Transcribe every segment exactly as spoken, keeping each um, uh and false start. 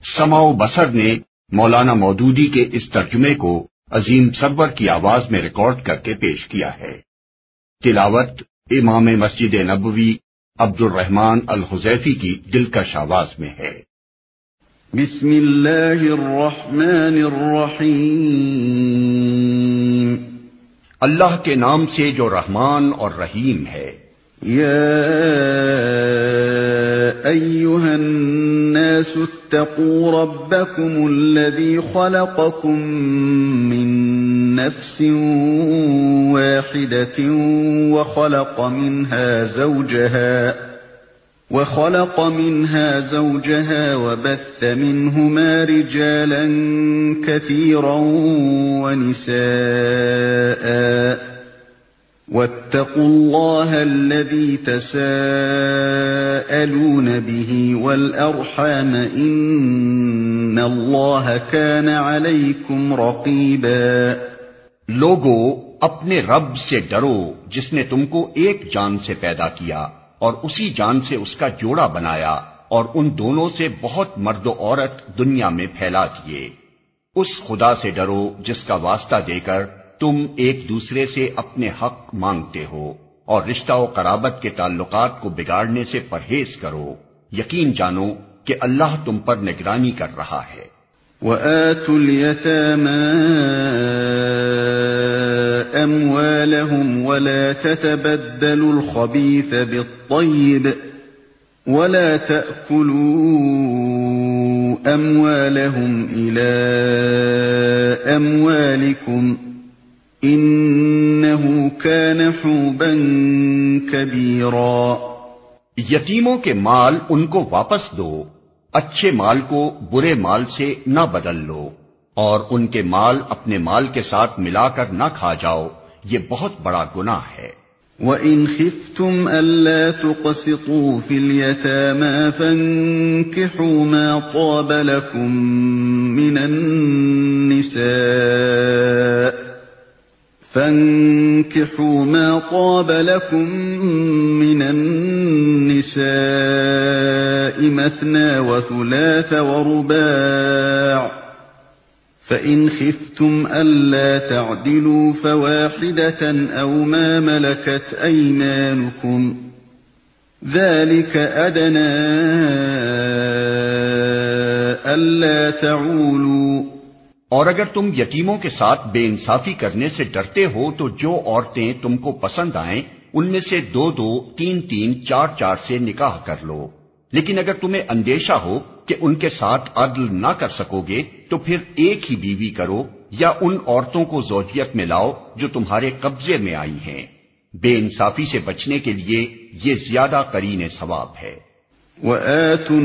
سمع و بصر نے مولانا مودودی کے اس ترجمے کو عظیم سرور کی آواز میں ریکارڈ کر کے پیش کیا ہے۔ تلاوت امام مسجد نبوی عبد الرحمن الحذیفی کی دلکش آواز میں ہے۔ بسم اللہ الرحمن الرحیم، اللہ کے نام سے جو رحمان اور رحیم ہے۔ یا ایھا الناس اتقوا ربکم الذی خلقکم من نفس واحدۃ وخلق منها زوجها وخلق منها زوجها وبث منهما رجالا كثيرا ونساء واتقوا الله الذي تساءلون به والأرحام إن الله كان عليكم رقيبا۔ لوگو، اپنے رب سے ڈرو جس نے تم کو ایک جان سے پیدا کیا اور اسی جان سے اس کا جوڑا بنایا اور ان دونوں سے بہت مرد و عورت دنیا میں پھیلا دیے۔ اس خدا سے ڈرو جس کا واسطہ دے کر تم ایک دوسرے سے اپنے حق مانگتے ہو، اور رشتہ و قرابت کے تعلقات کو بگاڑنے سے پرہیز کرو۔ یقین جانو کہ اللہ تم پر نگرانی کر رہا ہے۔ وَآتُوا الْيَتَامَىٰ أَمْوَالَهُمْ وَلَا تَتَبَدَّلُوا الْخَبِيثَ بِالطَّيِّبِ وَلَا تَأْكُلُوا أَمْوَالَهُمْ إِلَىٰ أَمْوَالِكُمْ إِنَّهُ كَانَ حُوبًا كَبِيرًا۔ یتیموں کے مال ان کو واپس دو، اچھے مال کو برے مال سے نہ بدل لو، اور ان کے مال اپنے مال کے ساتھ ملا کر نہ کھا جاؤ، یہ بہت بڑا گناہ ہے۔ وَإِنْ خِفْتُمْ أَلَّا تُقْسِطُوا فِي الْيَتَامَىٰ فَانكِحُوا مَا طَابَ لَكُم مِّنَ النِّسَاءِ فَانكِحُوا مَا طَابَ لَكُم مِّنَ النِّسَاءِ مَثْنَىٰ وَثُلَاثَ وَرُبَاعَ، فَإِنْ خِفْتُمْ أَلَّا تَعْدِلُوا فَوَاحِدَةً أَوْ مَا مَلَكَتْ أَيْمَانُكُمْ ذَلِكَ أَدْنَىٰ أَلَّا تَعُولُوا۔ اور اگر تم یتیموں کے ساتھ بے انصافی کرنے سے ڈرتے ہو تو جو عورتیں تم کو پسند آئیں ان میں سے دو دو تین تین چار چار سے نکاح کر لو، لیکن اگر تمہیں اندیشہ ہو کہ ان کے ساتھ عدل نہ کر سکو گے تو پھر ایک ہی بیوی کرو، یا ان عورتوں کو زوجیت میں لاؤ جو تمہارے قبضے میں آئی ہیں۔ بے انصافی سے بچنے کے لیے یہ زیادہ قرین ثواب ہے۔ وَآتُوا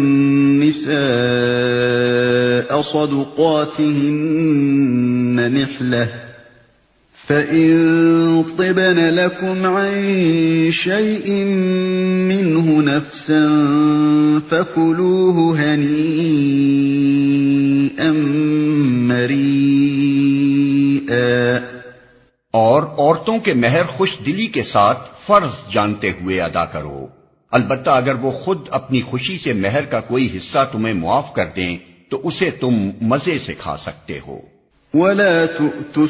النِّسَاءَ صَدُقَاتِهِنَّ نِحْلَةً فَإِن طِبْنَ لَكُمْ عَن شَيْءٍ مِّنْهُ نَفْسًا فَكُلُوهُ هَنِيئًا مَّرِيئًا۔ اور عورتوں کے مہر خوش دلی کے ساتھ فرض جانتے ہوئے ادا کرو، البتہ اگر وہ خود اپنی خوشی سے مہر کا کوئی حصہ تمہیں معاف کر دیں تو اسے تم مزے سے کھا سکتے ہو۔ وَلَا تُؤْتُوا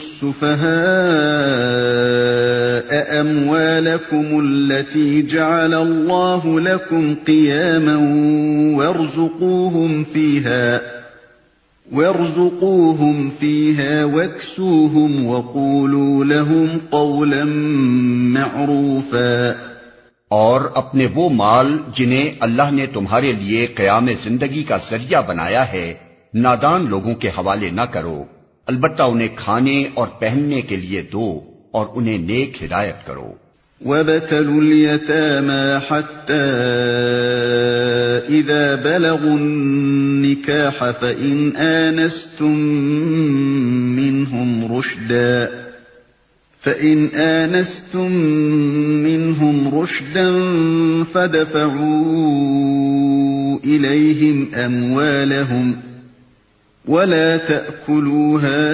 السُّفَهَاءَ أَمْوَالَكُمُ الَّتِي جَعَلَ اللَّهُ لَكُمْ قِيَامًا وَارْزُقُوهُمْ فِيهَا وَارْزُقُوهُمْ فِيهَا وَاكْسُوهُمْ وَقُولُوا لَهُمْ قَوْلًا مَّعْرُوفًا۔ اور اپنے وہ مال جنہیں اللہ نے تمہارے لیے قیام زندگی کا ذریعہ بنایا ہے نادان لوگوں کے حوالے نہ کرو، البتہ انہیں کھانے اور پہننے کے لیے دو اور انہیں نیک ہدایت کرو۔ وَابْتَلُوا الْيَتَامَىٰ حَتَّىٰ إِذَا بَلَغُوا النِّكَاحَ فَإِنْ آنَسْتُم مِّنْهُمْ رُشْدًا فَإِنْ آنَسْتُم مِّنْهُمْ رُشْدًا فَادْفَعُوا إِلَيْهِمْ أَمْوَالَهُمْ وَلَا تَأْكُلُوهَا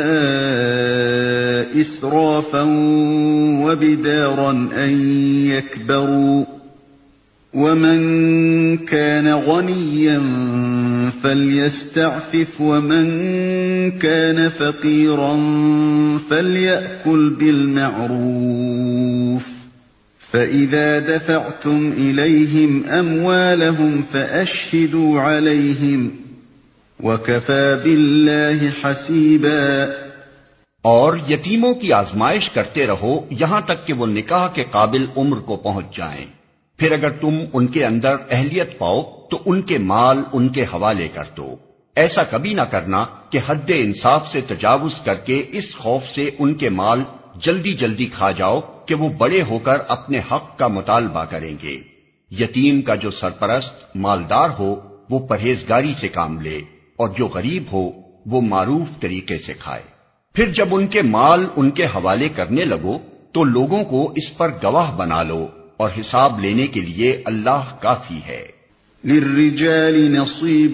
إِسْرَافًا وَبِدَارًا أَن يَكْبَرُوا وَمَن كَانَ غَنِيًّا فَلْيَسْتَعْفِفْ وَمَن كَانَ فَقِيرًا فَلْيَأْكُلْ بِالْمَعْرُوفِ فَإِذَا دَفَعْتُمْ إِلَيْهِمْ أَمْوَالَهُمْ فَأَشْهِدُوا عَلَيْهِمْ وَكَفَى بِاللَّهِ حَسِيبًا۔ اور یتیموں کی آزمائش کرتے رہو یہاں تک کہ وہ نکاح کے قابل عمر کو پہنچ جائیں، پھر اگر تم ان کے اندر اہلیت پاؤ تو ان کے مال ان کے حوالے کر دو۔ ایسا کبھی نہ کرنا کہ حد انصاف سے تجاوز کر کے اس خوف سے ان کے مال جلدی جلدی کھا جاؤ کہ وہ بڑے ہو کر اپنے حق کا مطالبہ کریں گے۔ یتیم کا جو سرپرست مالدار ہو وہ پرہیزگاری سے کام لے، اور جو غریب ہو وہ معروف طریقے سے کھائے۔ پھر جب ان کے مال ان کے حوالے کرنے لگو تو لوگوں کو اس پر گواہ بنا لو، اور حساب لینے کے لیے اللہ کافی ہے۔ للرجال نصیب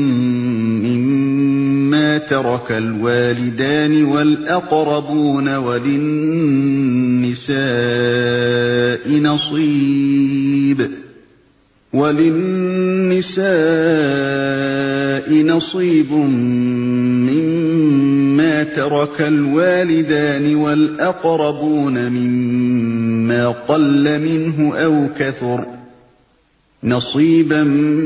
مما ترك الوالدان والأقربون وللنساء نصيب وللنساء نصيب مما ترك الوالدان والأقربون مما قل منه أو كثر نصيبا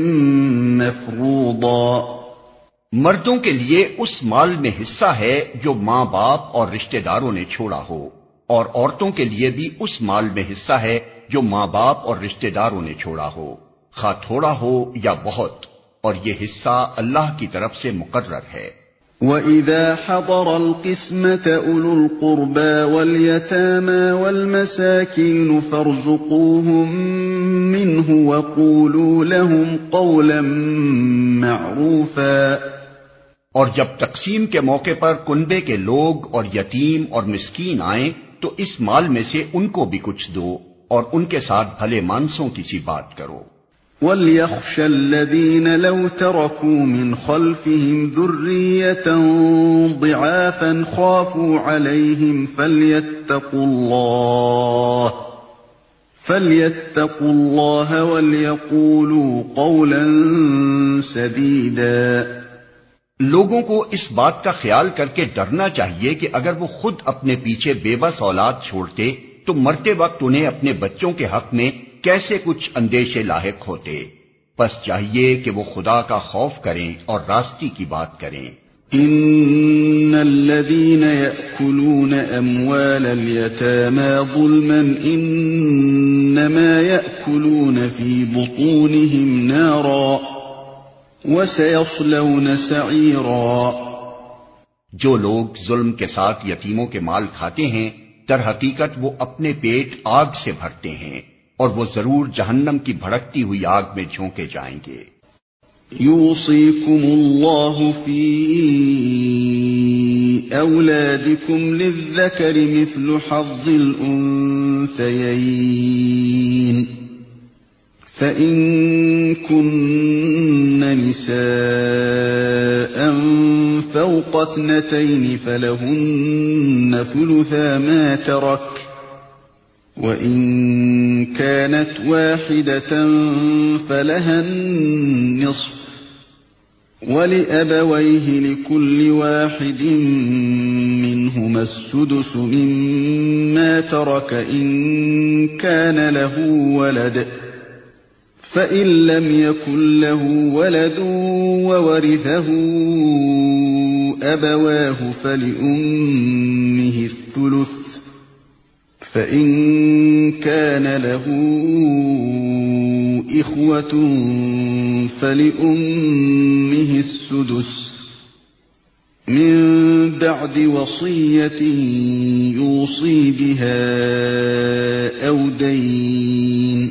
مفروضا۔ مردوں کے لیے اس مال میں حصہ ہے جو ماں باپ اور رشتہ داروں نے چھوڑا ہو، اور عورتوں کے لیے بھی اس مال میں حصہ ہے جو ماں باپ اور رشتہ داروں نے چھوڑا ہو، خواہ تھوڑا ہو یا بہت، اور یہ حصہ اللہ کی طرف سے مقرر ہے۔ وَإِذَا حَضَرَ الْقِسْمَةَ أُولُو الْقُرْبَى وَالْيَتَامَى وَالْمَسَاكِينُ فَارْزُقُوهُم مِّنْهُ وَقُولُوا لَهُمْ قَوْلًا مَّعْرُوفًا۔ اور جب تقسیم کے موقع پر کنبے کے لوگ اور یتیم اور مسکین آئیں تو اس مال میں سے ان کو بھی کچھ دو، اور ان کے ساتھ بھلے مانسوں کی سی بات کرو۔ وَلْيَخْشَ الَّذِينَ لَوْ تَرَكُوا مِنْ خَلْفِهِمْ ذُرِّيَّةً ضِعَافًا خَافُوا عَلَيْهِمْ فَلْيَتَّقُوا اللَّهَ فَلْيَتَّقُوا اللَّهَ وَلْيَقُولُوا قَوْلًا سَدِيدًا۔ لوگوں کو اس بات کا خیال کر کے ڈرنا چاہیے کہ اگر وہ خود اپنے پیچھے بے بس اولاد چھوڑتے تو مرتے وقت انہیں اپنے بچوں کے حق میں کیسے کچھ اندیشے لاحق ہوتے۔ بس چاہیے کہ وہ خدا کا خوف کریں اور راستی کی بات کریں۔ ان الذين يأكلون اموال اليتامى ظلما انما يأكلون في بطونهم نارا وسيصلون سعيرا۔ جو لوگ ظلم کے ساتھ یتیموں کے مال کھاتے ہیں در حقیقت وہ اپنے پیٹ آگ سے بھرتے ہیں، اور وہ ضرور جہنم کی بھڑکتی ہوئی آگ میں جھونکے جائیں گے۔ یوصیکم اللہ فی اولادکم للذکر مثل حظ الانثیین فإن كن نساء فوق اثنتين فلهن ثلثا ما ترك وإن كانت واحدة فلها النصف وَلِأَبَوَيْهِ لِكُلِّ وَاحِدٍ مِّنْهُمَا السُّدُسُ مِمَّا تَرَكَ إِن كَانَ لَهُ وَلَدٌ فَإِن لَّمْ يَكُن لَّهُ وَلَدٌ وَوَرِثَهُ أَبَوَاهُ فَلِأُمِّهِ الثُّلُثُ فَإِن كَانَ لَهُ إِخْوَةٌ فَلِأُمِّهِ السُّدُسُ مِن بَعْدِ وَصِيَّةٍ يُوصِي بِهَا أَوْ دَيْنٍ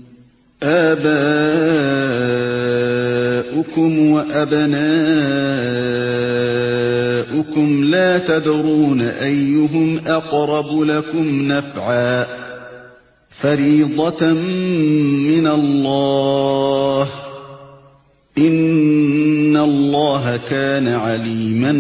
آباؤكم وأبناؤكم لا تدرون أيهم أقرب لكم نفعا فريضة من الله إن الله كان عليما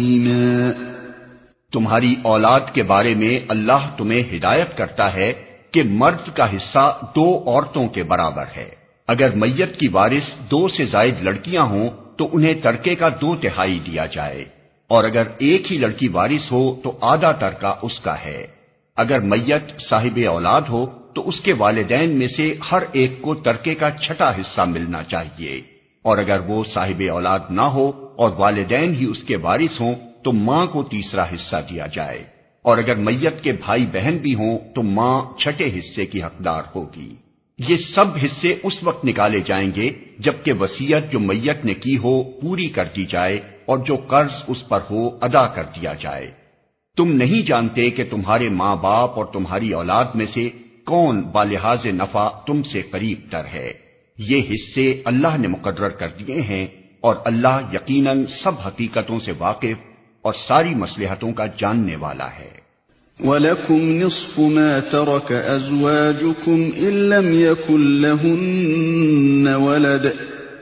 حكيما۔ تمہاری اولاد کے بارے میں اللہ تمہیں ہدایت کرتا ہے کہ مرد کا حصہ دو عورتوں کے برابر ہے۔ اگر میت کی وارث دو سے زائد لڑکیاں ہوں تو انہیں ترکے کا دو تہائی دیا جائے، اور اگر ایک ہی لڑکی وارث ہو تو آدھا ترکہ اس کا ہے۔ اگر میت صاحب اولاد ہو تو اس کے والدین میں سے ہر ایک کو ترکے کا چھٹا حصہ ملنا چاہیے، اور اگر وہ صاحب اولاد نہ ہو اور والدین ہی اس کے وارث ہوں تو ماں کو تیسرا حصہ دیا جائے، اور اگر میت کے بھائی بہن بھی ہوں تو ماں چھٹے حصے کی حقدار ہوگی۔ یہ سب حصے اس وقت نکالے جائیں گے جبکہ وصیت جو میت نے کی ہو پوری کر دی جائے اور جو قرض اس پر ہو ادا کر دیا جائے۔ تم نہیں جانتے کہ تمہارے ماں باپ اور تمہاری اولاد میں سے کون بالحاظ نفع تم سے قریب تر ہے۔ یہ حصے اللہ نے مقرر کر دیے ہیں، اور اللہ یقیناً سب حقیقتوں سے واقف اور ساری مصلحتوں کا جاننے والا ہے۔ وَلَكُمْ نِصْفُ مَا تَرَكَ أَزْوَاجُكُمْ إِن لَّمْ يَكُن لَّهُنَّ وَلَدٌ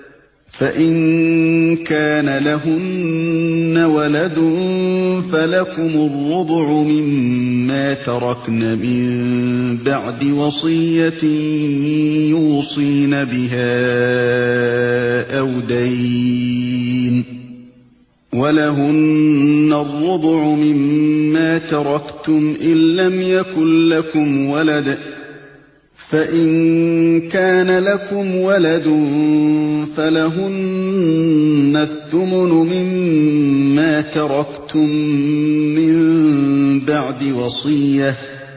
فَإِن كَانَ لَهُنَّ وَلَدٌ فَلَكُمُ الرُّبُعُ مِمَّا تَرَكْنَ مِن بَعْدِ وَصِيَّةٍ يُوصِينَ بِهَا أَوْ دَيْنٍ وَلَهُنَّ الرُّبُعُ مِمَّا تَرَكْتُمْ إِن لَّمْ يَكُن لَّكُمْ وَلَدٌ فَإِن كَانَ لَكُمْ وَلَدٌ فَلَهُنَّ الثُّمُنُ مِمَّا تَرَكْتُم مِّن بَعْدِ وَصِيَّةٍ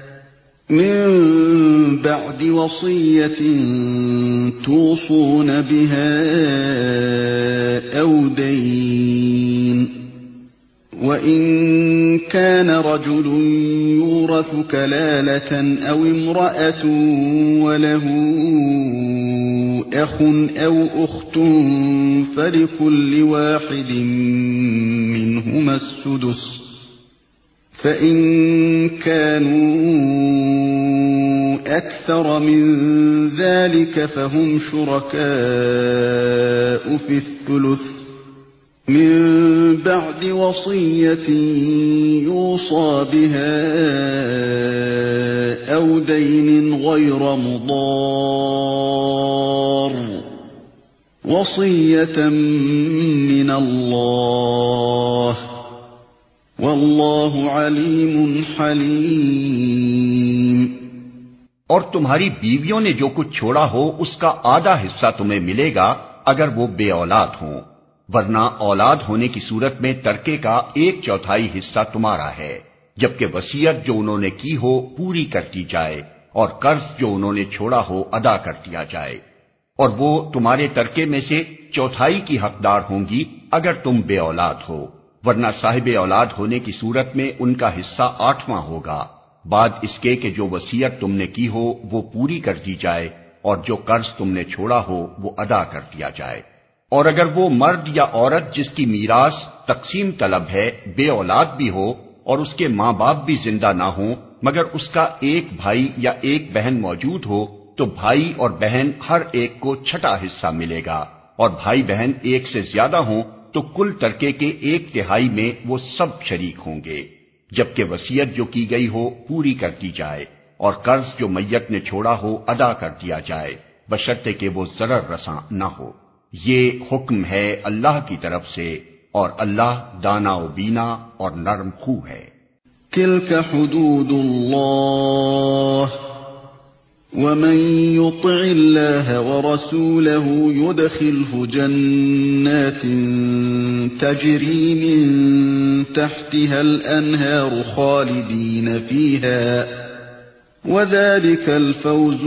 من بعد وصية توصون بها أو دين وإن كان رجل يورث كلالة أو امرأة وله أخ أو أخت فلكل واحد منهما السدس فإن كانوا أكثر من ذلك فهم شركاء في الثلث من بعد وصية يوصى بها أو دين غير مضار وصية من الله واللہ علیم حلیم۔ اور تمہاری بیویوں نے جو کچھ چھوڑا ہو اس کا آدھا حصہ تمہیں ملے گا اگر وہ بے اولاد ہوں، ورنہ اولاد ہونے کی صورت میں ترکے کا ایک چوتھائی حصہ تمہارا ہے، جبکہ وصیت جو انہوں نے کی ہو پوری کر دی جائے اور قرض جو انہوں نے چھوڑا ہو ادا کر دیا جائے، اور وہ تمہارے ترکے میں سے چوتھائی کی حقدار ہوں گی اگر تم بے اولاد ہو، ورنہ صاحب اولاد ہونے کی صورت میں ان کا حصہ آٹھواں ہوگا، بعد اس کے کہ جو وصیت تم نے کی ہو وہ پوری کر دی جائے اور جو قرض تم نے چھوڑا ہو وہ ادا کر دیا جائے۔ اور اگر وہ مرد یا عورت جس کی میراث تقسیم طلب ہے بے اولاد بھی ہو اور اس کے ماں باپ بھی زندہ نہ ہوں مگر اس کا ایک بھائی یا ایک بہن موجود ہو تو بھائی اور بہن ہر ایک کو چھٹا حصہ ملے گا، اور بھائی بہن ایک سے زیادہ ہوں تو کل ترکے کے ایک تہائی میں وہ سب شریک ہوں گے، جبکہ وصیت جو کی گئی ہو پوری کر دی جائے اور قرض جو میت نے چھوڑا ہو ادا کر دیا جائے، بشرطے کہ وہ ضرر رساں نہ ہو۔ یہ حکم ہے اللہ کی طرف سے، اور اللہ دانا و بینا اور نرم خو ہے۔ تلك حدود اللہ ومن يطع الله ورسوله يدخله جنات تجري من تحتها الأنهار خالدين فيها وذلك الفوز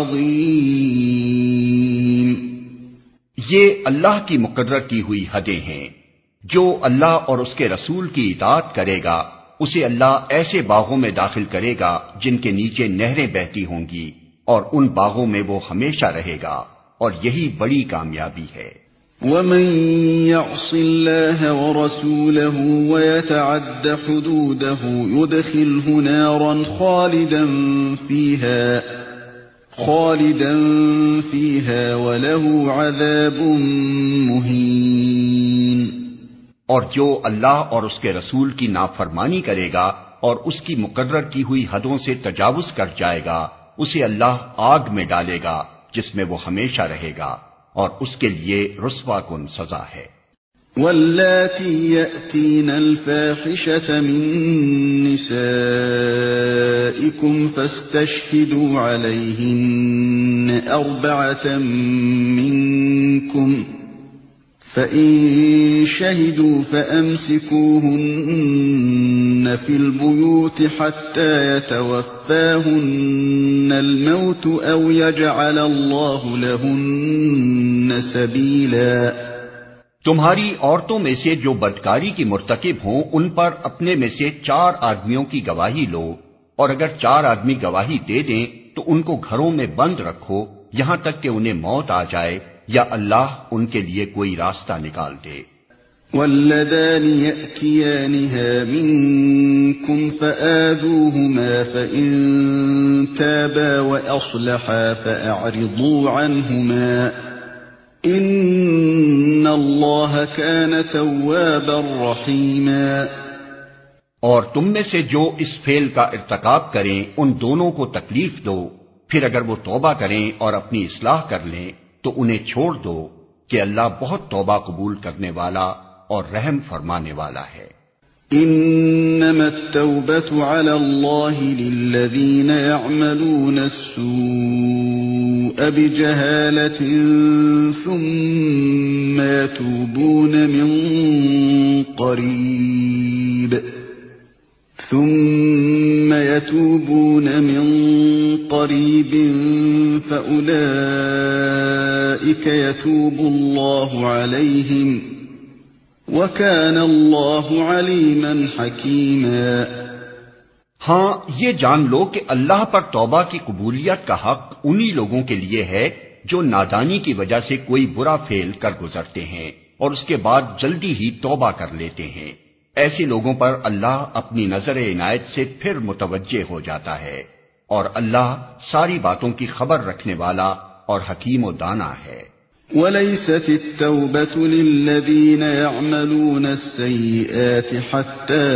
العظيم۔ یہ اللہ کی مقرر کی ہوئی حدیں ہیں، جو اللہ اور اس کے رسول کی اطاعت کرے گا اسے اللہ ایسے باغوں میں داخل کرے گا جن کے نیچے نہریں بہتی ہوں گی، اور ان باغوں میں وہ ہمیشہ رہے گا، اور یہی بڑی کامیابی ہے۔ وَمَن يَعْصِ اللَّهَ وَرَسُولَهُ وَيَتَعَدَّ حُدُودَهُ يُدْخِلْهُ نَارًا خَالِدًا فِيهَا خَالِدًا فِيهَا وَلَهُ عَذَابٌ مُهِينٌ۔ اور جو اللہ اور اس کے رسول کی نافرمانی کرے گا اور اس کی مقرر کی ہوئی حدوں سے تجاوز کر جائے گا اسے اللہ آگ میں ڈالے گا جس میں وہ ہمیشہ رہے گا، اور اس کے لیے رسوا کن سزا ہے۔ واللاتی یأتین الفاحشة من نسائکم فاستشہدوا علیہن اربعة منکم فَإِن شَهِدُوا فَأَمْسِكُوهُنَّ فِي الْبُيُوتِ حَتَّى يَتَوَفَّاهُنَّ الْمَوْتُ أَوْ يَجْعَلَ اللَّهُ لَهُنَّ سَبِيلًا۔ تمہاری عورتوں میں سے جو بدکاری کی مرتکب ہوں ان پر اپنے میں سے چار آدمیوں کی گواہی لو، اور اگر چار آدمی گواہی دے دیں تو ان کو گھروں میں بند رکھو یہاں تک کہ انہیں موت آ جائے یا اللہ ان کے لیے کوئی راستہ نکال دے۔ واللذان يأتيانها منكم فآذوهما فإن تابا وأصلحا فأعرضوا عنهما إن الله كان توابا رحيما۔ اور تم میں سے جو اس فعل کا ارتکاب کریں ان دونوں کو تکلیف دو، پھر اگر وہ توبہ کریں اور اپنی اصلاح کر لیں تو انہیں چھوڑ دو کہ اللہ بہت توبہ قبول کرنے والا اور رحم فرمانے والا ہے۔ انما التوبة على الله للذين يعملون السوء بجهالة ثم يتوبون من قريب ثم يتوبون من قريب فأولئك يتوب الله عليهم وَكَانَ اللَّهُ عَلِيمًا حَكِيمًا۔ ہاں یہ جان لو کہ اللہ پر توبہ کی قبولیت کا حق انہی لوگوں کے لیے ہے جو نادانی کی وجہ سے کوئی برا فعل کر گزرتے ہیں اور اس کے بعد جلدی ہی توبہ کر لیتے ہیں، ایسے لوگوں پر اللہ اپنی نظر عنایت سے پھر متوجہ ہو جاتا ہے، اور اللہ ساری باتوں کی خبر رکھنے والا اور حکیم و دانا ہے۔ وَلَيْسَتِ التَّوْبَةُ لِلَّذِينَ يَعْمَلُونَ السَّيِّئَاتِ حَتَّى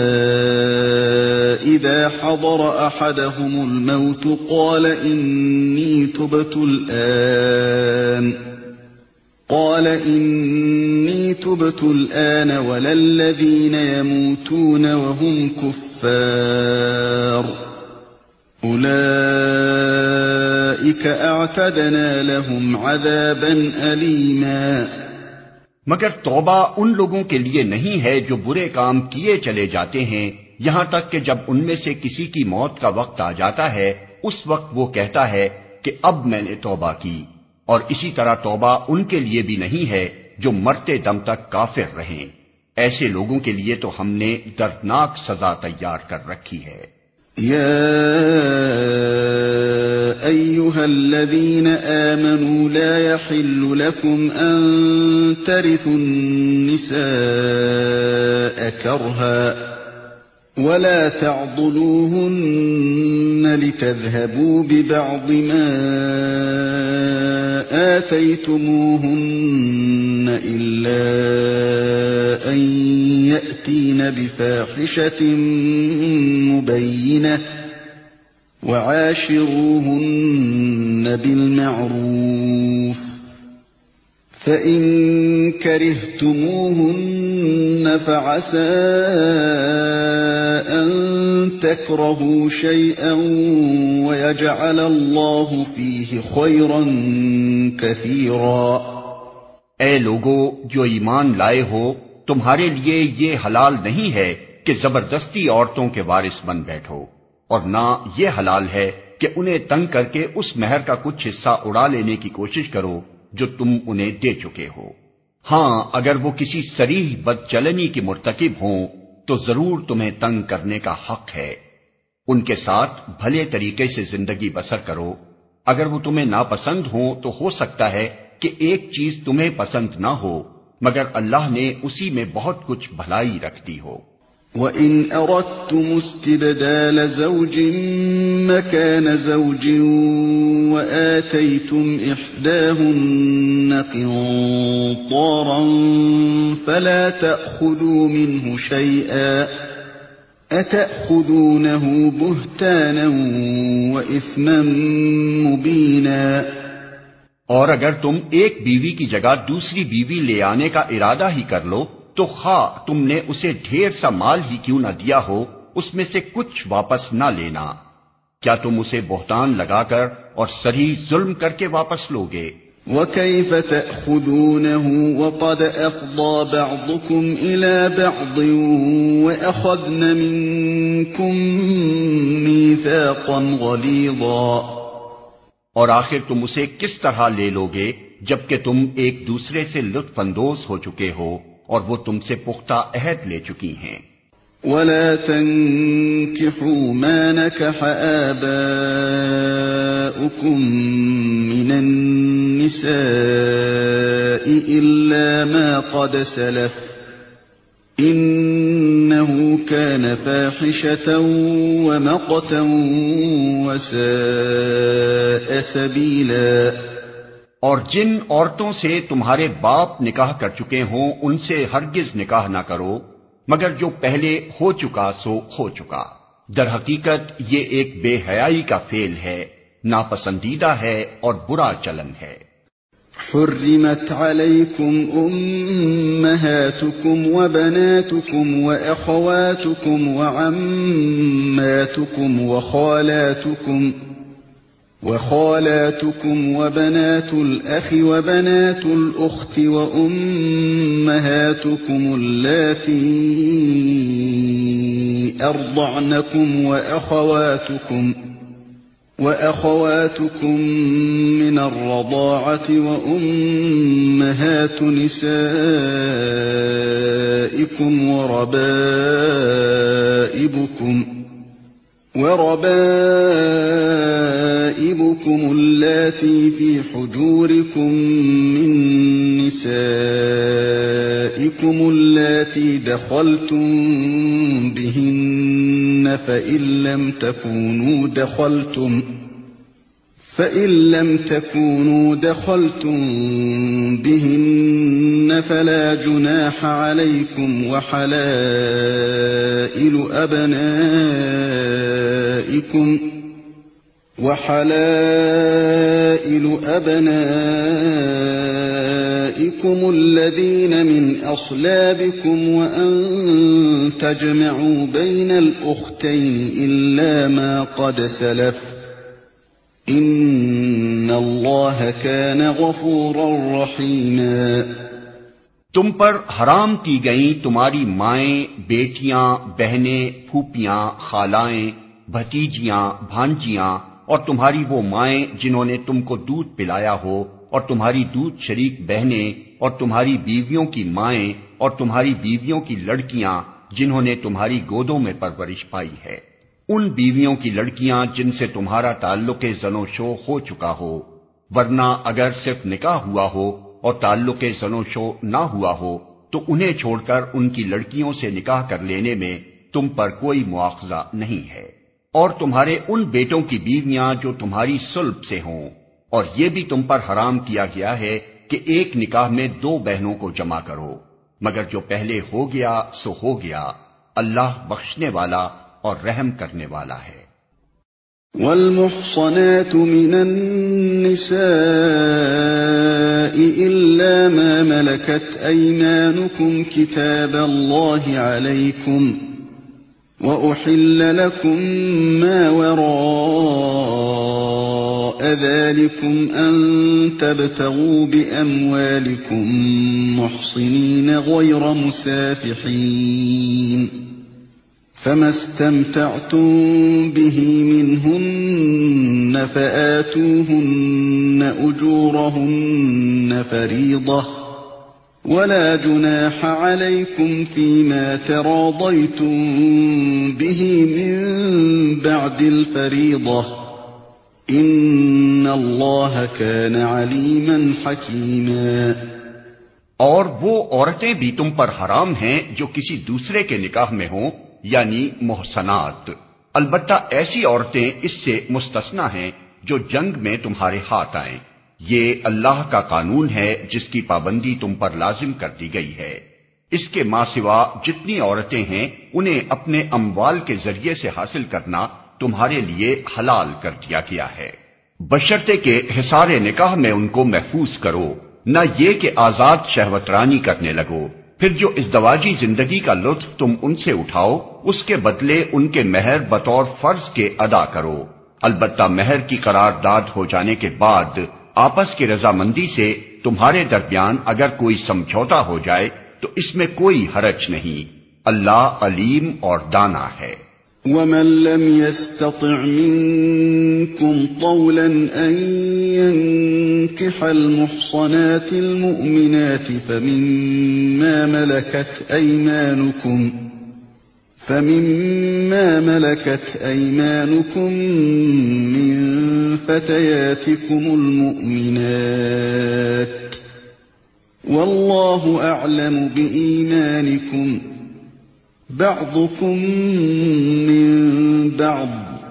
إِذَا حَضَرَ أَحَدَهُمُ الْمَوْتُ قَالَ إِنِّي تُبْتُ الْآنَ قَالَ إِنِّي تُبْتُ الْآنَ وَلَا الَّذِينَ يَمُوتُونَ وَهُمْ كُفَّارٌ أُولَئِكَ أَعْتَدْنَا لَهُمْ عَذَابًا أَلِيمًا۔ مگر توبہ ان لوگوں کے لیے نہیں ہے جو برے کام کیے چلے جاتے ہیں یہاں تک کہ جب ان میں سے کسی کی موت کا وقت آ جاتا ہے اس وقت وہ کہتا ہے کہ اب میں نے توبہ کی، اور اسی طرح توبہ ان کے لیے بھی نہیں ہے جو مرتے دم تک کافر رہیں، ایسے لوگوں کے لیے تو ہم نے دردناک سزا تیار کر رکھی ہے۔ يا أيها الذين آمنوا لا يحل لكم أن ترثوا النساء كرها ولا تعضلوهن لتذهبوا ببعض ما آتيتموهن إلا أن يأتين بفاحشة مبينة وعاشروهن بالمعروف فإن كرهتموهن فعسى أن تكرهوا شيئا ويجعل الله فيه خيرا كثيرا۔ اے لوگو جو ایمان لائے ہو، تمہارے لیے یہ حلال نہیں ہے کہ زبردستی عورتوں کے وارث بن بیٹھو، اور نہ یہ حلال ہے کہ انہیں تنگ کر کے اس مہر کا کچھ حصہ اڑا لینے کی کوشش کرو جو تم انہیں دے چکے ہو۔ ہاں اگر وہ کسی صریح بدچلنی کی مرتکب ہوں تو ضرور تمہیں تنگ کرنے کا حق ہے، ان کے ساتھ بھلے طریقے سے زندگی بسر کرو۔ اگر وہ تمہیں ناپسند ہوں تو ہو سکتا ہے کہ ایک چیز تمہیں پسند نہ ہو، مگر اللہ نے اسی میں بہت کچھ بھلائی رکھ دی ہو۔ وَإِنْ أَرَدْتُمُ اسْتِبْدَالَ زَوْجٍ مَّكَانَ زَوْجٍ وَآتَيْتُمْ إِحْدَاهُنَّ قِنطَارًا فَلَا تَأْخُذُوا مِنْهُ شَيْئًا أتأخذونه بهتانا وإثما مبينا اور اگر تم ایک بیوی کی جگہ دوسری بیوی لے آنے کا ارادہ ہی کر لو تو خواہ تم نے اسے ڈھیر سا مال ہی کیوں نہ دیا ہو اس میں سے کچھ واپس نہ لینا. کیا تم اسے بہتان لگا کر اور صریح ظلم کر کے واپس لوگے؟ وَكَيْفَ تَأْخُذُونَهُ وَقَدْ أَفْضَىٰ بَعْضُكُمْ إِلَىٰ بَعْضٍ وَأَخَذْنَ مِنكُم مِّيثَاقًا غَلِيظًا. اور آخر تم اسے کس طرح لے لوگے جبکہ تم ایک دوسرے سے لطف اندوز ہو چکے ہو اور وہ تم سے پختہ عہد لے چکی ہیں. وَلَا تَنكِحُوا مَا نَكَحَ آبَاؤُكُم مِّنَ النِّسَاءِ إِلَّا مَا قَدْ سَلَفَ إِنَّهُ كَانَ فَاحِشَةً وَمَقْتًا وَسَاءَ سَبِيلًا. اور جن عورتوں سے تمہارے باپ نکاح کر چکے ہوں ان سے ہرگز نکاح نہ کرو مگر جو پہلے ہو چکا سو ہو چکا. در حقیقت یہ ایک بے حیائی کا فعل ہے، ناپسندیدہ ہے اور برا چلن ہے. حرمت علیکم امہاتکم وبناتکم واخواتکم وعماتکم وخالاتکم وخالاتكم وبنات الأخ وبنات الأخت وأمهاتكم اللاتي أرضعنكم وأخواتكم وأخواتكم من الرضاعة وأمهات نسائكم وربائبكم وربائبكم اللاتي في حجوركم من نسائكم اللاتي دخلتم بهن فإن لم تكونوا دخلتم فإن لم تكونوا دخلتم بهن فلا جناح عليكم وحلائل أبنائكم وحلائل أبنائكم الذين من أصلابكم وأن تجمعوا بين الأختين إلا ما قد سلف ان اللہ کان غفورا رحیما. تم پر حرام کی گئیں تمہاری مائیں، بیٹیاں، بہنیں، پھوپھیاں، خالائیں، بھتیجیاں، بھانجیاں اور تمہاری وہ مائیں جنہوں نے تم کو دودھ پلایا ہو اور تمہاری دودھ شریک بہنیں اور تمہاری بیویوں کی مائیں اور تمہاری بیویوں کی لڑکیاں جنہوں نے تمہاری گودوں میں پرورش پائی ہے. ان بیویوں کی لڑکیاں جن سے تمہارا تعلق زن و شو ہو چکا ہو، ورنہ اگر صرف نکاح ہوا ہو اور تعلق زن و شو نہ ہوا ہو تو انہیں چھوڑ کر ان کی لڑکیوں سے نکاح کر لینے میں تم پر کوئی مواخذہ نہیں ہے. اور تمہارے ان بیٹوں کی بیویاں جو تمہاری صلب سے ہوں، اور یہ بھی تم پر حرام کیا گیا ہے کہ ایک نکاح میں دو بہنوں کو جمع کرو، مگر جو پہلے ہو گیا سو ہو گیا. اللہ بخشنے والا اور رحم کرنے والا ہے. والمحصنات من النساء إلا ما ملكت أيمانكم كتاب الله عليكم وأحل لكم ما وراء ذلكم أن تبتغوا بأموالكم محصنين غير مسافحين فما استمتعتم به منهن فآتوهن أجورهن فريضة ولا جناح عليكم فيما تراضيتم به من بعد الفريضة إن الله كان عليما حكيما. اور وہ عورتیں بھی تم پر حرام ہیں جو کسی دوسرے کے نکاح میں ہوں، یعنی محصنات، البتہ ایسی عورتیں اس سے مستثنا ہیں جو جنگ میں تمہارے ہاتھ آئیں. یہ اللہ کا قانون ہے جس کی پابندی تم پر لازم کر دی گئی ہے. اس کے ماں سوا جتنی عورتیں ہیں انہیں اپنے اموال کے ذریعے سے حاصل کرنا تمہارے لیے حلال کر دیا گیا ہے، بشرطے کہ حصار نکاح میں ان کو محفوظ کرو، نہ یہ کہ آزاد شہوت رانی کرنے لگو۔ پھر جو ازدواجی زندگی کا لطف تم ان سے اٹھاؤ اس کے بدلے ان کے مہر بطور فرض کے ادا کرو، البتہ مہر کی قرارداد ہو جانے کے بعد آپس کی رضامندی سے تمہارے درمیان اگر کوئی سمجھوتا ہو جائے تو اس میں کوئی حرج نہیں، اللہ علیم اور دانا ہے۔ وَمَن لَّمْ يَسْتَطِعْ مِنكُمْ طَوْلًا أَن يَنكِحَ الْمُحْصَنَاتِ الْمُؤْمِنَاتِ فَمِمَّا مَلَكَتْ أَيْمَانُكُمْ فَمِمَّا مَلَكَتْ أَيْمَانُكُمْ مِن فَتَيَاتِكُمُ الْمُؤْمِنَاتِ وَاللَّهُ أَعْلَمُ بِإِيمَانِكُمْ بعضكم من بعض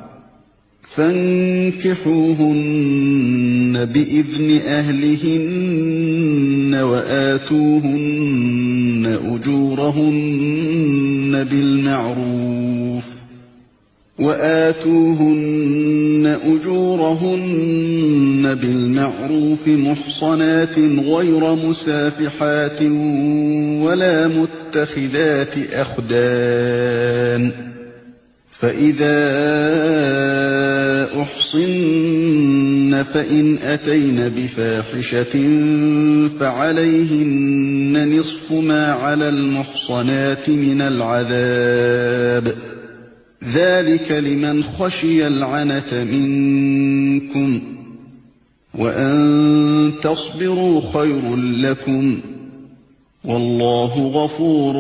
فانكحوهن بإذن أهلهن وآتوهن أجورهن بالمعروف وآتوهن أجورهن بالمعروف محصنات غير مسافحات ولا متخذات أخدان فإذا أحصن فإن أتين بفاحشة فعليهن نصف ما على المحصنات من العذاب ذلك لمن خشي العنة منكم وأن تصبروا خير لكم واللہ غفور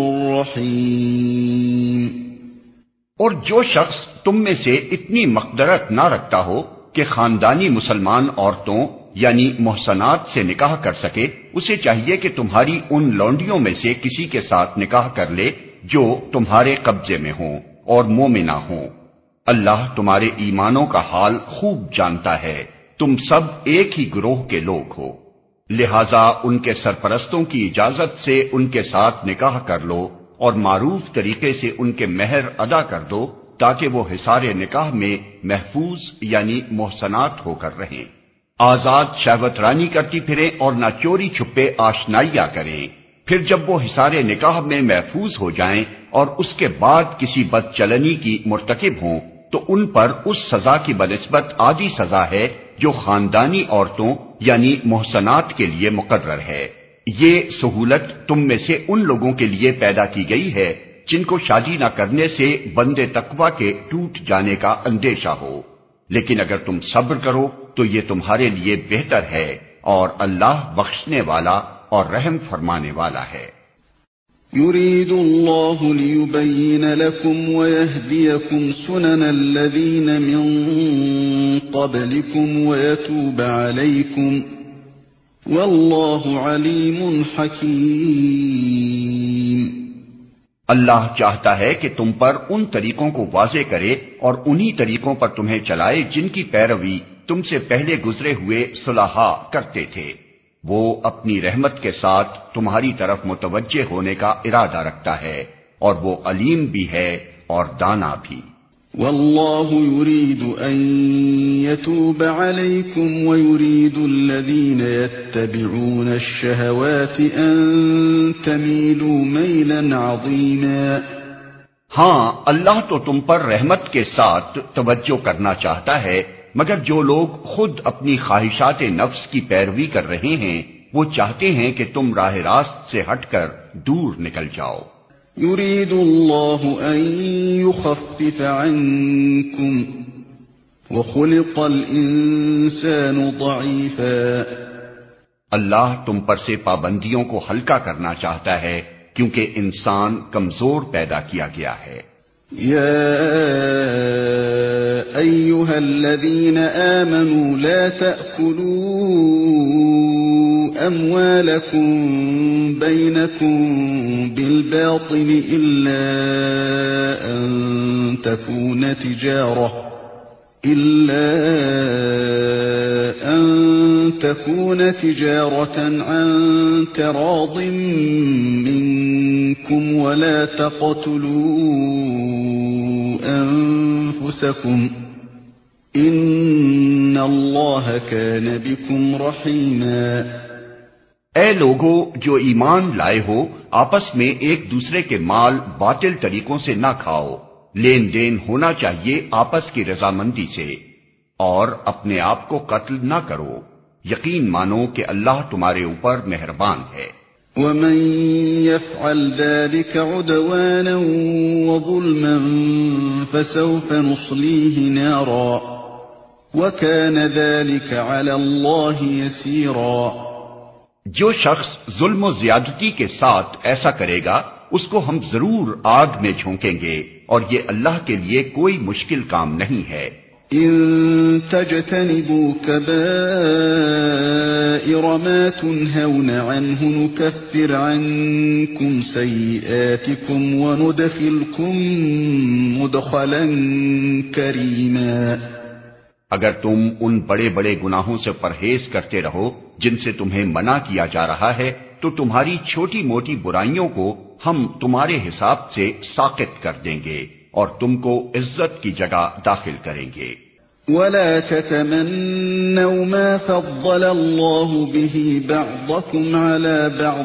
رحیم۔ اور جو شخص تم میں سے اتنی مقدرت نہ رکھتا ہو کہ خاندانی مسلمان عورتوں یعنی محصنات سے نکاح کر سکے، اسے چاہیے کہ تمہاری ان لونڈیوں میں سے کسی کے ساتھ نکاح کر لے جو تمہارے قبضے میں ہوں اور مومنہ ہوں۔ اللہ تمہارے ایمانوں کا حال خوب جانتا ہے، تم سب ایک ہی گروہ کے لوگ ہو، لہذا ان کے سرپرستوں کی اجازت سے ان کے ساتھ نکاح کر لو اور معروف طریقے سے ان کے مہر ادا کر دو تاکہ وہ حصار نکاح میں محفوظ یعنی محصنات ہو کر رہیں، آزاد شہوت رانی کرتی پھریں اور نہ چوری چھپے آشنائیاں کریں۔ پھر جب وہ حصار نکاح میں محفوظ ہو جائیں اور اس کے بعد کسی بدچلنی کی مرتکب ہوں تو ان پر اس سزا کی بنسبت آدھی سزا ہے جو خاندانی عورتوں یعنی محصنات کے لیے مقرر ہے۔ یہ سہولت تم میں سے ان لوگوں کے لیے پیدا کی گئی ہے جن کو شادی نہ کرنے سے بندے تقوی کے ٹوٹ جانے کا اندیشہ ہو، لیکن اگر تم صبر کرو تو یہ تمہارے لیے بہتر ہے اور اللہ بخشنے والا اور رحم فرمانے والا ہے۔ يريد الله ليبين لكم ويهديكم سنن الذين من قبلكم ويتوب عليكم والله عليم حكيم۔ اللہ چاہتا ہے کہ تم پر ان طریقوں کو واضح کرے اور انہی طریقوں پر تمہیں چلائے جن کی پیروی تم سے پہلے گزرے ہوئے صلحاء کرتے تھے، وہ اپنی رحمت کے ساتھ تمہاری طرف متوجہ ہونے کا ارادہ رکھتا ہے اور وہ علیم بھی ہے اور دانا بھی۔ واللہ يريد ان يتوب عليكم ويريد الذين يتبعون الشهوات ان تميلوا ميلا عظيما۔ ہاں، اللہ تو تم پر رحمت کے ساتھ توجہ کرنا چاہتا ہے، مگر جو لوگ خود اپنی خواہشات نفس کی پیروی کر رہے ہیں وہ چاہتے ہیں کہ تم راہ راست سے ہٹ کر دور نکل جاؤ۔ يريد الله ان يخفف عنكم وخلق الانسان ضعيفا۔ اللہ تم پر سے پابندیوں کو ہلکا کرنا چاہتا ہے کیونکہ انسان کمزور پیدا کیا گیا ہے۔ يا أيها الذين آمنوا لا تأكلوا أموالكم بينكم بالباطل إلا أن تكون تجارة إلا أن تكون تجارة عن تراض منكم ولا تقتلوا أنفسكم إن الله كان بكم رحيما۔ اے لوگو جو ایمان لائے ہو، آپس میں ایک دوسرے کے مال باطل طریقوں سے نہ کھاؤ، لین دین ہونا چاہیے آپس کی رضامندی سے، اور اپنے آپ کو قتل نہ کرو، یقین مانو کہ اللہ تمہارے اوپر مہربان ہے۔ ومن يفعل ذلك عدوانا وظلما فسوف نصليه نارا وكان ذلك على الله يسيرا۔ جو شخص ظلم و زیادتی کے ساتھ ایسا کرے گا اس کو ہم ضرور آگ میں جھونکیں گے، اور یہ اللہ کے لیے کوئی مشکل کام نہیں ہے۔ ان تجتنبوا كبائر ما تنهون عنه نكفر عنكم سيئاتكم وندخلكم مدخلا كريما۔ اگر تم ان بڑے بڑے گناہوں سے پرہیز کرتے رہو جن سے تمہیں منع کیا جا رہا ہے تو تمہاری چھوٹی موٹی برائیوں کو ہم تمہارے حساب سے ساقط کر دیں گے اور تم کو عزت کی جگہ داخل کریں گے۔ ولا تتمنوا ما فضل الله به بعضكم على بعض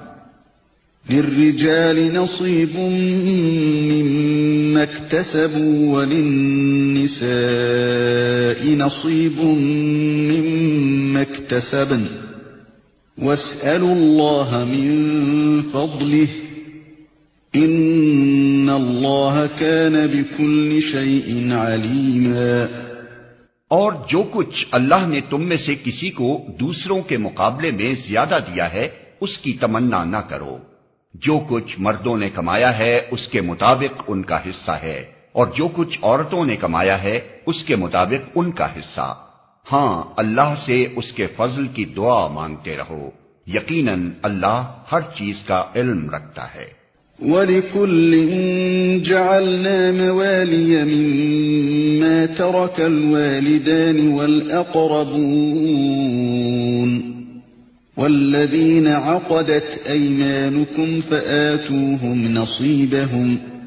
للرجال نصيب مما اكتسبوا وللنساء نصيب مما اكتسبن واسألوا الله من فضله ان اللہ کان بکل شیء علیما۔ اور جو کچھ اللہ نے تم میں سے کسی کو دوسروں کے مقابلے میں زیادہ دیا ہے اس کی تمنا نہ کرو، جو کچھ مردوں نے کمایا ہے اس کے مطابق ان کا حصہ ہے، اور جو کچھ عورتوں نے کمایا ہے اس کے مطابق ان کا حصہ۔ ہاں، اللہ سے اس کے فضل کی دعا مانگتے رہو، یقیناً اللہ ہر چیز کا علم رکھتا ہے۔ وَلِكُلٍّ جَعَلْنَا مَوَالِيَ مِمَّا تَرَكَ الْوَالِدَانِ وَالْأَقْرَبُونَ وَالَّذِينَ عَقَدَتْ أَيْمَانُكُمْ فَآتُوهُمْ نَصِيبَهُمْ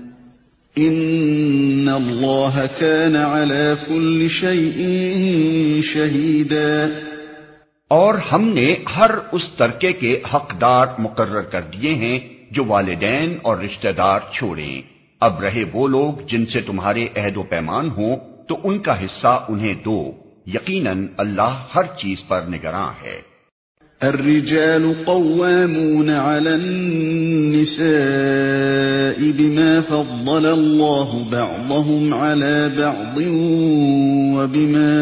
إِنَّ اللَّهَ كَانَ عَلَى كُلِّ شَيْءٍ شَهِيدًا۔ اور ہم نے ہر اس ترکے کے حقدار مقرر کر دیے ہیں جو والدین اور رشتہ دار چھوڑیں، اب رہے وہ لوگ جن سے تمہارے عہد و پیمان ہوں تو ان کا حصہ انہیں دو، یقیناً اللہ ہر چیز پر نگراں ہے۔ الرجال قوامون على النساء بما فضل الله بعضهم على بعض وبما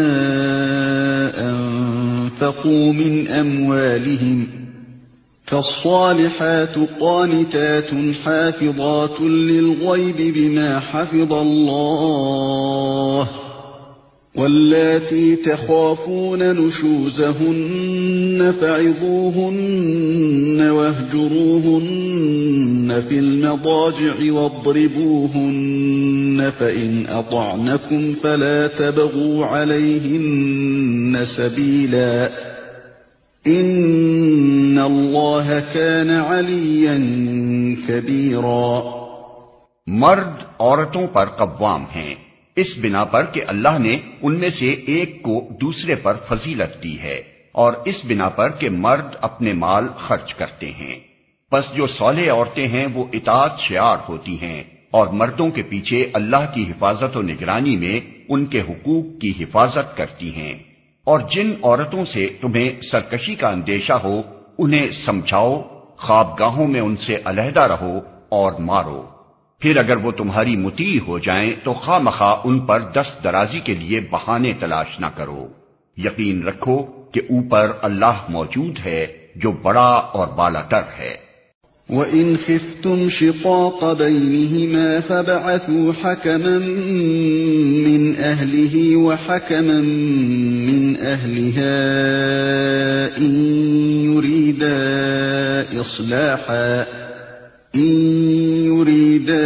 أنفقوا من أموالهم فالصالحات قانتات حافظات للغيب بما حفظ الله واللاتي تخافون نشوزهن فعظوهن واهجروهن في المضاجع واضربوهن فإن أطعنكم فلا تبغوا عليهن سبيلا ان اللہ کان علیا کبیرا۔ مرد عورتوں پر قوام ہیں اس بنا پر کہ اللہ نے ان میں سے ایک کو دوسرے پر فضیلت دی ہے، اور اس بنا پر کہ مرد اپنے مال خرچ کرتے ہیں، پس جو صالح عورتیں ہیں وہ اطاعت شعار ہوتی ہیں اور مردوں کے پیچھے اللہ کی حفاظت و نگرانی میں ان کے حقوق کی حفاظت کرتی ہیں۔ اور جن عورتوں سے تمہیں سرکشی کا اندیشہ ہو انہیں سمجھاؤ، خوابگاہوں میں ان سے علیحدہ رہو اور مارو، پھر اگر وہ تمہاری مطیع ہو جائیں تو خواہ مخواہ ان پر دست درازی کے لیے بہانے تلاش نہ کرو، یقین رکھو کہ اوپر اللہ موجود ہے جو بڑا اور بالا تر ہے۔ وَإِنْ خِفْتُمْ شِقَاقَ بَيْنِهِمَا فَابْعَثُوا حَكَمًا مِّنْ أَهْلِهِ وَحَكَمًا مِّنْ أَهْلِهَا إِنْ يُرِيدَا إِصْلَاحًا إِنْ يُرِيدَا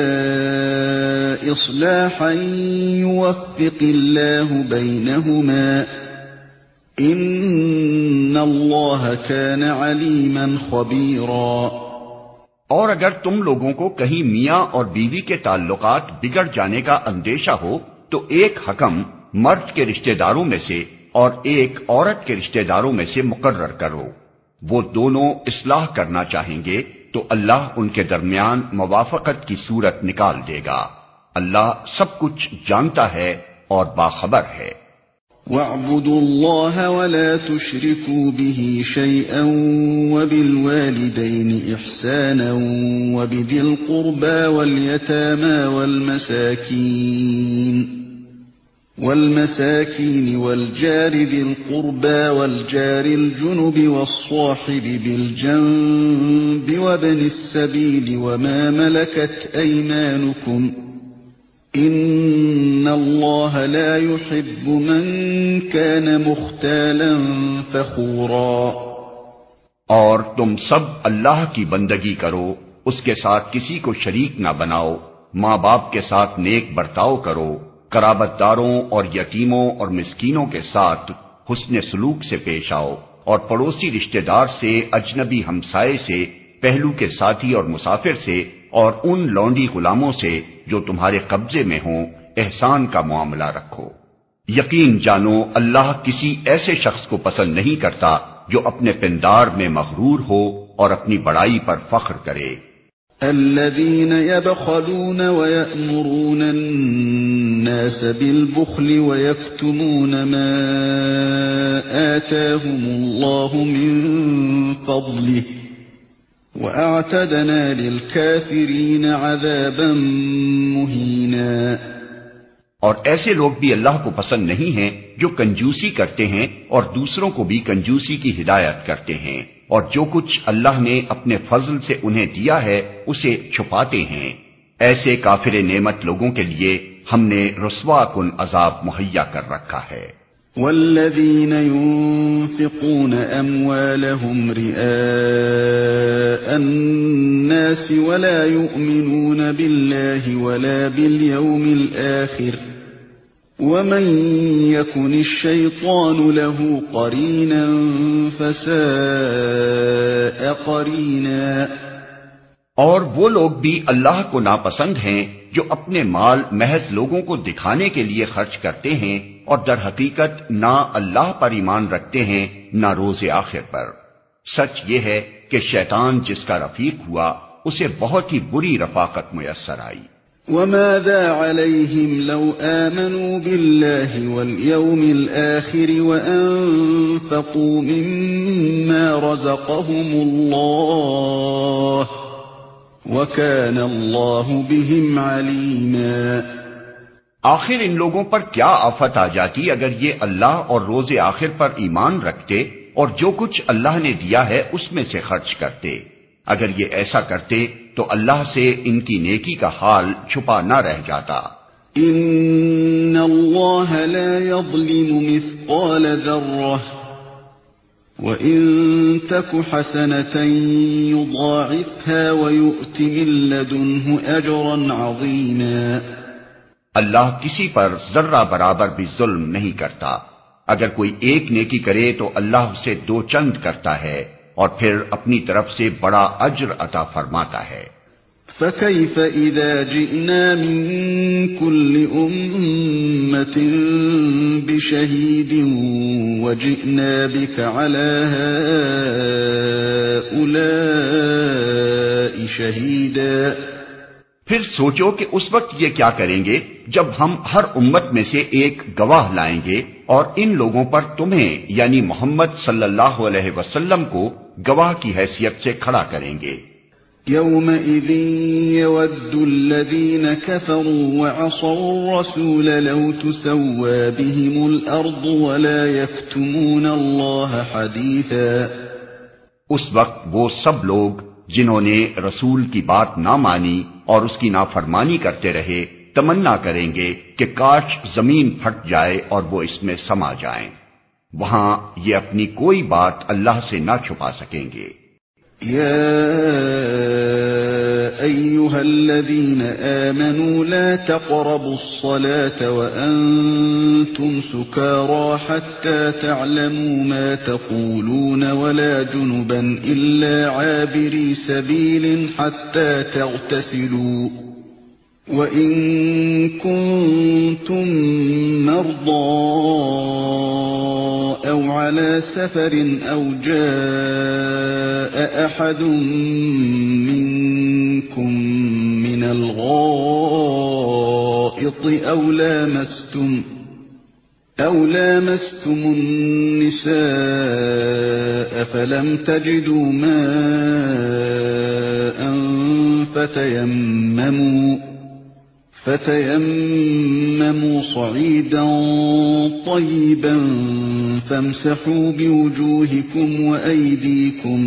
إِصْلَاحًا يُوَفِّقِ اللَّهُ بَيْنَهُمَا ان اللہ کان علیما خبیرا۔ اور اگر تم لوگوں کو کہیں میاں اور بیوی کے تعلقات بگڑ جانے کا اندیشہ ہو تو ایک حکم مرد کے رشتہ داروں میں سے اور ایک عورت کے رشتہ داروں میں سے مقرر کرو، وہ دونوں اصلاح کرنا چاہیں گے تو اللہ ان کے درمیان موافقت کی صورت نکال دے گا، اللہ سب کچھ جانتا ہے اور باخبر ہے۔ وَاعْبُدُوا اللَّهَ وَلَا تُشْرِكُوا بِهِ شَيْئًا وَبِالْوَالِدَيْنِ إِحْسَانًا وَبِذِي الْقُرْبَى وَالْيَتَامَى وَالْمَسَاكِينِ والمساكين والجار ذي القربى والجار الجنب والصاحب بالجنب وابن السبيل وما ملكت أيمانكم إن الله لا يحب من كان مختالا فخورا۔ اور تم سب اللہ کی بندگی کرو، اس کے ساتھ کسی کو شریک نہ بناؤ، ماں باپ کے ساتھ نیک برتاؤ کرو، قرابت داروں اور یتیموں اور مسکینوں کے ساتھ حسن سلوک سے پیش آؤ، اور پڑوسی رشتہ دار سے، اجنبی ہمسائے سے، پہلو کے ساتھی اور مسافر سے، اور ان لونڈی غلاموں سے جو تمہارے قبضے میں ہوں احسان کا معاملہ رکھو۔ یقین جانو اللہ کسی ایسے شخص کو پسند نہیں کرتا جو اپنے پندار میں مغرور ہو اور اپنی بڑائی پر فخر کرے۔ الذين يبخلون ويأمرون الناس بالبخل ويكتمون ما آتاهم الله من فضله وأعتدنا للكافرين عذابا مهينا۔ اور ایسے لوگ بھی اللہ کو پسند نہیں ہیں جو کنجوسی کرتے ہیں اور دوسروں کو بھی کنجوسی کی ہدایت کرتے ہیں، اور جو کچھ اللہ نے اپنے فضل سے انہیں دیا ہے اسے چھپاتے ہیں، ایسے کافر نعمت لوگوں کے لیے ہم نے رسوا کن عذاب مہیا کر رکھا ہے۔ والذین ينفقون اموالهم رئاء الناس ولا يؤمنون بالله ولا باليوم الآخر ومن يكن الشيطان له قرينا فساء قرينا۔ اور وہ لوگ بھی اللہ کو ناپسند ہیں جو اپنے مال محض لوگوں کو دکھانے کے لیے خرچ کرتے ہیں اور در حقیقت نہ اللہ پر ایمان رکھتے ہیں نہ روز آخر پر۔ سچ یہ ہے کہ شیطان جس کا رفیق ہوا اسے بہت ہی بری رفاقت میسر آئی۔ وَمَاذَا عَلَيْهِمْ لَوْ آمَنُوا بِاللَّهِ وَالْيَوْمِ الْآخِرِ وَأَنفَقُوا مِمَّا رَزَقَهُمُ اللَّهُ وَكَانَ اللَّهُ بِهِمْ عَلِيمًا۔ آخر ان لوگوں پر کیا آفت آ جاتی اگر یہ اللہ اور روز آخر پر ایمان رکھتے اور جو کچھ اللہ نے دیا ہے اس میں سے خرچ کرتے۔ اگر یہ ایسا کرتے تو اللہ سے ان کی نیکی کا حال چھپا نہ رہ جاتا۔ ان اللہ لا یظلم مثقال ذرہ وَإِن تَكُ حَسَنَةً يُضَاعِفْهَا وَيُؤْتِ مِن لَّدُنْهُ أَجْرًا عَظِيمًا۔ اللہ کسی پر ذرہ برابر بھی ظلم نہیں کرتا، اگر کوئی ایک نیکی کرے تو اللہ اسے دو چند کرتا ہے اور پھر اپنی طرف سے بڑا اجر عطا فرماتا ہے۔ فَكَيْفَ إِذَا جِئْنَا مِن كُلِّ أُمَّةٍ بِشَهِيدٍ وَجِئْنَا بِكَ عَلَى هَؤُلَاءِ شَهِيدًا۔ پھر سوچو کہ اس وقت یہ کیا کریں گے جب ہم ہر امت میں سے ایک گواہ لائیں گے اور ان لوگوں پر تمہیں یعنی محمد صلی اللہ علیہ وسلم کو گواہ کی حیثیت سے کھڑا کریں گے۔ يَوْمَئِذٍ يَوَدُّ الَّذِينَ كَفَرُوا وَعَصَوُا الرَّسُولَ لَوْ تُسَوَّىٰ بِهِمُ الْأَرْضُ وَلَا يَكْتُمُونَ اللَّهَ حَدِيثًا۔ اس وقت وہ سب لوگ جنہوں نے رسول کی بات نہ مانی اور اس کی نافرمانی کرتے رہے تمنا کریں گے کہ کاش زمین پھٹ جائے اور وہ اس میں سما جائیں، وہاں یہ اپنی کوئی بات اللہ سے نہ چھپا سکیں گے۔ یا أيها الذين آمنوا لا تقربوا الصلاة وأنتم سكارى حتى تعلموا ما تقولون ولا جنبا إلا عابري سبيل حتى تغتسلوا وَإِن كُنتُم مَّرْضَىٰ أَوْ عَلَىٰ سَفَرٍ أَوْ جَاءَ أَحَدٌ مِّنكُم مِّنَ الْغَائِطِ أَوْ لَامَسْتُمْ أَوْ لَامَسْتُمُ النِّسَاءَ فَلَمْ تَجِدُوا مَاءً فَتَيَمَّمُوا فَتَيَمَّمُوا صَعِيدًا طَيِّبًا فَامْسَحُوا بِوُجُوهِكُمْ وَأَيْدِيكُمْ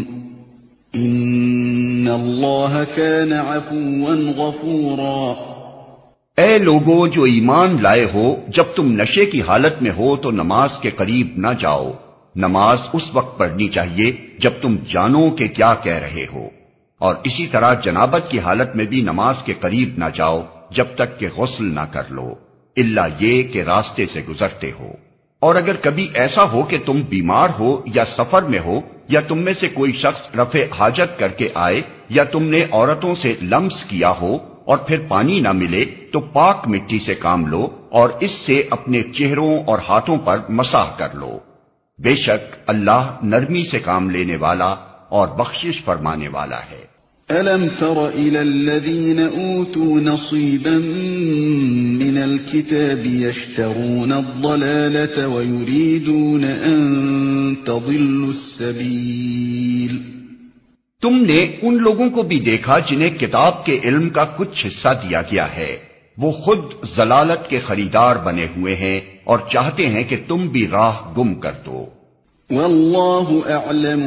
إِنَّ اللَّهَ كَانَ عَفُوًّا غَفُورًا۔ اے لوگو جو ایمان لائے ہو، جب تم نشے کی حالت میں ہو تو نماز کے قریب نہ جاؤ۔ نماز اس وقت پڑھنی چاہیے جب تم جانو کہ کیا کہہ رہے ہو، اور اسی طرح جنابت کی حالت میں بھی نماز کے قریب نہ جاؤ جب تک کہ غسل نہ کر لو، الا یہ کہ راستے سے گزرتے ہو۔ اور اگر کبھی ایسا ہو کہ تم بیمار ہو یا سفر میں ہو، یا تم میں سے کوئی شخص رفع حاجت کر کے آئے، یا تم نے عورتوں سے لمس کیا ہو اور پھر پانی نہ ملے، تو پاک مٹی سے کام لو اور اس سے اپنے چہروں اور ہاتھوں پر مسح کر لو۔ بے شک اللہ نرمی سے کام لینے والا اور بخشش فرمانے والا ہے۔ أَلَمْ تَرَ إِلَى الَّذِينَ أُوتُوا نَصِيبًا مِّنَ الْكِتَابِ يَشْتَرُونَ الضَّلَالَةَ وَيُرِيدُونَ أَن تَضِلُّوا السَّبِيلَ۔ تم نے ان لوگوں کو بھی دیکھا جنہیں کتاب کے علم کا کچھ حصہ دیا گیا ہے، وہ خود ضلالت کے خریدار بنے ہوئے ہیں اور چاہتے ہیں کہ تم بھی راہ گم کر دو۔ واللہ اعلم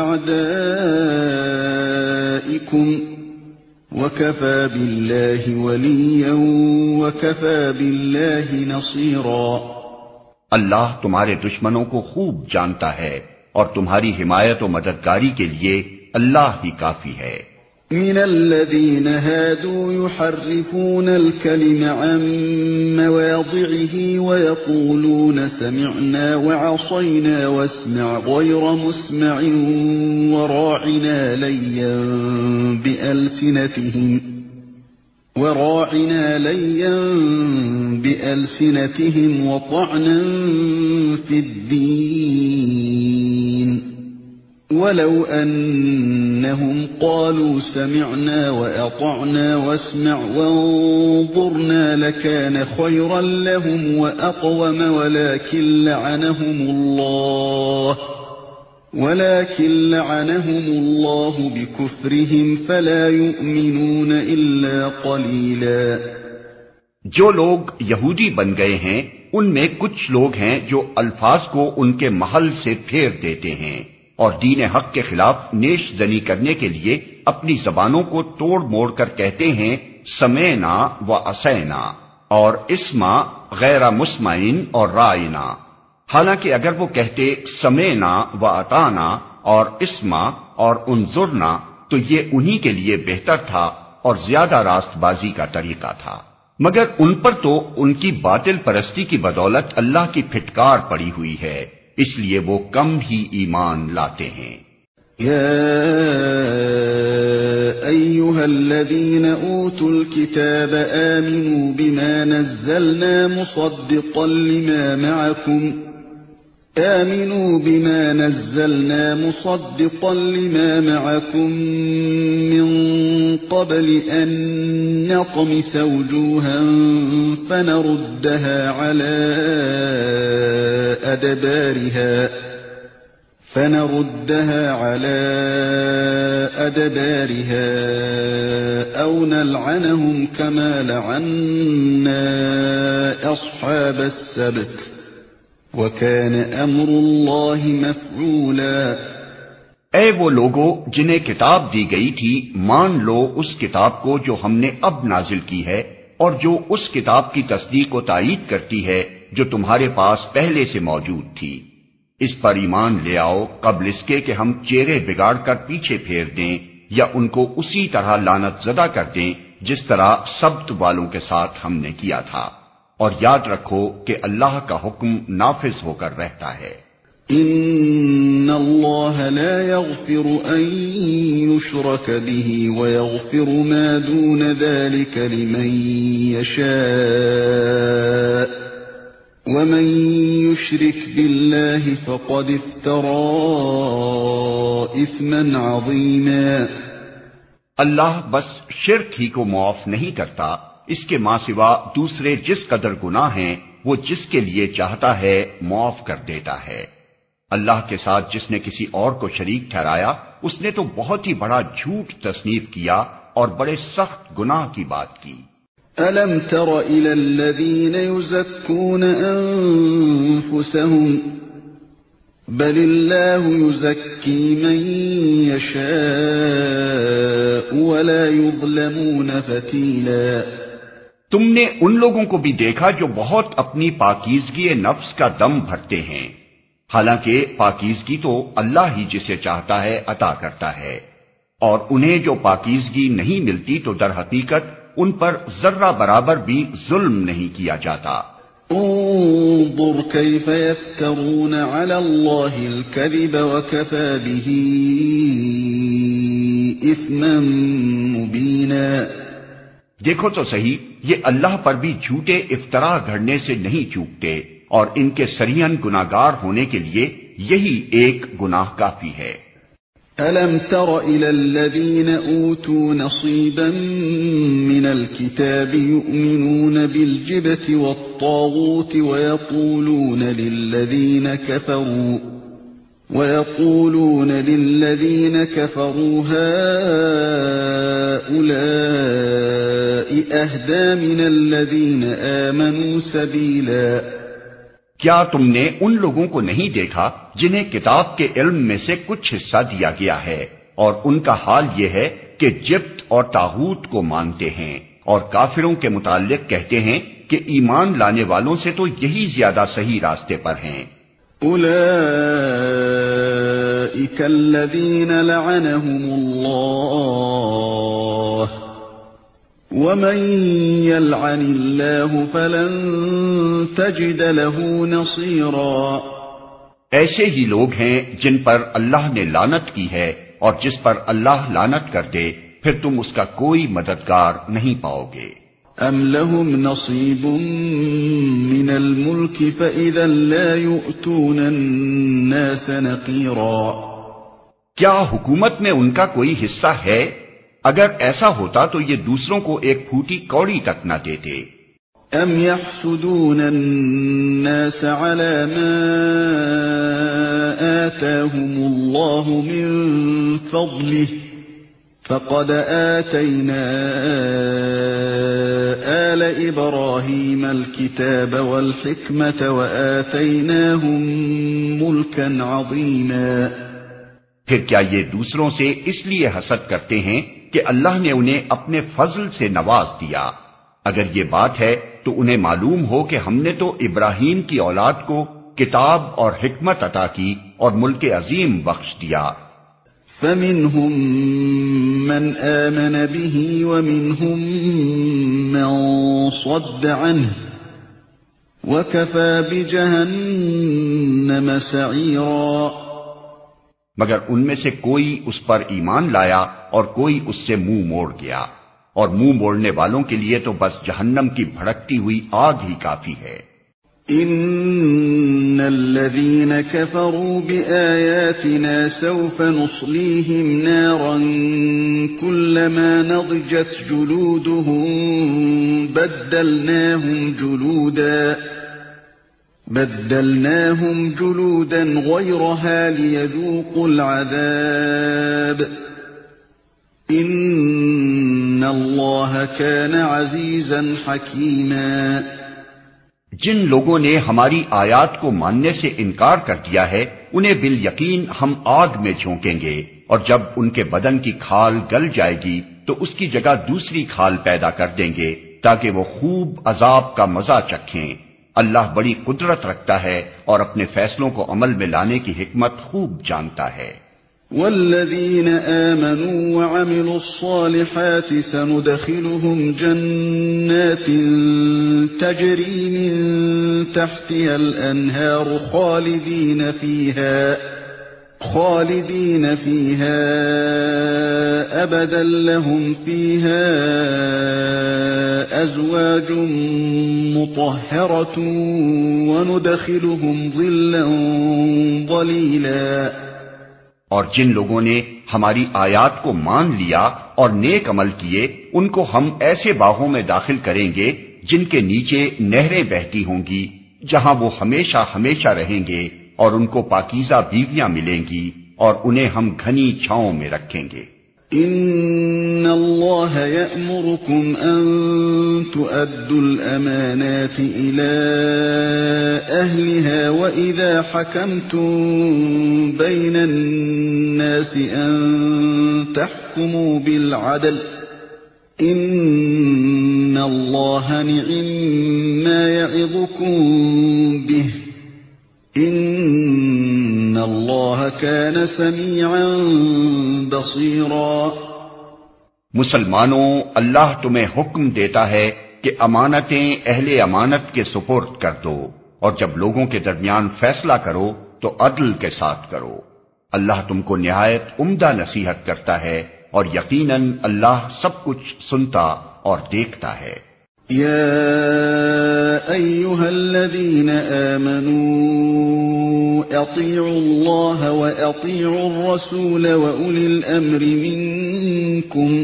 باعدائکم وکفى باللہ ولیا وکفى باللہ نصیرا۔ اللہ تمہارے دشمنوں کو خوب جانتا ہے اور تمہاری حمایت و مددگاری کے لیے اللہ ہی کافی ہے۔ من الذين هادوا يحرفون الكلم عن مواضعه ويقولون سمعنا وعصينا واسمع غير مسمع وراعنا ليا بألسنتهم وراعنا ليا بألسنتهم وطعنا في الدين ولو أنهم قالوا سمعنا وأطعنا واسمع وانظرنا لكان خيرا لهم وأقوم ولكن لعنهم الله ولكن لعنهم الله بكفرهم فلا يؤمنون إلا قليلا۔ جو لوگ یہودی بن گئے ہیں ان میں کچھ لوگ ہیں جو الفاظ کو ان کے محل سے پھیر دیتے ہیں اور دین حق کے خلاف نیش زنی کرنے کے لیے اپنی زبانوں کو توڑ موڑ کر کہتے ہیں سمینا و اسینا اور اسما غیر مسمعین اور رائنا، حالانکہ اگر وہ کہتے سمینا و اطانا اور اسما اور انظرنا تو یہ انہی کے لیے بہتر تھا اور زیادہ راست بازی کا طریقہ تھا، مگر ان پر تو ان کی باطل پرستی کی بدولت اللہ کی پھٹکار پڑی ہوئی ہے، اس لیے وہ کم ہی ایمان لاتے ہیں۔ یا ایھا الذین اوتوا الکتاب آمنوا بما نزلنا مصدقا لما معکم آمنوا بما نزلنا مصدقا لما معكم من قبل أن نطمس وجوها فنردها على أدبارها فنردها على أدبارها أو نلعنهم كما لعنا أصحاب السبت وَكَانَ أَمْرُ اللَّهِ مَفْعُولًا۔ اے وہ لوگو جنہیں کتاب دی گئی تھی، مان لو اس کتاب کو جو ہم نے اب نازل کی ہے اور جو اس کتاب کی تصدیق و تائید کرتی ہے جو تمہارے پاس پہلے سے موجود تھی۔ اس پر ایمان لے آؤ قبل اس کے کہ ہم چہرے بگاڑ کر پیچھے پھیر دیں یا ان کو اسی طرح لعنت زدہ کر دیں جس طرح سبت والوں کے ساتھ ہم نے کیا تھا، اور یاد رکھو کہ اللہ کا حکم نافذ ہو کر رہتا ہے۔ ان اللہ لا يغفر ان يشرك به ويغفر ما دون ذلك لمن يشاء ومن يشرك بالله فقد افترى اثما عظيما۔ اللہ بس شرک ہی کو معاف نہیں کرتا، اس کے ماں سوا دوسرے جس قدر گناہ ہیں وہ جس کے لیے چاہتا ہے معاف کر دیتا ہے۔ اللہ کے ساتھ جس نے کسی اور کو شریک ٹھہرایا اس نے تو بہت ہی بڑا جھوٹ تصنیف کیا اور بڑے سخت گناہ کی بات کی۔ أَلَمْ تَرَ إِلَى الَّذِينَ يُزَكُّونَ أَنفُسَهُم بَلِ اللَّهُ يُزَكِّي مَن يَشَاءُ وَلَا يُظْلَمُونَ فَتِيلًا۔ تم نے ان لوگوں کو بھی دیکھا جو بہت اپنی پاکیزگی نفس کا دم بھرتے ہیں، حالانکہ پاکیزگی تو اللہ ہی جسے چاہتا ہے عطا کرتا ہے، اور انہیں جو پاکیزگی نہیں ملتی تو در حقیقت ان پر ذرہ برابر بھی ظلم نہیں کیا جاتا۔ انظر كيف يفترون على الله الكذب وكفى به اثما مبينا۔ دیکھو تو صحیح، یہ اللہ پر بھی جھوٹے افطرا گھڑنے سے نہیں چوکتے، اور ان کے سریحاً گناہگار ہونے کے لیے یہی ایک گناہ کافی ہے۔ أَلَمْ تَرَ إِلَى الَّذِينَ أُوتُوا نَصِيبًا مِنَ الْكِتَابِ يُؤْمِنُونَ بِالْجِبْتِ وَالطَّاغُوتِ وَيَقُولُونَ لِلَّذِينَ كَفَرُوا وَيَقُولُونَ لِلَّذِينَ كَفَرُوا هَؤُلَاءِ أَهْدَى مِنَ الَّذِينَ آمَنُوا سَبِيلًا۔ کیا تم نے ان لوگوں کو نہیں دیکھا جنہیں کتاب کے علم میں سے کچھ حصہ دیا گیا ہے، اور ان کا حال یہ ہے کہ جبت اور طاغوت کو مانتے ہیں، اور کافروں کے متعلق کہتے ہیں کہ ایمان لانے والوں سے تو یہی زیادہ صحیح راستے پر ہیں۔ اولئک الذین لعنهم اللہ ومن يلعن الله فلن تجد له نصيرا۔ ایسے ہی لوگ ہیں جن پر اللہ نے لعنت کی ہے، اور جس پر اللہ لعنت کر دے پھر تم اس کا کوئی مددگار نہیں پاؤ گے۔ ام لهم نصیب من الملک فإذا لا يؤتون الناس نقیرا۔ کیا حکومت میں ان کا کوئی حصہ ہے؟ اگر ایسا ہوتا تو یہ دوسروں کو ایک پھوٹی کوڑی تک نہ دیتے۔ ام يحسدون الناس على ما آتاهم الله من فضله فقد آتينا آل إبراهيم الكتاب والحكمة وآتيناهم ملكا عظيما۔ پھر کیا یہ دوسروں سے اس لیے حسد کرتے ہیں کہ اللہ نے انہیں اپنے فضل سے نواز دیا؟ اگر یہ بات ہے تو انہیں معلوم ہو کہ ہم نے تو ابراہیم کی اولاد کو کتاب اور حکمت عطا کی اور ملک عظیم بخش دیا۔ فَمِنْهُمْ مَنْ آمَنَ بِهِ وَمِنْهُمْ مَنْ صَدَّ عَنْهُ وَكَفَى بِجَهَنَّمَ سَعِيرًا۔ مگر ان میں سے کوئی اس پر ایمان لایا اور کوئی اس سے منہ موڑ گیا، اور منہ موڑنے والوں کے لیے تو بس جہنم کی بھڑکتی ہوئی آگ ہی کافی ہے۔ ان الذين كفروا بآياتنا سوف نصليهم نارا كلما نضجت جلودهم بدلناهم جلودا بدلناهم جلودا غيرها ليذوقوا العذاب ان اللہ كان عزیزا حکیما۔ جن لوگوں نے ہماری آیات کو ماننے سے انکار کر دیا ہے انہیں بالیقین ہم آگ میں جھونکیں گے، اور جب ان کے بدن کی کھال گل جائے گی تو اس کی جگہ دوسری کھال پیدا کر دیں گے تاکہ وہ خوب عذاب کا مزہ چکھیں۔ اللہ بڑی قدرت رکھتا ہے اور اپنے فیصلوں کو عمل میں لانے کی حکمت خوب جانتا ہے۔ والذين آمنوا وعملوا الصالحات سندخلهم جنات تجري من تحتها الأنهار خالدين فيها خالدين فيها أبدا لهم فيها أزواج مطهرة وندخلهم ظلا ظليلا۔ اور جن لوگوں نے ہماری آیات کو مان لیا اور نیک عمل کیے ان کو ہم ایسے باغوں میں داخل کریں گے جن کے نیچے نہریں بہتی ہوں گی، جہاں وہ ہمیشہ ہمیشہ رہیں گے، اور ان کو پاکیزہ بیویاں ملیں گی اور انہیں ہم گھنی چھاؤں میں رکھیں گے۔ ان اللہ یأمرکم ان تؤدوا الامانات الى اہلها واذا حکمتم بین الناس ان تحکموا بالعدل ان اللہ نعم ما یعظکم به ان اللہ کان سمیعا بصیرا۔ مسلمانوں، اللہ تمہیں حکم دیتا ہے کہ امانتیں اہل امانت کے سپرد کر دو، اور جب لوگوں کے درمیان فیصلہ کرو تو عدل کے ساتھ کرو۔ اللہ تم کو نہایت عمدہ نصیحت کرتا ہے، اور یقیناً اللہ سب کچھ سنتا اور دیکھتا ہے۔ يا أيها الذين آمنوا أطيعوا الله وأطيعوا الرسول وأولي الأمر منكم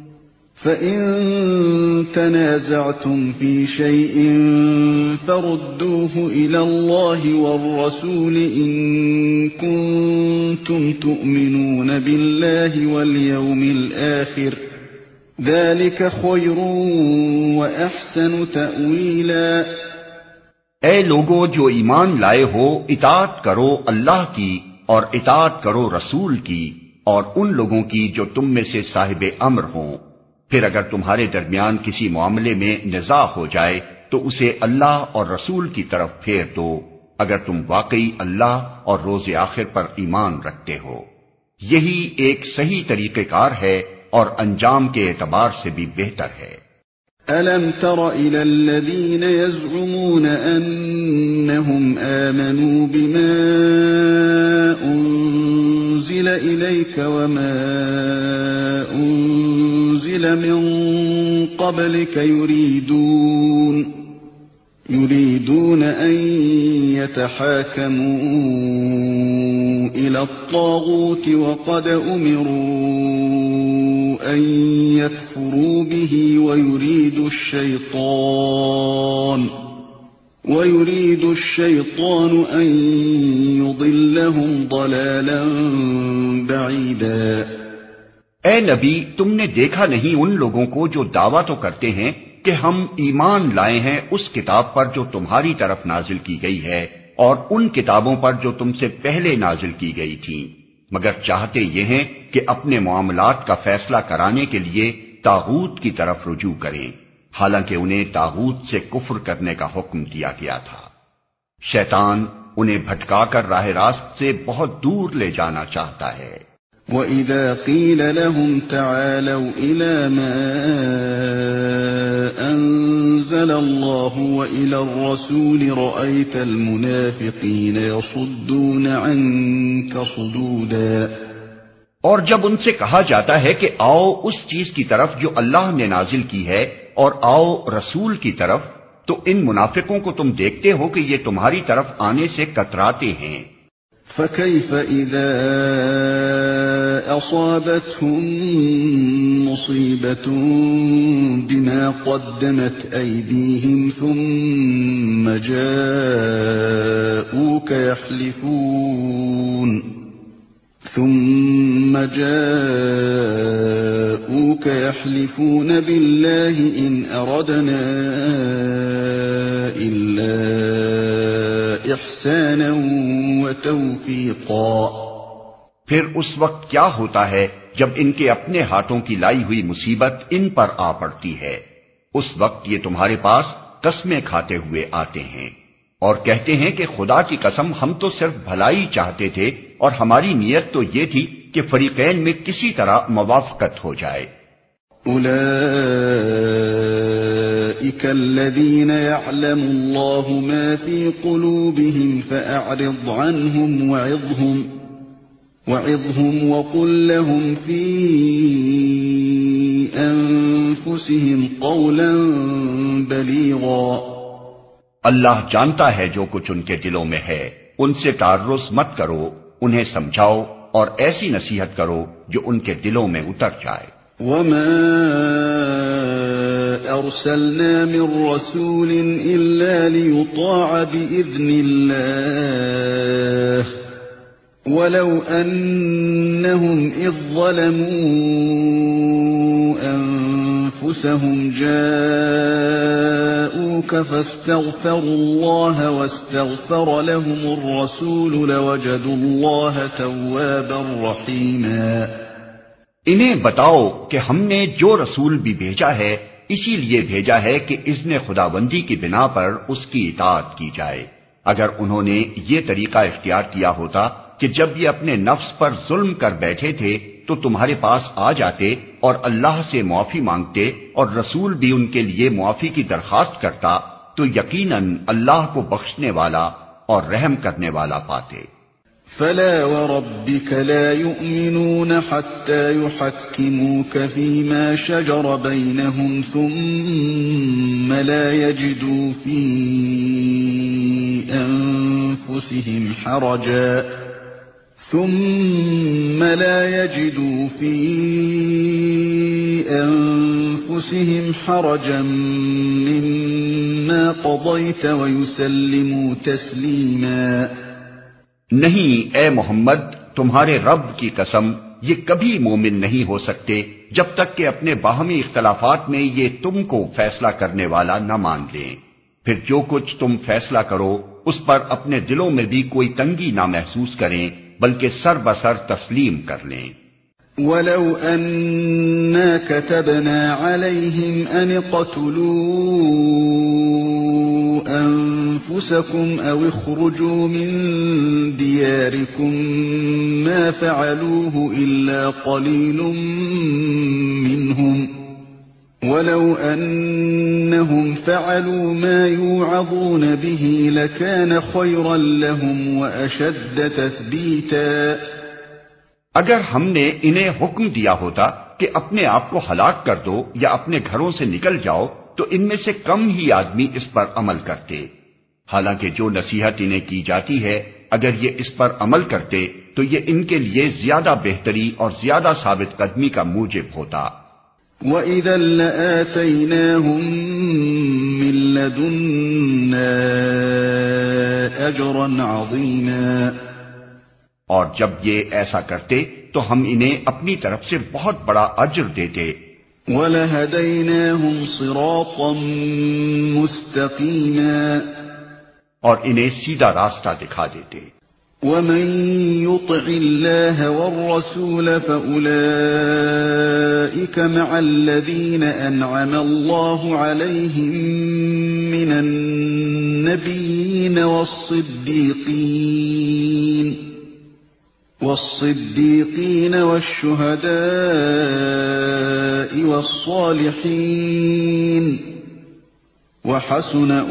فإن تنازعتم في شيء فردوه إلى الله والرسول إن كنتم تؤمنون بالله واليوم الآخر ذلك خیر واحسن تأویلا۔ اے لوگو جو ایمان لائے ہو، اطاعت کرو اللہ کی اور اطاعت کرو رسول کی اور ان لوگوں کی جو تم میں سے صاحب امر ہوں۔ پھر اگر تمہارے درمیان کسی معاملے میں نزاع ہو جائے تو اسے اللہ اور رسول کی طرف پھیر دو، اگر تم واقعی اللہ اور روز آخر پر ایمان رکھتے ہو۔ یہی ایک صحیح طریقہ کار ہے اور انجام کے اعتبار سے بھی بہتر ہے۔ أَلَمْ تَرَ إِلَى الَّذِينَ يَزْعُمُونَ أَنَّهُمْ آمَنُوا بِمَا أُنزِلَ إِلَيْكَ وَمَا أُنزِلَ مِن قَبْلِكَ يُرِيدُونَ يريدون أن يتحاكموا إلى الطاغوت وقد أمروا أن يكفروا به ويريد الشيطان ويريد الشيطان أن يضلهم ضلالا بعيدا۔ اے نبی، تم نے دیکھا نہیں ان لوگوں کو جو دعویٰ تو کرتے ہیں کہ ہم ایمان لائے ہیں اس کتاب پر جو تمہاری طرف نازل کی گئی ہے اور ان کتابوں پر جو تم سے پہلے نازل کی گئی تھیں، مگر چاہتے یہ ہیں کہ اپنے معاملات کا فیصلہ کرانے کے لیے طاغوت کی طرف رجوع کریں، حالانکہ انہیں طاغوت سے کفر کرنے کا حکم دیا گیا تھا۔ شیطان انہیں بھٹکا کر راہ راست سے بہت دور لے جانا چاہتا ہے۔ وَإِذَا قِيلَ لَهُمْ تَعَالَوْا إِلَى مَا أَنزَلَ اللَّهُ وَإِلَى الرَّسُولِ رَأَيْتَ الْمُنَافِقِينَ يَصُدُّونَ عَنكَ صُدُودًا۔ اور جب ان سے کہا جاتا ہے کہ آؤ اس چیز کی طرف جو اللہ نے نازل کی ہے اور آؤ رسول کی طرف، تو ان منافقوں کو تم دیکھتے ہو کہ یہ تمہاری طرف آنے سے کتراتے ہیں۔ فَكَيْفَ إِذَا أَصَابَتْهُم مُّصِيبَةٌ بِمَا قَدَّمَتْ أَيْدِيهِمْ ثُمَّ جَاءُوكَ يَحْلِفُونَ ثُمَّ جَاءُوكَ يَحْلِفُونَ بِاللَّهِ إِنْ أَرَدْنَا إِلَّا احسانا وتوفیقا۔ پھر اس وقت کیا ہوتا ہے جب ان کے اپنے ہاتھوں کی لائی ہوئی مصیبت ان پر آ پڑتی ہے، اس وقت یہ تمہارے پاس قسمیں کھاتے ہوئے آتے ہیں اور کہتے ہیں کہ خدا کی قسم ہم تو صرف بھلائی چاہتے تھے اور ہماری نیت تو یہ تھی کہ فریقین میں کسی طرح موافقت ہو جائے۔ أولئك الذين يعلم الله ما في قلوبهم فأعرض عنهم وعظهم وعظهم وقل لهم في أنفسهم قولا بليغا۔ اللہ جانتا ہے جو کچھ ان کے دلوں میں ہے، ان سے تعرض مت کرو، انہیں سمجھاؤ اور ایسی نصیحت کرو جو ان کے دلوں میں اتر جائے۔ وما أرسلنا من رسول إلا ليطاع بإذن الله ولو أنهم إذ ظلموا أنفسهم جاءوك فاستغفروا الله واستغفر لهم الرسول لوجدوا الله توابا رحيما۔ انہیں بتاؤ کہ ہم نے جو رسول بھی بھیجا ہے اسی لیے بھیجا ہے کہ اذن خداوندی کی بنا پر اس کی اطاعت کی جائے۔ اگر انہوں نے یہ طریقہ اختیار کیا ہوتا کہ جب یہ اپنے نفس پر ظلم کر بیٹھے تھے تو تمہارے پاس آ جاتے اور اللہ سے معافی مانگتے اور رسول بھی ان کے لیے معافی کی درخواست کرتا تو یقیناً اللہ کو بخشنے والا اور رحم کرنے والا پاتے۔ فلا وربك لا يؤمنون حتى يحكموك فيما شجر بينهم ثم لا يجدوا في أنفسهم حرجا ثم لا يجدوا في أنفسهم حرجا مما قضيت ويسلموا تسليما۔ نہیں اے محمد، تمہارے رب کی قسم، یہ کبھی مومن نہیں ہو سکتے جب تک کہ اپنے باہمی اختلافات میں یہ تم کو فیصلہ کرنے والا نہ مان لیں، پھر جو کچھ تم فیصلہ کرو اس پر اپنے دلوں میں بھی کوئی تنگی نہ محسوس کریں بلکہ سر بسر تسلیم کر لیں۔ وَلَوْ أَنَّا كَتَبْنَا عَلَيْهِمْ أَنِ اقْتُلُوا أَنفُسَكُمْ أَوْ اخْرُجُوا مِنْ دِيَارِكُمْ مَا فَعَلُوهُ إِلَّا قَلِيلٌ مِّنْهُمْ وَلَوْ أَنَّهُمْ فَعَلُوا مَا يُوعَظُونَ بِهِ لَكَانَ خَيْرًا لَهُمْ وَأَشَدَّ تَثْبِيتًا۔ اگر ہم نے انہیں حکم دیا ہوتا کہ اپنے آپ کو ہلاک کر دو یا اپنے گھروں سے نکل جاؤ تو ان میں سے کم ہی آدمی اس پر عمل کرتے، حالانکہ جو نصیحت انہیں کی جاتی ہے اگر یہ اس پر عمل کرتے تو یہ ان کے لیے زیادہ بہتری اور زیادہ ثابت قدمی کا موجب ہوتا۔ وَإِذًا لَآتَيْنَاهُمْ مِن لَّدُنَّا أَجْرًا عَظِيمًا۔ اور جب یہ ایسا کرتے تو ہم انہیں اپنی طرف سے بہت بڑا اجر دیتے۔ وَلَهَدَيْنَاهُمْ صِرَاطًا مُسْتَقِيمًا۔ اور انہیں سیدھا راستہ دکھا دیتے۔ وَمَن يُطِعِ اللَّهَ وَالرَّسُولَ فَأُولَئِكَ مَعَ الَّذِينَ أَنْعَمَ اللَّهُ عَلَيْهِم مِّنَ النَّبِيِّينَ وَالصِّدِّيقِينَ والصديقين والشهداء والصالحين وحسن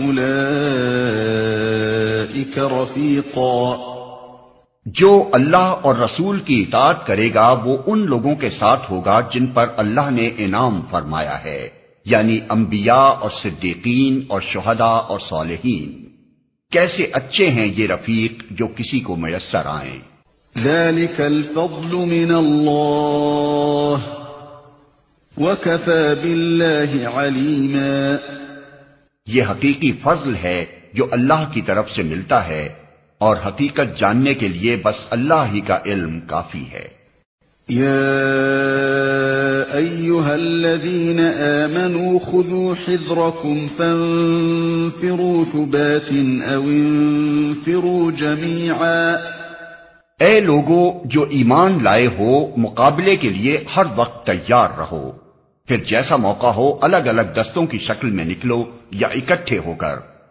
أولئك رفيقا۔ جو اللہ اور رسول کی اطاعت کرے گا وہ ان لوگوں کے ساتھ ہوگا جن پر اللہ نے انعام فرمایا ہے، یعنی انبیاء اور صدیقین اور شہداء اور صالحین۔ کیسے اچھے ہیں یہ رفیق جو کسی کو میسر آئیں۔ ذلك الفضل من الله وكفى بالله عليما۔ یہ حقیقی فضل ہے جو اللہ کی طرف سے ملتا ہے اور حقیقت جاننے کے لیے بس اللہ ہی کا علم کافی ہے۔ يا أيها الذين آمنوا خذوا حذركم فانفروا ثبات أو انفروا جميعا۔ اے لوگو جو ایمان لائے ہو مقابلے کے لیے ہر وقت تیار رہو، پھر جیسا موقع ہو الگ الگ دستوں کی شکل میں نکلو یا اکٹھے ہو کر۔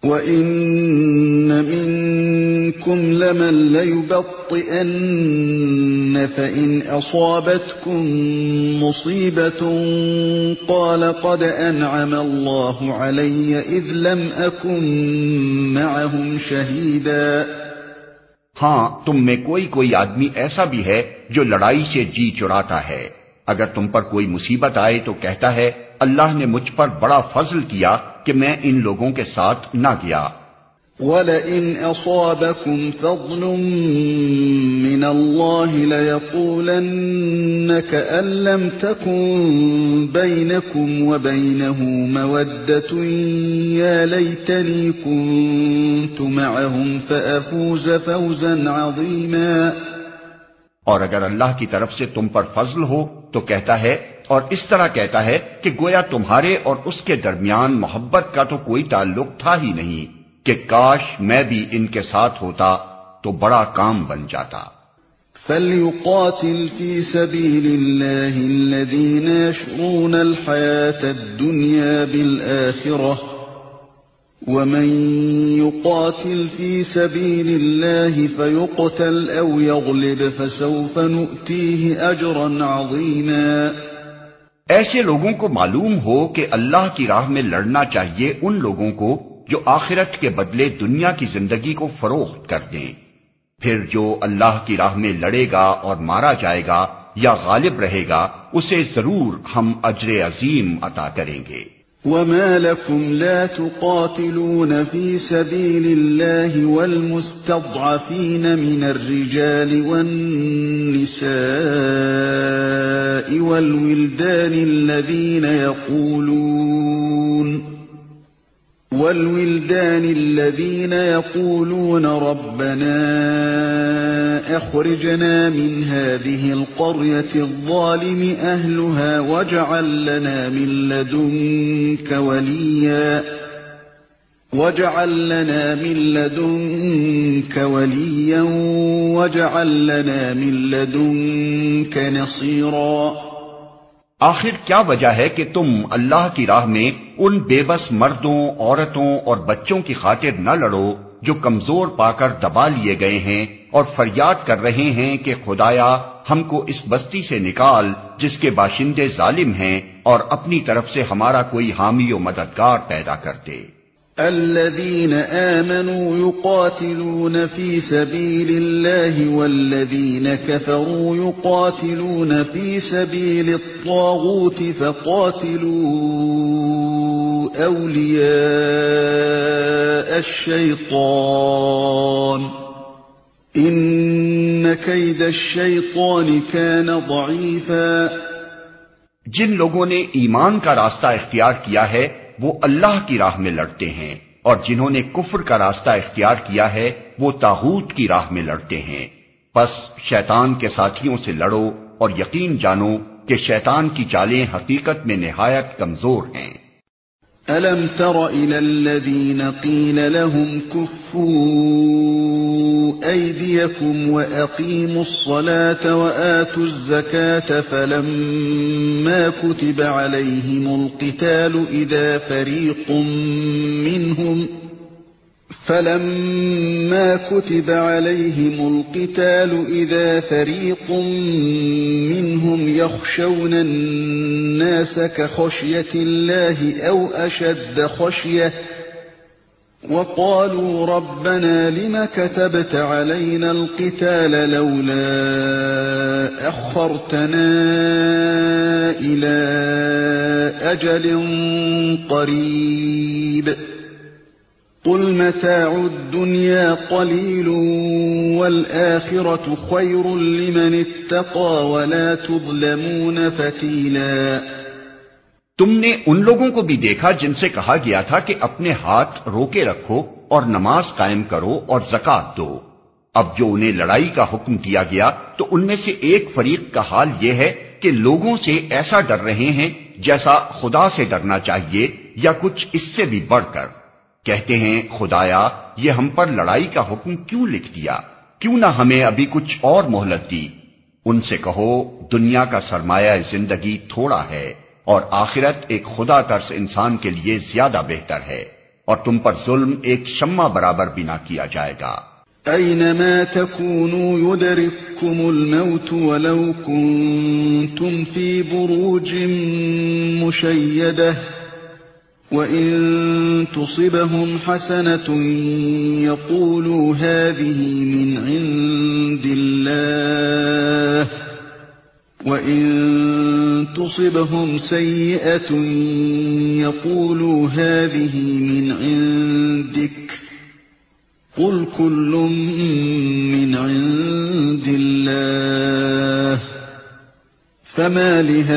وَإِنَّ مِنكُمْ لَمَن لَّيُبَطِّئَنَّ فَإِنْ أَصَابَتْكُم مُّصِيبَةٌ قَالَ قَدْ أَنْعَمَ اللَّهُ عَلَيَّ إِذْ لَمْ أَكُن مَّعَهُمْ شَهِيدًا۔ ہاں، تم میں کوئی کوئی آدمی ایسا بھی ہے جو لڑائی سے جی چراتا ہے، اگر تم پر کوئی مصیبت آئے تو کہتا ہے اللہ نے مجھ پر بڑا فضل کیا کہ میں ان لوگوں کے ساتھ نہ گیا۔ وَلَئِنْ أَصَابَكُمْ فَضْلٌ مِّنَ اللَّهِ لَيَقُولَنَّ كَأَن لَّمْ تَكُن بَيْنَكُمْ وَبَيْنَهُ مَوَدَّةٌ يَا لَيْتَنِي كُنتُ مَعَهُمْ فَأَفُوزَ فَوْزًا عَظِيمًا۔ اور اگر اللہ کی طرف سے تم پر فضل ہو تو کہتا ہے، اور اس طرح کہتا ہے کہ گویا تمہارے اور اس کے درمیان محبت کا تو کوئی تعلق تھا ہی نہیں، کہ کاش میں بھی ان کے ساتھ ہوتا تو بڑا کام بن جاتا۔ فَلْيُقَاتِلْ فِي سَبِيلِ اللَّهِ الَّذِينَ يَشْرُونَ الْحَيَاةَ الدُّنْيَا بِالْآخِرَةِ وَمَن يُقَاتِلْ فِي سَبِيلِ اللَّهِ فَيُقْتَلْ أَوْ يَغْلِبْ فَسَوْفَ نُؤْتِيهِ أَجْرًا عَظِيمًا۔ ایسے لوگوں کو معلوم ہو کہ اللہ کی راہ میں لڑنا چاہیے ان لوگوں کو جو آخرت کے بدلے دنیا کی زندگی کو فروخت کر دیں، پھر جو اللہ کی راہ میں لڑے گا اور مارا جائے گا یا غالب رہے گا اسے ضرور ہم اجر عظیم عطا کریں گے۔ وَمَا لَكُمْ لَا تُقَاتِلُونَ فِي سَبِيلِ اللَّهِ وَالْمُسْتَضْعَفِينَ مِنَ الرِّجَالِ وَالنِّسَاءِ وَالْوِلْدَانِ الَّذِينَ يَقُولُونَ والولدان الذين يقولون ربنا أخرجنا من هذه القرية الظالم أهلها واجعل لنا من لدنك وليا واجعل لنا من لدنك وليا واجعل لنا من لدنك نصيرا۔ آخر کیا وجہ ہے کہ تم اللہ کی راہ میں ان بے بس مردوں، عورتوں اور بچوں کی خاطر نہ لڑو جو کمزور پا کر دبا لیے گئے ہیں اور فریاد کر رہے ہیں کہ خدایا ہم کو اس بستی سے نکال جس کے باشندے ظالم ہیں، اور اپنی طرف سے ہمارا کوئی حامی و مددگار پیدا کر دے۔ الذين آمنوا يقاتلون في سبيل الله والذين كفروا يقاتلون في سبيل الطاغوت فقاتلوا أولياء الشيطان إن كيد الشيطان كان ضعيفا۔ جن لوگوں نے ایمان کا راستہ اختیار کیا ہے وہ اللہ کی راہ میں لڑتے ہیں، اور جنہوں نے کفر کا راستہ اختیار کیا ہے وہ طاغوت کی راہ میں لڑتے ہیں۔ پس شیطان کے ساتھیوں سے لڑو اور یقین جانو کہ شیطان کی چالیں حقیقت میں نہایت کمزور ہیں۔ أَلَمْ تَرَ إِلَى الَّذِينَ قِيلَ لَهُمْ كُفُّوا أَيْدِيَكُمْ وَأَقِيمُوا الصَّلَاةَ وَآتُوا الزَّكَاةَ فَلَمَّا كُتِبَ عَلَيْهِمُ الْقِتَالُ إِذَا فَرِيقٌ مِّنْهُمْ فَلَمَّا كُتِبَ عَلَيْهِمُ الْقِتَالُ إِذَا فَرِيقٌ مِّنْهُمْ يَخْشَوْنَ النَّاسَ كَخَشْيَةِ اللَّهِ أَوْ أَشَدَّ خَشْيَةً وَقَالُوا رَبَّنَا لِمَ كَتَبْتَ عَلَيْنَا الْقِتَالَ لَوْلَا أَخَّرْتَنَا إِلَى أَجَلٍ قَرِيبٍ قُلْ مَتَاعُ الدُّنْيَا قَلِيلٌ وَالْآخِرَةُ خَيْرٌ لِمَنِ اتَّقَى وَلَا تُظْلَمُونَ فَتِيلًا۔ تم نے ان لوگوں کو بھی دیکھا جن سے کہا گیا تھا کہ اپنے ہاتھ روکے رکھو اور نماز قائم کرو اور زکوٰۃ دو۔ اب جو انہیں لڑائی کا حکم دیا گیا تو ان میں سے ایک فریق کا حال یہ ہے کہ لوگوں سے ایسا ڈر رہے ہیں جیسا خدا سے ڈرنا چاہیے یا کچھ اس سے بھی بڑھ کر۔ کہتے ہیں خدایا یہ ہم پر لڑائی کا حکم کیوں لکھ دیا، کیوں نہ ہمیں ابھی کچھ اور مہلت دی۔ ان سے کہو دنیا کا سرمایہ زندگی تھوڑا ہے اور آخرت ایک خدا ترس انسان کے لیے زیادہ بہتر ہے۔ اور تم پر ظلم ایک شمع برابر بھی نہ کیا جائے گا۔ أينما تكونوا يدرككم الموت ولو كنتم في بروج مشيدة وإن تصبهم حسنة يقولوا هذه من عند الله وَإِن تُصِبْهُمْ سَيِّئَةٌ يَقُولُوا هَذِهِ مِنْ عِنْدِكَ قُلْ كُلٌّ مِّنْ عِنْدِ اللَّهِ فَمَا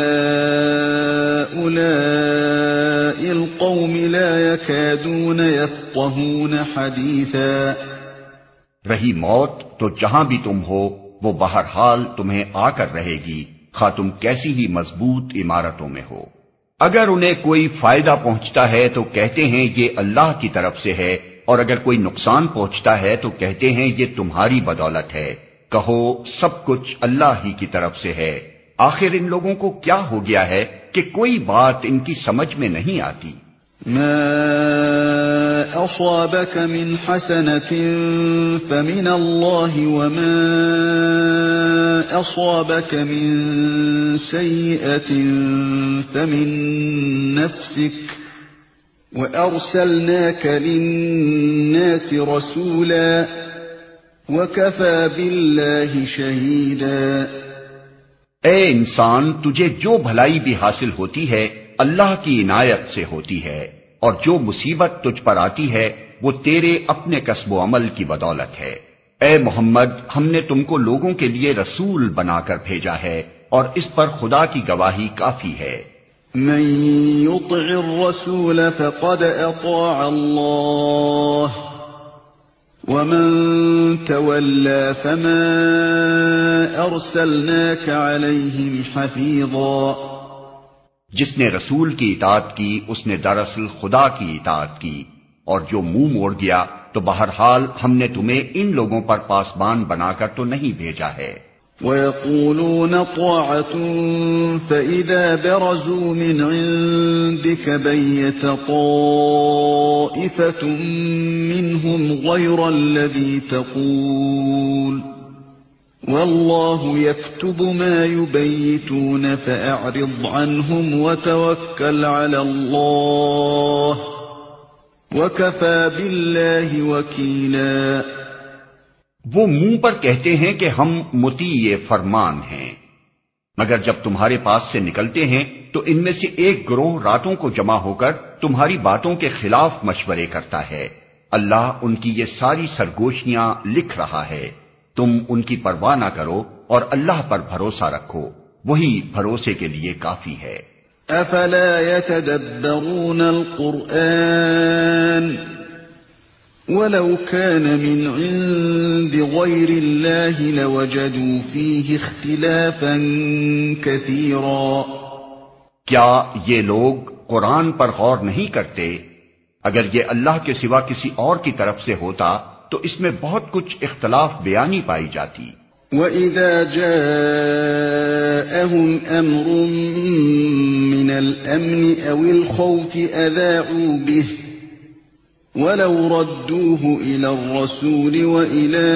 لِهَؤُلَاءِ الْقَوْمِ لَا يَكَادُونَ يَفْقَهُونَ حَدِيثًا۔ رہی موت تو جہاں بھی تم ہو وہ بہرحال تمہیں آ کر رہے گی، خواہ تم کیسی ہی مضبوط عمارتوں میں ہو۔ اگر انہیں کوئی فائدہ پہنچتا ہے تو کہتے ہیں یہ اللہ کی طرف سے ہے، اور اگر کوئی نقصان پہنچتا ہے تو کہتے ہیں یہ تمہاری بدولت ہے۔ کہو سب کچھ اللہ ہی کی طرف سے ہے۔ آخر ان لوگوں کو کیا ہو گیا ہے کہ کوئی بات ان کی سمجھ میں نہیں آتی۔ ما أصابك من حسنة فمن الله وما أصابك من سيئة فمن نفسك وأرسلناك للناس رسولا وكفى بالله شهيدا۔ اے انسان، تجھے جو بھلائی بھی حاصل ہوتی ہے اللہ کی عنایت سے ہوتی ہے، اور جو مصیبت تجھ پر آتی ہے وہ تیرے اپنے کسب و عمل کی بدولت ہے۔ اے محمد، ہم نے تم کو لوگوں کے لیے رسول بنا کر بھیجا ہے، اور اس پر خدا کی گواہی کافی ہے۔ من يطع الرسول فقد اطاع الله ومن تولى فما ارسلناك عليهم حفيظا۔ جس نے رسول کی اطاعت کی اس نے دراصل خدا کی اطاعت کی، اور جو منہ موڑ گیا تو بہرحال ہم نے تمہیں ان لوگوں پر پاسبان بنا کر تو نہیں بھیجا ہے۔ وَيَقُولُونَ طَاعَةٌ فَإِذَا بَرَزُوا مِنْ عِنْدِكَ بَيَّتَ طَائِفَةٌ مِّنْهُمْ غَيْرَ الَّذِي تَقُولُ وَاللَّهُ يَكْتُبُ مَا يُبَيِّتُونَ فَأَعْرِضْ عَنْهُمْ وَتَوَكَّلْ عَلَى اللَّهِ وَكَفَى بِاللَّهِ وَكِيلًا۔ وہ منہ پر کہتے ہیں کہ ہم مطیع فرمان ہیں، مگر جب تمہارے پاس سے نکلتے ہیں تو ان میں سے ایک گروہ راتوں کو جمع ہو کر تمہاری باتوں کے خلاف مشورے کرتا ہے۔ اللہ ان کی یہ ساری سرگوشیاں لکھ رہا ہے۔ تم ان کی پرواہ نہ کرو اور اللہ پر بھروسہ رکھو، وہی بھروسے کے لیے کافی ہے۔ افلا يتدبرون القرآن ولو كان من عند غير الله لوجدوا فيه اختلافا كثيرا۔ کیا یہ لوگ قرآن پر غور نہیں کرتے؟ اگر یہ اللہ کے سوا کسی اور کی طرف سے ہوتا تو اس میں بہت کچھ اختلاف بیانی پائی جاتی۔ وَإِذَا جَاءَهُمْ أَمْرٌ مِّنَ الْأَمْنِ أَوِ الْخَوْفِ أَذَاعُوا بِهِ وَلَوْ رَدُّوهُ إِلَى الرَّسُولِ وَإِلَى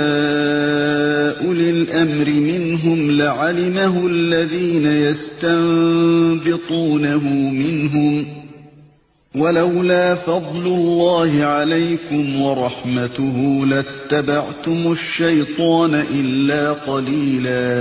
أُولِي الْأَمْرِ مِنْهُمْ لَعَلِمَهُ الَّذِينَ يَسْتَنبِطُونَهُ مِنْهُمْ وَلَوْلَا فَضْلُ اللَّهِ عَلَيْكُمْ وَرَحْمَتُهُ لَاتَّبَعْتُمُ الشَّيْطَانَ إِلَّا قَلِيلًا۔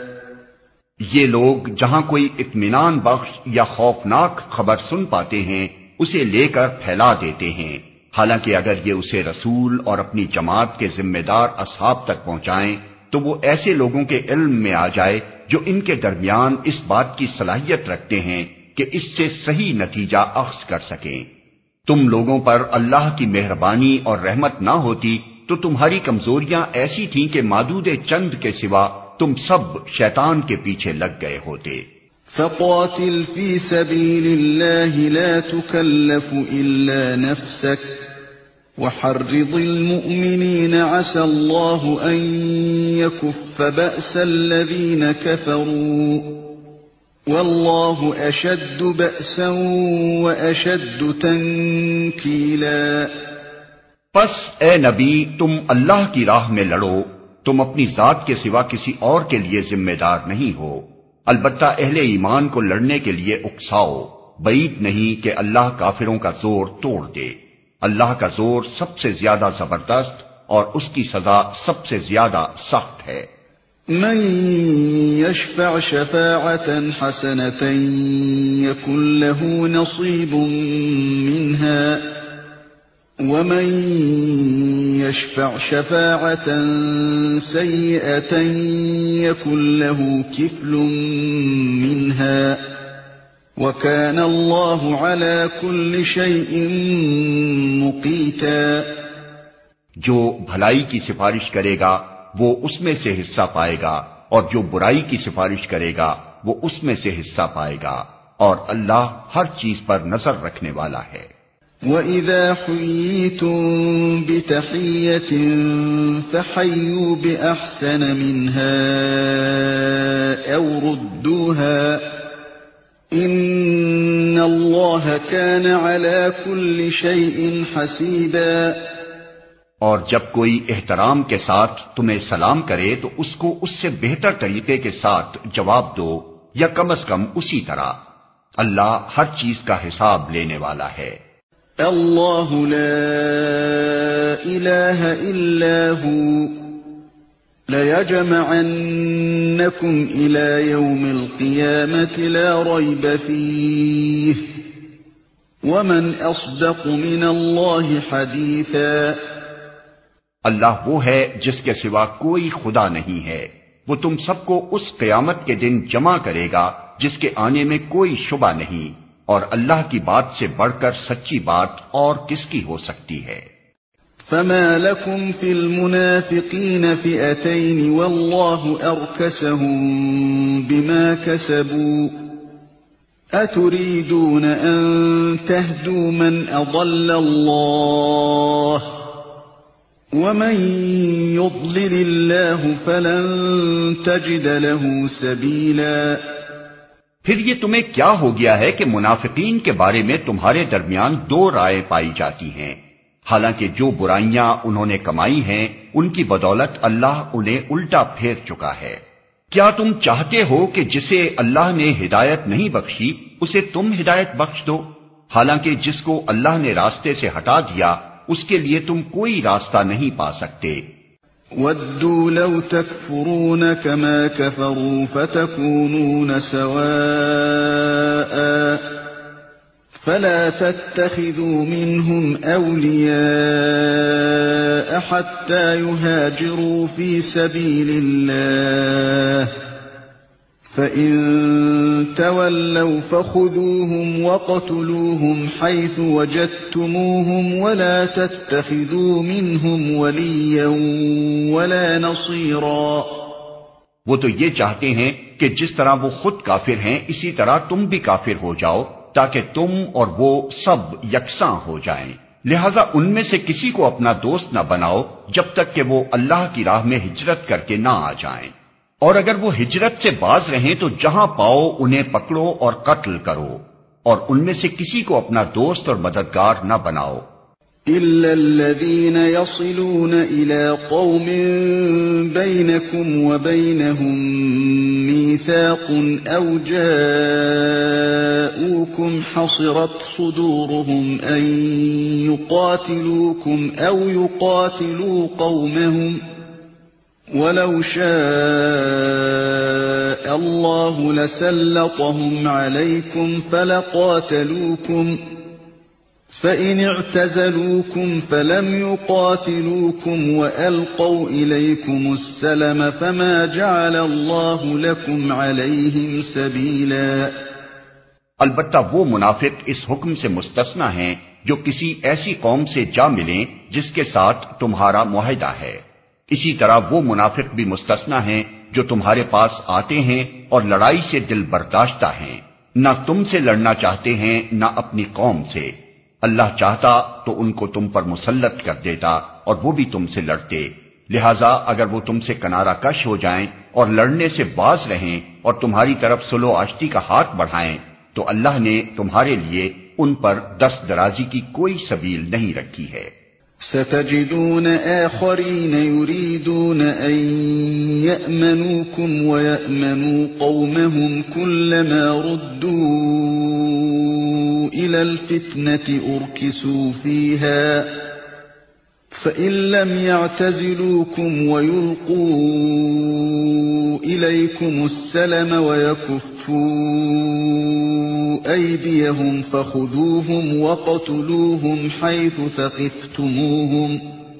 یہ لوگ جہاں کوئی اطمینان بخش یا خوفناک خبر سن پاتے ہیں اسے لے کر پھیلا دیتے ہیں، حالانکہ اگر یہ اسے رسول اور اپنی جماعت کے ذمہ دار اصحاب تک پہنچائیں تو وہ ایسے لوگوں کے علم میں آ جائے جو ان کے درمیان اس بات کی صلاحیت رکھتے ہیں کہ اس سے صحیح نتیجہ اخذ کر سکیں۔ تم لوگوں پر اللہ کی مہربانی اور رحمت نہ ہوتی تو تمہاری کمزوریاں ایسی تھیں کہ معدود چند کے سوا تم سب شیطان کے پیچھے لگ گئے ہوتے۔ فَقَاتِلْ فِي سَبِيلِ اللَّهِ لَا تُكَلَّفُ إِلَّا نَفْسَكَ وَحَرِّضِ الْمُؤْمِنِينَ عَسَى اللَّهُ أَن يَكُفَّ بَأْسَ الَّذِينَ كَفَرُوا واللہ اشد بأسا واشد تنکیلا۔ پس اے نبی تم اللہ کی راہ میں لڑو، تم اپنی ذات کے سوا کسی اور کے لیے ذمہ دار نہیں ہو، البتہ اہل ایمان کو لڑنے کے لیے اکساؤ، بعید نہیں کہ اللہ کافروں کا زور توڑ دے۔ اللہ کا زور سب سے زیادہ زبردست اور اس کی سزا سب سے زیادہ سخت ہے۔ من يشفع شفاعة حسنة يكن له نصيب منها ومن يشفع شفاعة سيئة يكن له كفل منها وكان الله على كل شيء مقيتا۔ جو بھلائی کی سفارش کرے گا وہ اس میں سے حصہ پائے گا، اور جو برائی کی سفارش کرے گا وہ اس میں سے حصہ پائے گا، اور اللہ ہر چیز پر نظر رکھنے والا ہے۔ وَإِذَا حُيِّيتُم بِتَحِيَّةٍ فَحَيُّوا بِأَحْسَنَ مِنْهَا أَوْ رُدُّوهَا إِنَّ اللَّهَ كَانَ عَلَى كُلِّ شَيْءٍ حَسِيبًا۔ اور جب کوئی احترام کے ساتھ تمہیں سلام کرے تو اس کو اس سے بہتر طریقے کے ساتھ جواب دو، یا کم از کم اسی طرح۔ اللہ ہر چیز کا حساب لینے والا ہے۔ اللہ لا الہ الا ہو لیجمعنکم الی یوم القیامة لا ریب فیہ ومن اصدق من اللہ حدیثا۔ اللہ وہ ہے جس کے سوا کوئی خدا نہیں ہے، وہ تم سب کو اس قیامت کے دن جمع کرے گا جس کے آنے میں کوئی شبہ نہیں، اور اللہ کی بات سے بڑھ کر سچی بات اور کس کی ہو سکتی ہے۔ فما لكم في المنافقين فئتين والله أركسهم بما كسبوا أتريدون أن تهدوا من أضل الله ومن يضلل الله فلن تجد له سبيلا۔ پھر یہ تمہیں کیا ہو گیا ہے کہ منافقین کے بارے میں تمہارے درمیان دو رائے پائی جاتی ہیں، حالانکہ جو برائیاں انہوں نے کمائی ہیں ان کی بدولت اللہ انہیں الٹا پھیر چکا ہے۔ کیا تم چاہتے ہو کہ جسے اللہ نے ہدایت نہیں بخشی اسے تم ہدایت بخش دو، حالانکہ جس کو اللہ نے راستے سے ہٹا دیا اس کے لیے تم کوئی راستہ نہیں پا سکتے۔ وَدُّوا لَوْ تَكْفُرُونَ كَمَا كَفَرُوا فَتَكُونُونَ سَوَاءً فَلَا تَتَّخِذُوا مِنْهُمْ أَوْلِيَاءَ حَتَّى يُهَاجِرُوا فِي سَبِيلِ اللَّهِ فَإِن تَوَلَّوْا فَخُذُوهُمْ وَاقْتُلُوهُمْ حَيْثُ وَجَدتُّمُوهُمْ وَلَا تَتَّخِذُوا مِنْهُمْ وَلِيًّا وَلَا نَصِيرًا۔ وہ تو یہ چاہتے ہیں کہ جس طرح وہ خود کافر ہیں اسی طرح تم بھی کافر ہو جاؤ تاکہ تم اور وہ سب یکساں ہو جائیں، لہذا ان میں سے کسی کو اپنا دوست نہ بناؤ جب تک کہ وہ اللہ کی راہ میں ہجرت کر کے نہ آ جائیں، اور اگر وہ ہجرت سے باز رہیں تو جہاں پاؤ انہیں پکڑو اور قتل کرو، اور ان میں سے کسی کو اپنا دوست اور مددگار نہ بناؤ۔ إِلَّا الَّذِينَ يَصِلُونَ إِلَىٰ قَوْمٍ بَيْنَكُمْ وَبَيْنَهُم مِّيثَاقٌ أَوْ جَاءُوكُمْ حَصِرَتْ صُدُورُهُمْ أَن يُقَاتِلُوكُمْ أَوْ يُقَاتِلُوا قَوْمَهُمْ وَلَوْ شَاءَ اللَّهُ لَسَلَّطَهُمْ عَلَيْكُمْ فَلَقَاتَلُوكُمْ فَإِنِ اعْتَزَلُوكُمْ فَلَمْ يُقَاتِلُوكُمْ وَأَلْقَوْا إِلَيْكُمُ السَّلَمَ فَمَا جَعَلَ اللَّهُ لَكُمْ عَلَيْهِمْ سَبِيلًا۔ البتہ وہ منافق اس حکم سے مستثنی ہیں جو کسی ایسی قوم سے جا ملیں جس کے ساتھ تمہارا معاہدہ ہے، اسی طرح وہ منافق بھی مستثنی ہیں جو تمہارے پاس آتے ہیں اور لڑائی سے دل برداشتہ ہیں، نہ تم سے لڑنا چاہتے ہیں نہ اپنی قوم سے، اللہ چاہتا تو ان کو تم پر مسلط کر دیتا اور وہ بھی تم سے لڑتے، لہذا اگر وہ تم سے کنارہ کش ہو جائیں اور لڑنے سے باز رہیں اور تمہاری طرف صلح و آشتی کا ہاتھ بڑھائیں تو اللہ نے تمہارے لیے ان پر دست درازی کی کوئی سبیل نہیں رکھی ہے۔ ستجدون آخرين يريدون أن يأمنوكم ويأمنوا قومهم كلما ردوا إلى الفتنة أركسوا فيها فإن لم يعتزلوكم ويلقوا إليكم السلم ويكفوا أيديهم فخذوهم وقتلوهم حيث ثقفتموهم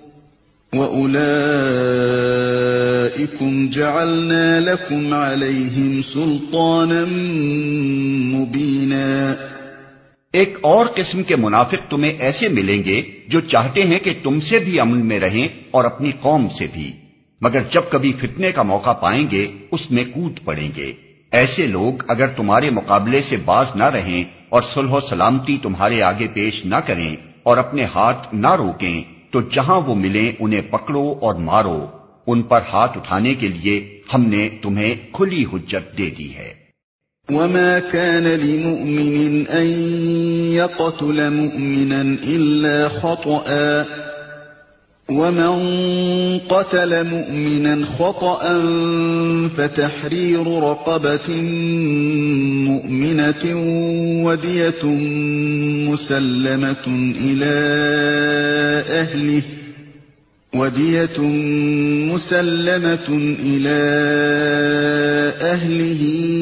وأولئكم جعلنا لكم عليهم سلطانا مبينا۔ ایک اور قسم کے منافق تمہیں ایسے ملیں گے جو چاہتے ہیں کہ تم سے بھی امن میں رہیں اور اپنی قوم سے بھی، مگر جب کبھی فتنے کا موقع پائیں گے اس میں کود پڑیں گے۔ ایسے لوگ اگر تمہارے مقابلے سے باز نہ رہیں اور صلح و سلامتی تمہارے آگے پیش نہ کریں اور اپنے ہاتھ نہ روکیں تو جہاں وہ ملیں انہیں پکڑو اور مارو۔ ان پر ہاتھ اٹھانے کے لیے ہم نے تمہیں کھلی حجت دے دی ہے۔ وما كان لمؤمن أن يقتل مؤمنا إلا خطأ ومن قتل مؤمنا خطأ فتحرير رقبة مؤمنة ودية مسلمة إلى أهله وَدِيَةٌ مُسَلَّمَةٌ إِلَى أَهْلِهِ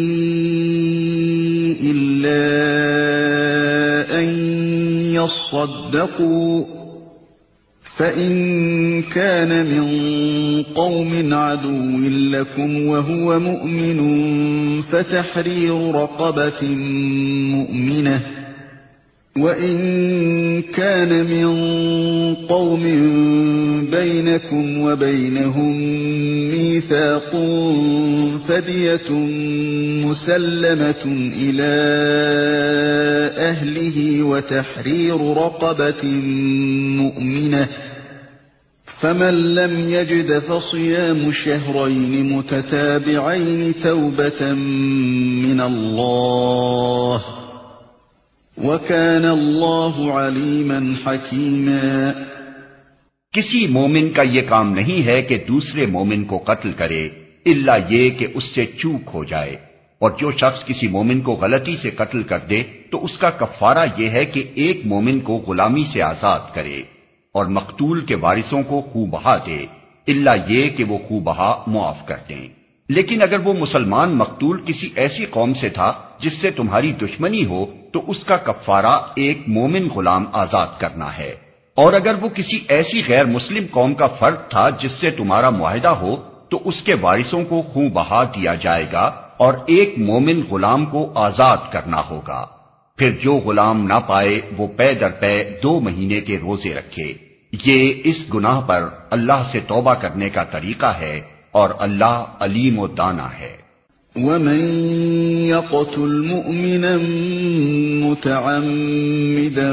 إِلَّا أَن يَصَّدَّقُوا فَإِن كَانَ مِن قَوْمٍ عَدُوٍّ لَكُمْ وَهُوَ مُؤْمِنٌ فَتَحْرِيرُ رَقَبَةٍ مُؤْمِنَةٍ وَإِن كَانَ مِن قَوْمٍ بَيْنَكُمْ وَبَيْنَهُم مِّيثَاقٌ فَدِيَةٌ مُّسَلَّمَةٌ إِلَى أَهْلِهِ وَتَحْرِيرُ رَقَبَةٍ مُّؤْمِنَةٍ فَمَن لَّمْ يَجِدْ فَصِيَامُ شَهْرَيْنِ مُتَتَابِعَيْنِ تَوْبَةً مِّنَ اللَّهِ وَكَانَ اللَّهُ عَلِيمًا حَكِيمًا۔ کسی مومن کا یہ کام نہیں ہے کہ دوسرے مومن کو قتل کرے الا یہ کہ اس سے چوک ہو جائے، اور جو شخص کسی مومن کو غلطی سے قتل کر دے تو اس کا کفارہ یہ ہے کہ ایک مومن کو غلامی سے آزاد کرے اور مقتول کے وارثوں کو خوں بہا دے الا یہ کہ وہ خوں بہا معاف کر دیں۔ لیکن اگر وہ مسلمان مقتول کسی ایسی قوم سے تھا جس سے تمہاری دشمنی ہو تو اس کا کفارہ ایک مومن غلام آزاد کرنا ہے، اور اگر وہ کسی ایسی غیر مسلم قوم کا فرد تھا جس سے تمہارا معاہدہ ہو تو اس کے وارثوں کو خوں بہا دیا جائے گا اور ایک مومن غلام کو آزاد کرنا ہوگا۔ پھر جو غلام نہ پائے وہ پے در پے دو مہینے کے روزے رکھے۔ یہ اس گناہ پر اللہ سے توبہ کرنے کا طریقہ ہے اور اللہ علیم و دانا ہے۔ وَمَن يَقْتُلْ مُؤْمِنًا مُتَعَمِّدًا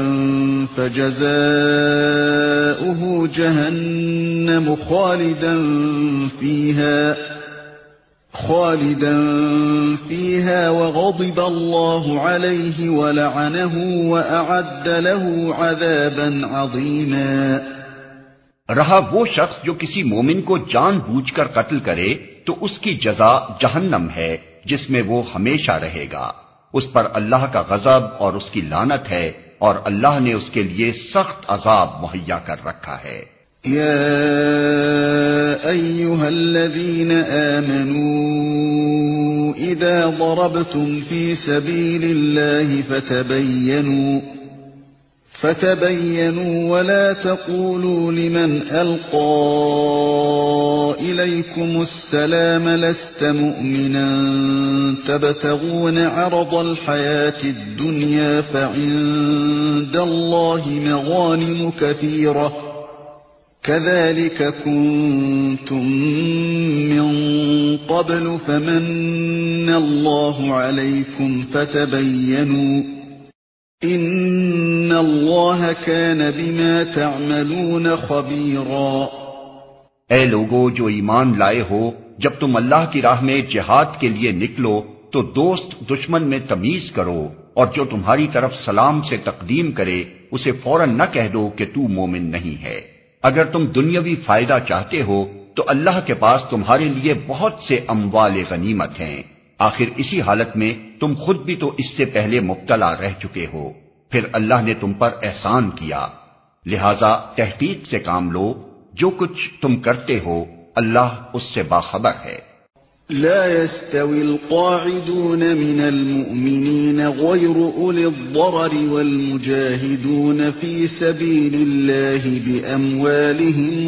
فَجَزَاؤُهُ جَهَنَّمُ خَالِدًا فِيهَا خَالِدًا فِيهَا وَغَضِبَ اللَّهُ عَلَيْهِ وَلَعَنَهُ وَأَعَدَّ لَهُ عَذَابًا عَظِيمًا۔ رہا وہ شخص جو کسی مومن کو جان بوجھ کر قتل کرے تو اس کی جزا جہنم ہے جس میں وہ ہمیشہ رہے گا، اس پر اللہ کا غضب اور اس کی لعنت ہے، اور اللہ نے اس کے لیے سخت عذاب مہیا کر رکھا ہے۔ یا ایھا الذین آمنوا اذا ضربتم فی سبیل اللہ فتبینوا فتبینوا ولا تقولوا لمن القى إليكم السلام لست مؤمنا تبتغون عرض الحياة الدنيا فعند الله مغانم كثيرة كذلك كنتم من قبل فمن الله عليكم فتبينوا ان اللہ کان بما تعملون خبیرا۔ اے لوگو جو ایمان لائے ہو، جب تم اللہ کی راہ میں جہاد کے لیے نکلو تو دوست دشمن میں تمیز کرو، اور جو تمہاری طرف سلام سے تقدیم کرے اسے فوراً نہ کہہ دو کہ تو مومن نہیں ہے۔ اگر تم دنیاوی فائدہ چاہتے ہو تو اللہ کے پاس تمہارے لیے بہت سے اموال غنیمت ہیں، آخر اسی حالت میں تم خود بھی تو اس سے پہلے مبتلا رہ چکے ہو، پھر اللہ نے تم پر احسان کیا، لہذا تحقیق سے کام لو، جو کچھ تم کرتے ہو اللہ اس سے باخبر ہے۔ لا يستوي القاعدون من المؤمنين غير أولي الضرر والمجاهدون في سبيل الله بأموالهم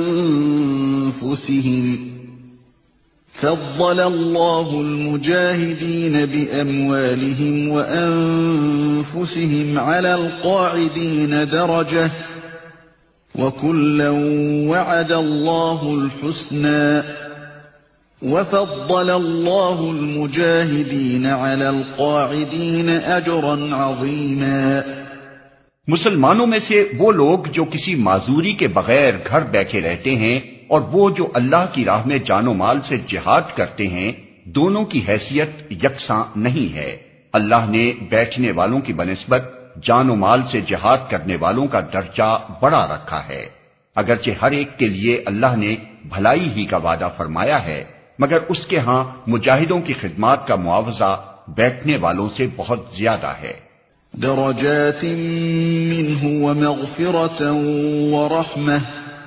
وأنفسهم فضل الله المجاهدين بأموالهم وأنفسهم على القاعدين درجة وكلا وعد الله الحسنى وَفَضَّلَ اللَّهُ الْمُجَاهِدِينَ عَلَى الْقَاعِدِينَ أَجْرًا عَظِيمًا۔ مسلمانوں میں سے وہ لوگ جو کسی معذوری کے بغیر گھر بیٹھے رہتے ہیں اور وہ جو اللہ کی راہ میں جان و مال سے جہاد کرتے ہیں، دونوں کی حیثیت یکساں نہیں ہے۔ اللہ نے بیٹھنے والوں کی بنسبت جان و مال سے جہاد کرنے والوں کا درجہ بڑا رکھا ہے، اگرچہ ہر ایک کے لیے اللہ نے بھلائی ہی کا وعدہ فرمایا ہے، مگر اس کے ہاں مجاہدوں کی خدمات کا معاوضہ بیٹھنے والوں سے بہت زیادہ ہے۔ درجات منه ومغفرة ورحمة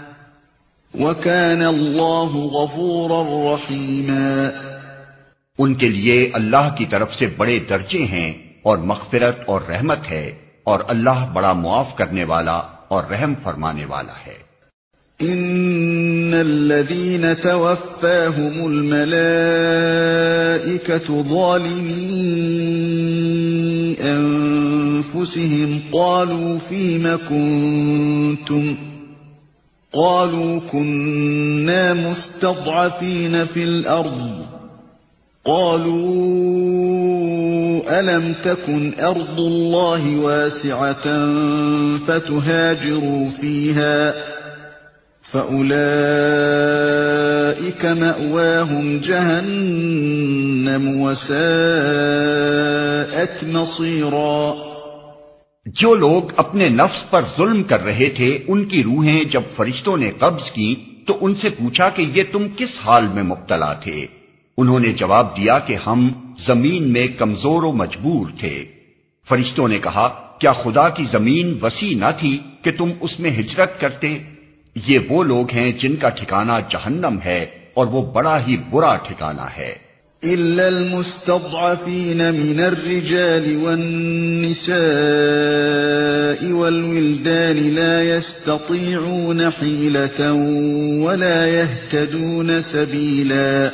وكان الله غفورا رحيما۔ ان کے لیے اللہ کی طرف سے بڑے درجے ہیں اور مغفرت اور رحمت ہے، اور اللہ بڑا معاف کرنے والا اور رحم فرمانے والا ہے۔ ان الذين توفاهم الملائكة ظالمي انفسهم قالوا فيم كنتم قالوا كنا مستضعفين في الارض قالوا ألم تكن أرض الله واسعة فتهاجروا فيها فأولئك مأواهم جهنم وساءت مصيرا۔ جو لوگ اپنے نفس پر ظلم کر رہے تھے ان کی روحیں جب فرشتوں نے قبض کی تو ان سے پوچھا کہ یہ تم کس حال میں مبتلا تھے؟ انہوں نے جواب دیا کہ ہم زمین میں کمزور و مجبور تھے۔ فرشتوں نے کہا کیا خدا کی زمین وسیع نہ تھی کہ تم اس میں ہجرت کرتے؟ یہ وہ لوگ ہیں جن کا ٹھکانہ جہنم ہے اور وہ بڑا ہی برا ٹھکانہ ہے۔ إلا المستضعفين من الرجال والنساء والولدان لا يستطيعون حيلة ولا يهتدون سبيلا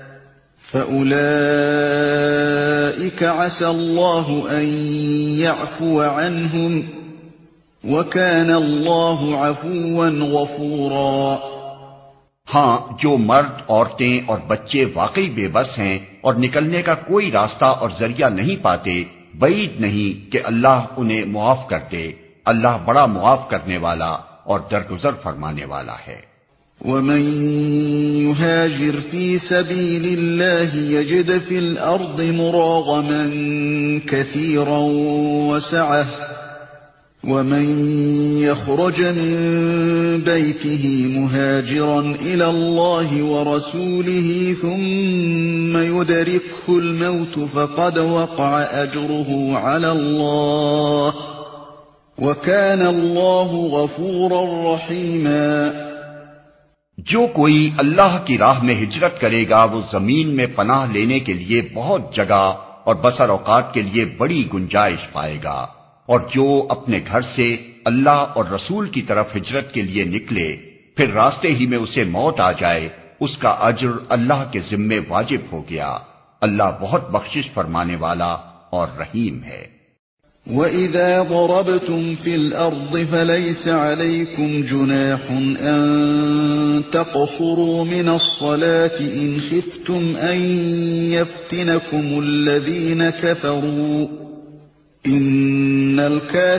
فأولئك عسى الله أن يعفو عنهم وَكَانَ اللَّهُ عَفُوًّا غَفُورًا۔ ہاں، جو مرد، عورتیں اور بچے واقعی بے بس ہیں اور نکلنے کا کوئی راستہ اور ذریعہ نہیں پاتے، بعید نہیں کہ اللہ انہیں معاف کر دے۔ اللہ بڑا معاف کرنے والا اور درگزر فرمانے والا ہے۔ وَمَن يُهَاجِرْ فِي سَبِيلِ اللَّهِ يَجِدْ فِي الْأَرْضِ مُرَاغَمًا كَثِيرًا وَسَعَةً وَمَن يَخْرُجْ مِن بَيْتِهِ مُهَاجِرًا إِلَى اللَّهِ وَرَسُولِهِ ثُمَّ يُدْرِكْهُ الْمَوْتُ فَقَدْ وَقَعَ أَجْرُهُ عَلَى اللَّهِ وَكَانَ اللَّهُ غَفُورًا رَّحِيمًا۔ جو کوئی اللہ کی راہ میں ہجرت کرے گا وہ زمین میں پناہ لینے کے لیے بہت جگہ اور بسر اوقات کے لیے بڑی گنجائش پائے گا، اور جو اپنے گھر سے اللہ اور رسول کی طرف ہجرت کے لیے نکلے پھر راستے ہی میں اسے موت آ جائے، اس کا اجر اللہ کے ذمے واجب ہو گیا۔ اللہ بہت بخشش فرمانے والا اور رحیم ہے۔ وَإِذَا ضَرَبْتُمْ فِي الْأَرْضِ فَلَيْسَ عَلَيْكُمْ جُنَاحٌ أَن تَقْصُرُوا مِنَ الصَّلَاةِ إِنْ خِفْتُمْ أَن يَفْتِنَكُمُ الَّذِينَ كَفَرُوا إِنَّ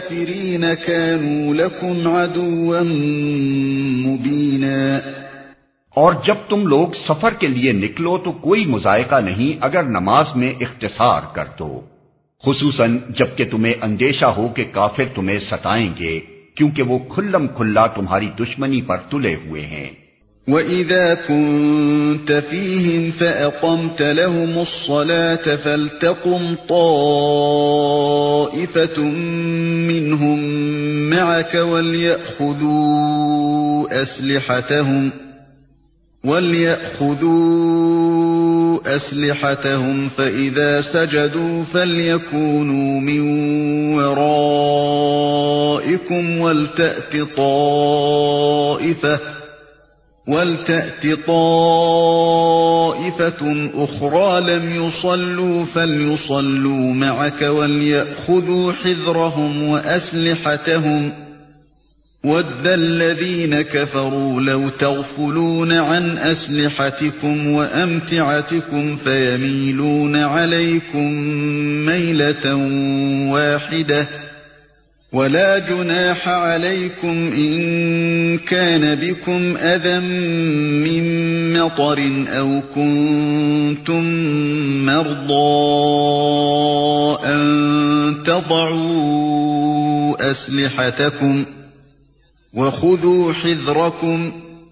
الْكَافِرِينَ كَانُوا لَكُمْ عَدُوًّا مُبِينًا۔ اور جب تم لوگ سفر کے لیے نکلو تو کوئی مذائقہ نہیں اگر نماز میں اختصار کر دو، خصوصاً جب کہ تمہیں اندیشہ ہو کہ کافر تمہیں ستائیں گے، کیونکہ وہ کھلم کھلا تمہاری دشمنی پر تلے ہوئے ہیں۔ وَإِذَا كُنْتَ فِيهِمْ فَأَقَمْتَ لَهُمُ الصَّلَاةَ فَلْتَقُمْ طَائِفَةٌ مِّنْهُمْ مَعَكَ وَلْيَأْخُذُوا أَسْلِحَتَهُمْ وَلْيَأْخُذُوا أَسْلِحَتَهُمْ فَإِذَا سَجَدُوا فَلْيَكُونُوا مِنْ وَرَائِكُمْ وَلْتَأْتِ طَائِفَةٌ وَلْتَأْتِ طَائِفَةٌ أُخْرَى لَمْ يُصَلُّوا فَلْيُصَلُّوا مَعَكَ وَلْيَأْخُذُوا حِذْرَهُمْ وَأَسْلِحَتَهُمْ وَدَّ الَّذِينَ كَفَرُوا لَوْ تَغْفُلُونَ عَنْ أَسْلِحَتِكُمْ وَأَمْتِعَتِكُمْ فَيَمِيلُونَ عَلَيْكُمْ مَيْلَةً وَاحِدَةً وَلَا جُنَاحَ عَلَيْكُمْ إِن كَانَ بِكُمْ أَذًى مِّن مَّطَرٍ أَوْ كُنتُم مَّرْضَىٰ أَن تَضَعُوا أَسْلِحَتَكُمْ وَخُذُوا حِذْرَكُمْ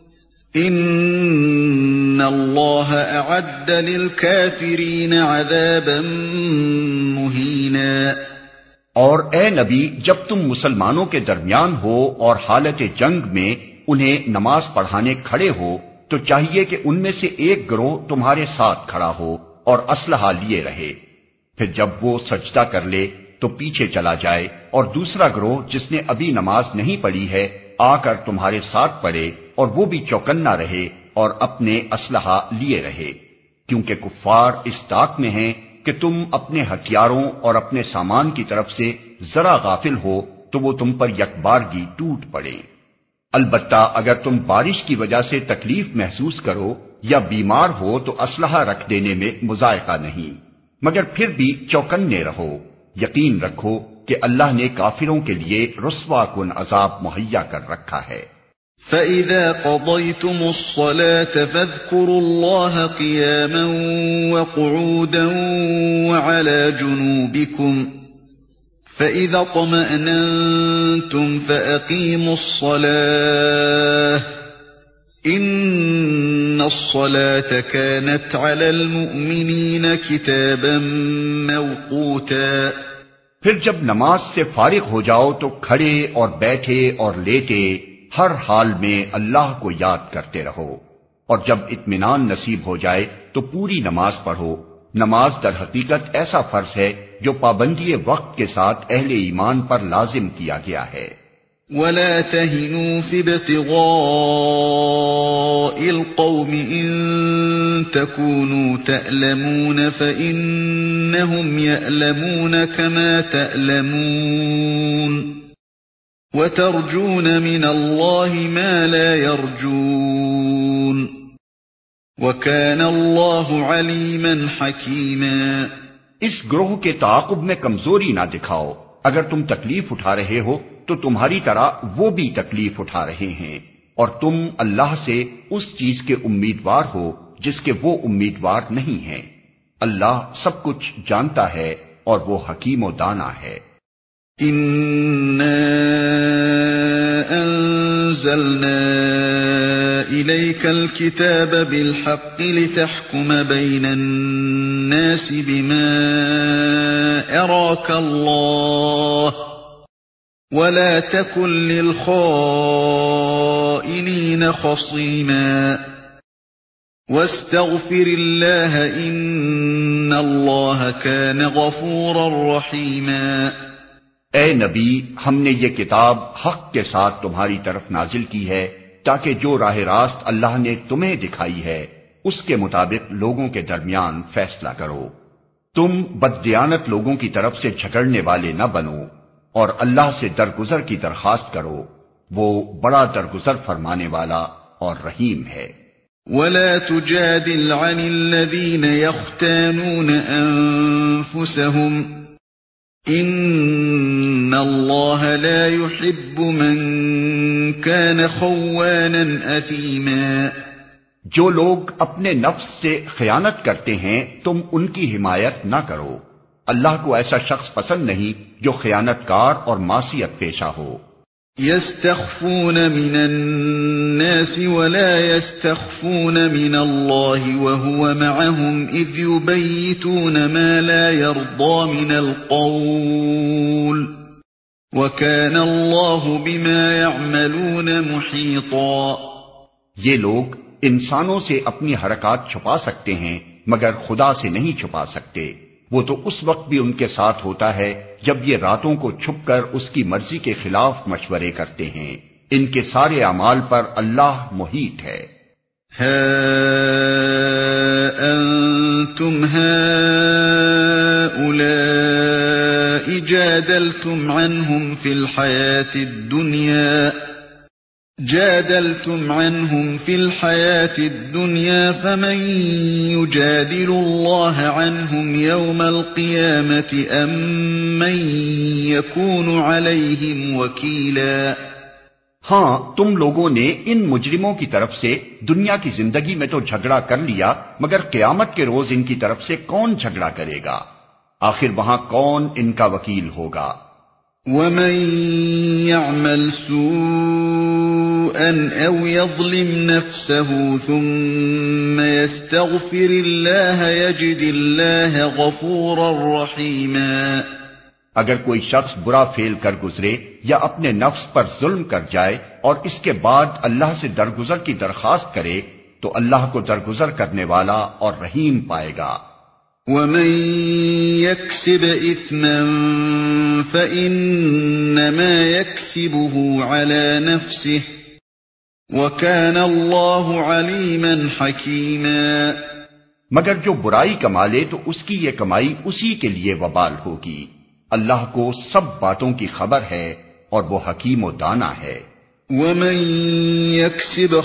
إِنَّ اللَّهَ أَعَدَّ لِلْكَافِرِينَ عَذَابًا مُّهِينًا۔ اور اے نبی، جب تم مسلمانوں کے درمیان ہو اور حالت جنگ میں انہیں نماز پڑھانے کھڑے ہو تو چاہیے کہ ان میں سے ایک گروہ تمہارے ساتھ کھڑا ہو اور اسلحہ لیے رہے، پھر جب وہ سجدہ کر لے تو پیچھے چلا جائے، اور دوسرا گروہ جس نے ابھی نماز نہیں پڑھی ہے آ کر تمہارے ساتھ پڑھے اور وہ بھی چوکنا رہے اور اپنے اسلحہ لیے رہے، کیونکہ کفار اس طاق میں ہیں کہ تم اپنے ہتھیاروں اور اپنے سامان کی طرف سے ذرا غافل ہو تو وہ تم پر یکبارگی ٹوٹ پڑے۔ البتہ اگر تم بارش کی وجہ سے تکلیف محسوس کرو یا بیمار ہو تو اسلحہ رکھ دینے میں مذائقہ نہیں، مگر پھر بھی چوکنے رہو، یقین رکھو کہ اللہ نے کافروں کے لیے رسوا کن عذاب مہیا کر رکھا ہے۔ فَإِذَا قَضَيْتُمُ الصَّلَاةَ فَاذْكُرُوا اللَّهَ قِيَامًا وَقُعُودًا وَعَلَى جُنُوبِكُمْ فَإِذَا اطْمَأْنَنْتُمْ فَأَقِيمُوا الصَّلَاةَ إِنَّ الصَّلَاةَ كَانَتْ عَلَى الْمُؤْمِنِينَ كِتَابًا مَوْقُوتًا۔ پھر جب نماز سے فارغ ہو جاؤ تو کھڑے اور بیٹھے اور لیٹے ہر حال میں اللہ کو یاد کرتے رہو، اور جب اطمینان نصیب ہو جائے تو پوری نماز پڑھو۔ نماز در حقیقت ایسا فرض ہے جو پابندی وقت کے ساتھ اہل ایمان پر لازم کیا گیا ہے۔ وَلَا تَهِنُوا فِي ابْتِغَاءِ الْقَوْمِ إِن تَكُونُوا تَأْلَمُونَ فَإِنَّهُمْ يَأْلَمُونَ كَمَا تَأْلَمُونَ وَتَرْجُونَ مِنَ اللَّهِ مَا لَا يَرْجُونَ وَكَانَ اللَّهُ عَلِيمًا حَكِيمًا۔ اس گروہ کے تعاقب میں کمزوری نہ دکھاؤ، اگر تم تکلیف اٹھا رہے ہو تو تمہاری طرح وہ بھی تکلیف اٹھا رہے ہیں، اور تم اللہ سے اس چیز کے امیدوار ہو جس کے وہ امیدوار نہیں ہیں۔ اللہ سب کچھ جانتا ہے اور وہ حکیم و دانا ہے۔ إِنَّا أَنزَلْنَا إِلَيْكَ الْكِتَابَ بِالْحَقِّ لِتَحْكُمَ بَيْنَ النَّاسِ بِمَا أَرَاكَ اللَّهُ وَلَا تَكُنْ لِلْخَائِنِينَ خَصِيمًا وَاسْتَغْفِرِ اللَّهَ إِنَّ اللَّهَ كَانَ غَفُورًا رَحِيمًا۔ اے نبی، ہم نے یہ کتاب حق کے ساتھ تمہاری طرف نازل کی ہے تاکہ جو راہ راست اللہ نے تمہیں دکھائی ہے اس کے مطابق لوگوں کے درمیان فیصلہ کرو۔ تم بددیانت لوگوں کی طرف سے جھگڑنے والے نہ بنو، اور اللہ سے درگزر کی درخواست کرو، وہ بڑا درگزر فرمانے والا اور رحیم ہے۔ وَلَا تُجَادِلْ عَنِ الَّذِينَ يَخْتَانُونَ أَنفُسَهُمْ إِنَّ اللَّهَ لَا يُحِبُّ مَن كَانَ خَوَّانًا أَثِيمًا۔ جو لوگ اپنے نفس سے خیانت کرتے ہیں تم ان کی حمایت نہ کرو، اللہ کو ایسا شخص پسند نہیں جو خیانت کار اور معصیت پیشہ ہو۔ يستخفون من الناس ولا يستخفون من الله وهو معهم إذ يبيتون ما لا يرضى من القول وكان الله بما يعملون محيطا۔ یہ لوگ انسانوں سے اپنی حرکات چھپا سکتے ہیں مگر خدا سے نہیں چھپا سکتے، وہ تو اس وقت بھی ان کے ساتھ ہوتا ہے جب یہ راتوں کو چھپ کر اس کی مرضی کے خلاف مشورے کرتے ہیں، ان کے سارے اعمال پر اللہ محیط ہے۔ ہا انتم هؤلاء جادلتم عنهم في الحياة الدنيا جادلتم عنهم في الحياة الدنيا فمن يجادل الله عنهم يوم القيامة أم من يكون عليهم وكيلا۔ ہاں، تم لوگوں نے ان مجرموں کی طرف سے دنیا کی زندگی میں تو جھگڑا کر لیا، مگر قیامت کے روز ان کی طرف سے کون جھگڑا کرے گا؟ آخر وہاں کون ان کا وکیل ہوگا؟ وَمَن يَعْمَلْ سُوءًا أَوْ يَظْلِمْ نَفْسَهُ ثُمَّ يَسْتَغْفِرِ اللَّهَ يَجِدِ اللَّهَ غَفُورًا رَّحِيمًا۔ اگر کوئی شخص برا فعل کر گزرے یا اپنے نفس پر ظلم کر جائے اور اس کے بعد اللہ سے درگزر کی درخواست کرے تو اللہ کو درگزر کرنے والا اور رحیم پائے گا۔ وَمَن يَكْسِبْ إِثْمًا فَإِنَّمَا يَكْسِبُهُ عَلَى نَفْسِهِ وَكَانَ اللَّهُ عَلِيمًا حَكِيمًا۔ مگر جو برائی کما لے تو اس کی یہ کمائی اسی کے لیے وبال ہوگی، اللہ کو سب باتوں کی خبر ہے اور وہ حکیم و دانا ہے۔ وَمَن يَكْسِبْ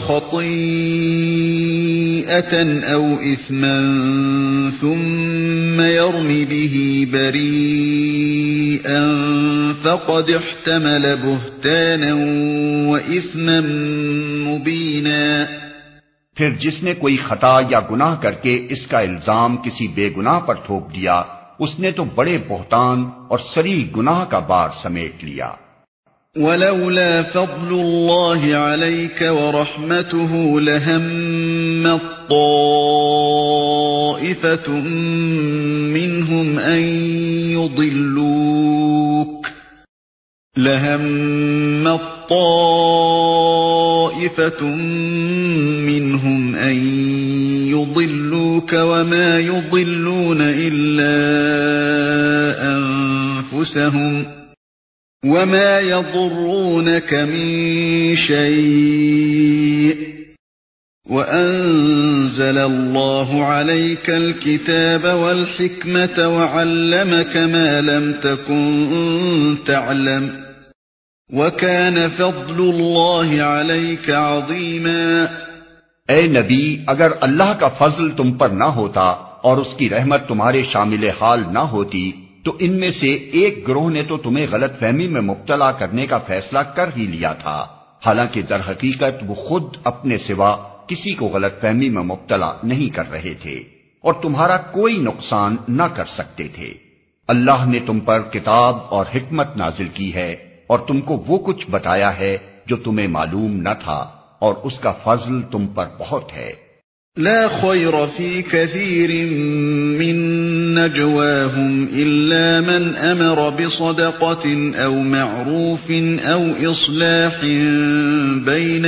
خَطِيئَةً أَوْ إِثْمًا ثُمَّ يَرْمِ بِهِ بَرِيئًا فَقَدِ احْتَمَلَ بُهْتَانًا وَإِثْمًا مُبِينًا۔ پھر جس نے کوئی خطا یا گناہ کر کے اس کا الزام کسی بے گناہ پر تھوپ دیا، اس نے تو بڑے بہتان اور صریح گناہ کا بار سمیٹ لیا۔ وَلَوْلَا فَضْلُ اللَّهِ عَلَيْكَ وَرَحْمَتُهُ لَهَمَّت طَّائِفَةٌ مِّنْهُمْ أَن يُضِلُّوكَ لَهَمَّت طَّائِفَةٌ مِّنْهُمْ أَن يُضِلُّوكَ وَمَا يُضِلُّونَ إِلَّا أَنفُسَهُمْ وَمَا يَضُرُّونَكَ مِن شَيْءٍ وَأَنزَلَ اللَّهُ عَلَيْكَ الْكِتَابَ وَالْحِكْمَةَ وَعَلَّمَكَ مَا لَمْ تَكُن تَعْلَمُ وَكَانَ فَضْلُ اللَّهِ عَلَيْكَ عَظِيمًا۔ اے نبی، اگر اللہ کا فضل تم پر نہ ہوتا اور اس کی رحمت تمہارے شامل حال نہ ہوتی تو ان میں سے ایک گروہ نے تو تمہیں غلط فہمی میں مبتلا کرنے کا فیصلہ کر ہی لیا تھا، حالانکہ در حقیقت وہ خود اپنے سوا کسی کو غلط فہمی میں مبتلا نہیں کر رہے تھے اور تمہارا کوئی نقصان نہ کر سکتے تھے۔ اللہ نے تم پر کتاب اور حکمت نازل کی ہے اور تم کو وہ کچھ بتایا ہے جو تمہیں معلوم نہ تھا، اور اس کا فضل تم پر بہت ہے۔ لا خير في كثير من نجواهم إلا من أمر بصدقة أو معروف أو إصلاح بين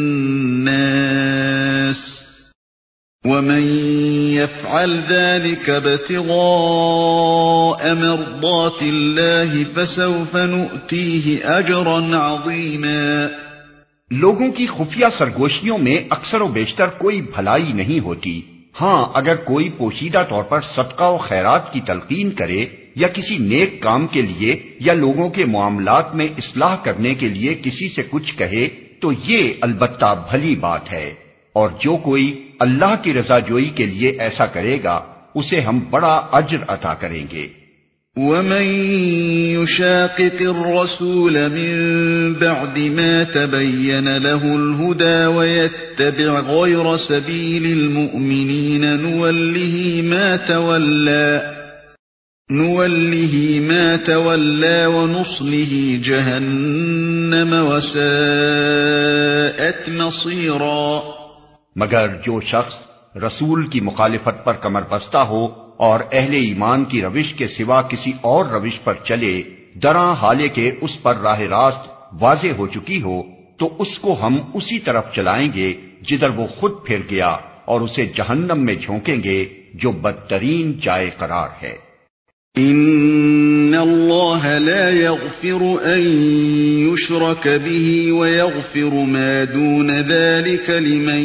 الناس ومن يفعل ذلك ابتغاء مرضات الله فسوف نؤتيه أجرا عظيما۔ لوگوں کی خفیہ سرگوشیوں میں اکثر و بیشتر کوئی بھلائی نہیں ہوتی، ہاں اگر کوئی پوشیدہ طور پر صدقہ و خیرات کی تلقین کرے یا کسی نیک کام کے لیے یا لوگوں کے معاملات میں اصلاح کرنے کے لیے کسی سے کچھ کہے تو یہ البتہ بھلی بات ہے، اور جو کوئی اللہ کی رضا جوئی کے لیے ایسا کرے گا اسے ہم بڑا اجر عطا کریں گے۔ وَمَن يُشَاقِقِ الرَّسُولَ مِن بَعْدِ مَا تَبَيَّنَ لَهُ الْهُدَى وَيَتَّبِعْ غَيْرَ سَبِيلِ الْمُؤْمِنِينَ نُوَلِّهِ مَا تَوَلَّى نُوَلِّهِ مَا تَوَلَّى وَنُصْلِهِ جَهَنَّمَ وَسَاءَتْ مَصِيرًا۔ مگر جو شخص رسول کی مخالفت پر کمر بستہ ہو اور اہل ایمان کی روش کے سوا کسی اور روش پر چلے، دراں حالے کے اس پر راہ راست واضح ہو چکی ہو، تو اس کو ہم اسی طرف چلائیں گے جدھر وہ خود پھر گیا، اور اسے جہنم میں جھونکیں گے جو بدترین جائے قرار ہے۔ ان اللہ لا یغفر ان یشرک به ویغفر ما دون ذلك لمن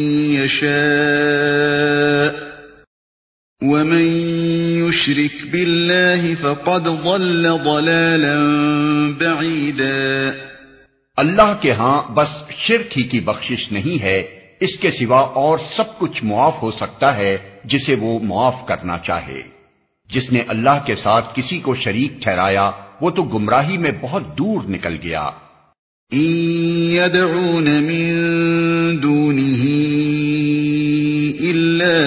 یشاء وَمَن يُشْرِكْ بِاللَّهِ فَقَدْ ضَلَّ ضَلَالًا بَعِيدًا۔ اللہ کے ہاں بس شرک ہی کی بخشش نہیں ہے، اس کے سوا اور سب کچھ معاف ہو سکتا ہے جسے وہ معاف کرنا چاہے۔ جس نے اللہ کے ساتھ کسی کو شریک ٹھہرایا وہ تو گمراہی میں بہت دور نکل گیا۔ إِن يَدْعُونَ مِن دُونِهِ إِلَّا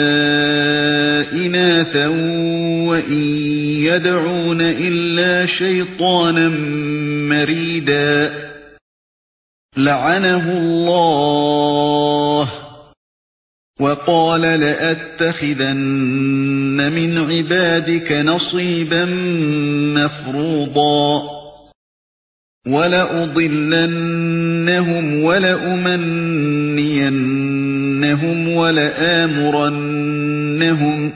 إِنَاثًا وَإِن يَدْعُونَ إِلَّا شَيْطَانًا مَّرِيدًا لَعَنَهُ اللَّهُ وَقَالَ لَأَتَّخِذَنَّ مِنْ عِبَادِكَ نَصِيبًا مَّفْرُوضًا وَلَأُضِلَّنَّهُمْ وَلَأُمَنِّيَنَّهُمْ وَلَآمُرَنَّهُمْ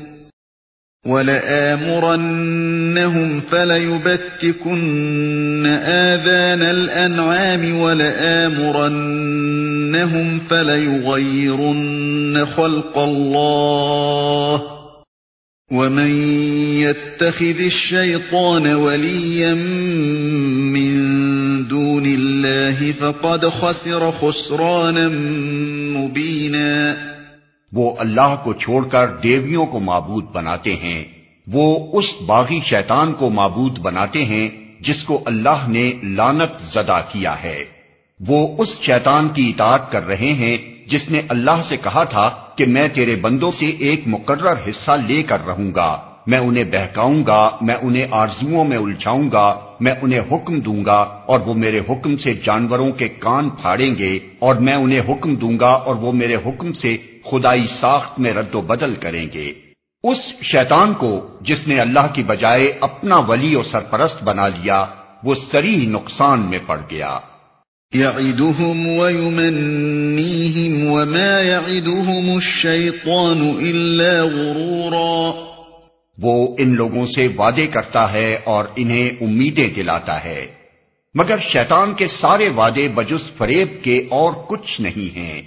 وَلَآمُرَنَّهُمْ فَلَيُبَتِّكُنَّ آذَانَ الْأَنْعَامِ وَلَآمُرَنَّهُمْ فَلَيُغَيِّرُنَّ خَلْقَ اللَّهِ وَمَن يَتَّخِذِ الشَّيْطَانَ وَلِيًّا مِّن دُونِ اللَّهِ فَقَدْ خَسِرَ خُسْرَانًا مُّبِينًا۔ وہ اللہ کو چھوڑ کر دیویوں کو معبود بناتے ہیں، وہ اس باغی شیطان کو معبود بناتے ہیں جس کو اللہ نے لعنت زدہ کیا ہے۔ وہ اس شیطان کی اطاعت کر رہے ہیں جس نے اللہ سے کہا تھا کہ میں تیرے بندوں سے ایک مقرر حصہ لے کر رہوں گا، میں انہیں بہکاؤں گا، میں انہیں آرزوؤں میں الجھاؤں گا، میں انہیں حکم دوں گا اور وہ میرے حکم سے جانوروں کے کان پھاڑیں گے، اور میں انہیں حکم دوں گا اور وہ میرے حکم سے خدائی ساخت میں رد و بدل کریں گے۔ اس شیطان کو جس نے اللہ کی بجائے اپنا ولی و سرپرست بنا لیا، وہ صریح نقصان میں پڑ گیا۔ یعدہم ویمنیہم وما یعدہم الشیطان الا غرورا۔ وہ ان لوگوں سے وعدے کرتا ہے اور انہیں امیدیں دلاتا ہے، مگر شیطان کے سارے وعدے بجز فریب کے اور کچھ نہیں ہیں۔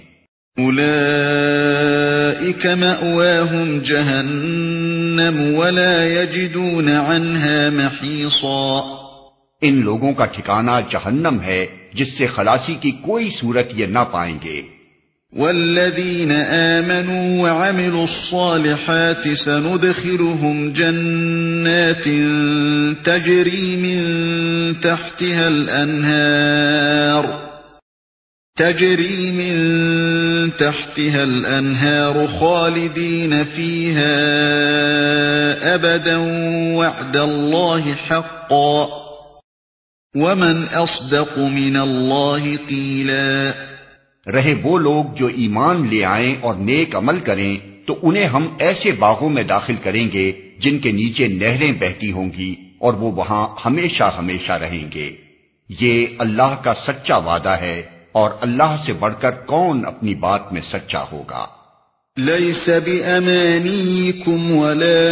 اولئک مأواہم جہنم ولا یجدون عنہا محیصا۔ ان لوگوں کا ٹھکانہ جہنم ہے جس سے خلاصی کی کوئی صورت یہ نہ پائیں گے۔ والذین آمنوا وعملوا الصالحات سندخلهم جنات تجری من تحتها الانہار تجری من تحتها الانہار خالدین فیہا ابدا وعد اللہ حقا ومن اصدق من اللہ قیلا۔ رہے وہ لوگ جو ایمان لے آئیں اور نیک عمل کریں تو انہیں ہم ایسے باغوں میں داخل کریں گے جن کے نیچے نہریں بہتی ہوں گی اور وہ وہاں ہمیشہ ہمیشہ رہیں گے۔ یہ اللہ کا سچا وعدہ ہے اور اللہ سے بڑھ کر کون اپنی بات میں سچا ہوگا۔ لیس بأمانیکم ولا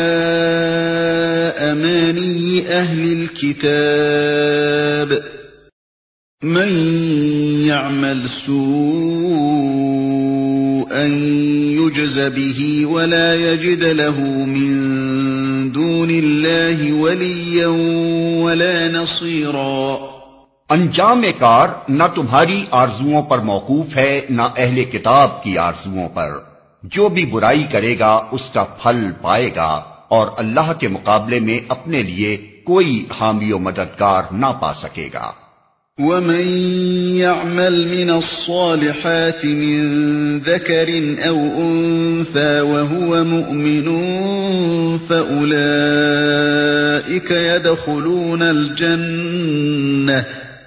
امانی اہل الكتاب من يعمل سوءا يجز به ولا يجد له من دون الله وليا ولا نصيرا۔ انجام کار نہ تمہاری آرزوؤں پر موقوف ہے نہ اہل کتاب کی آرزوؤں پر، جو بھی برائی کرے گا اس کا پھل پائے گا اور اللہ کے مقابلے میں اپنے لیے کوئی حامی و مددگار نہ پا سکے گا۔ وَمَن يَعْمَلْ مِنَ الصَّالِحَاتِ مِن ذَكَرٍ أَوْ أُنثَىٰ وَهُوَ مُؤْمِنٌ فَأُولَٰئِكَ يَدْخُلُونَ الْجَنَّةَ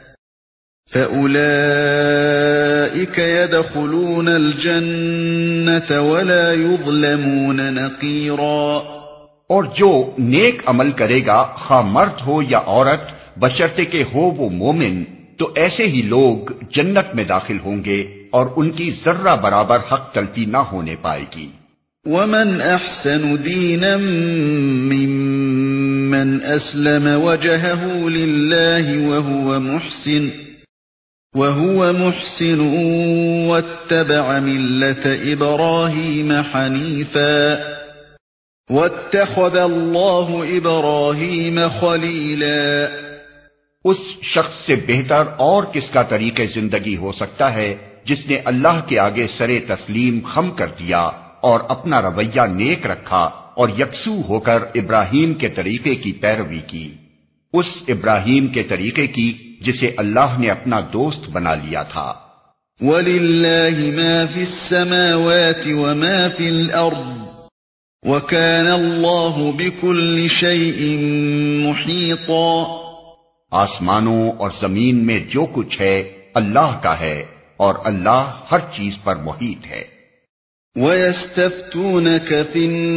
فَأُولَٰئِكَ يَدْخُلُونَ الْجَنَّةَ وَلَا يُظْلَمُونَ نَقِيرًا۔ اور جو نیک عمل کرے گا، خواہ مرد ہو یا عورت، بشرطے کہ ہو وہ مومن، تو ایسے ہی لوگ جنت میں داخل ہوں گے اور ان کی ذرہ برابر حق تلفی نہ ہونے پائے گی۔ وَمَنْ أَحْسَنُ دِينًا مِّمَّنْ أَسْلَمَ وَجْهَهُ لِلَّهِ وَهُوَ مُحْسِنٌ وَهُوَ مُحْسِنٌ وَاتَّبَعَ مِلَّةَ إِبْرَاهِيمَ حَنِيفًا وَاتَّخَذَ اللَّهُ إِبْرَاهِيمَ خَلِيلًا۔ اس شخص سے بہتر اور کس کا طریق زندگی ہو سکتا ہے جس نے اللہ کے آگے سرے تسلیم خم کر دیا اور اپنا رویہ نیک رکھا اور یکسو ہو کر ابراہیم کے طریقے کی پیروی کی، اس ابراہیم کے طریقے کی جسے اللہ نے اپنا دوست بنا لیا تھا۔ وَلِلَّهِ مَا فِي السَّمَاوَاتِ وَمَا فِي الْأَرْضِ وَكَانَ اللَّهُ بِكُلِّ شَيْءٍ مُحِيطًا۔ آسمانوں اور زمین میں جو کچھ ہے اللہ کا ہے اور اللہ ہر چیز پر محیط ہے۔ وَيَسْتَفْتُونَكَ فِي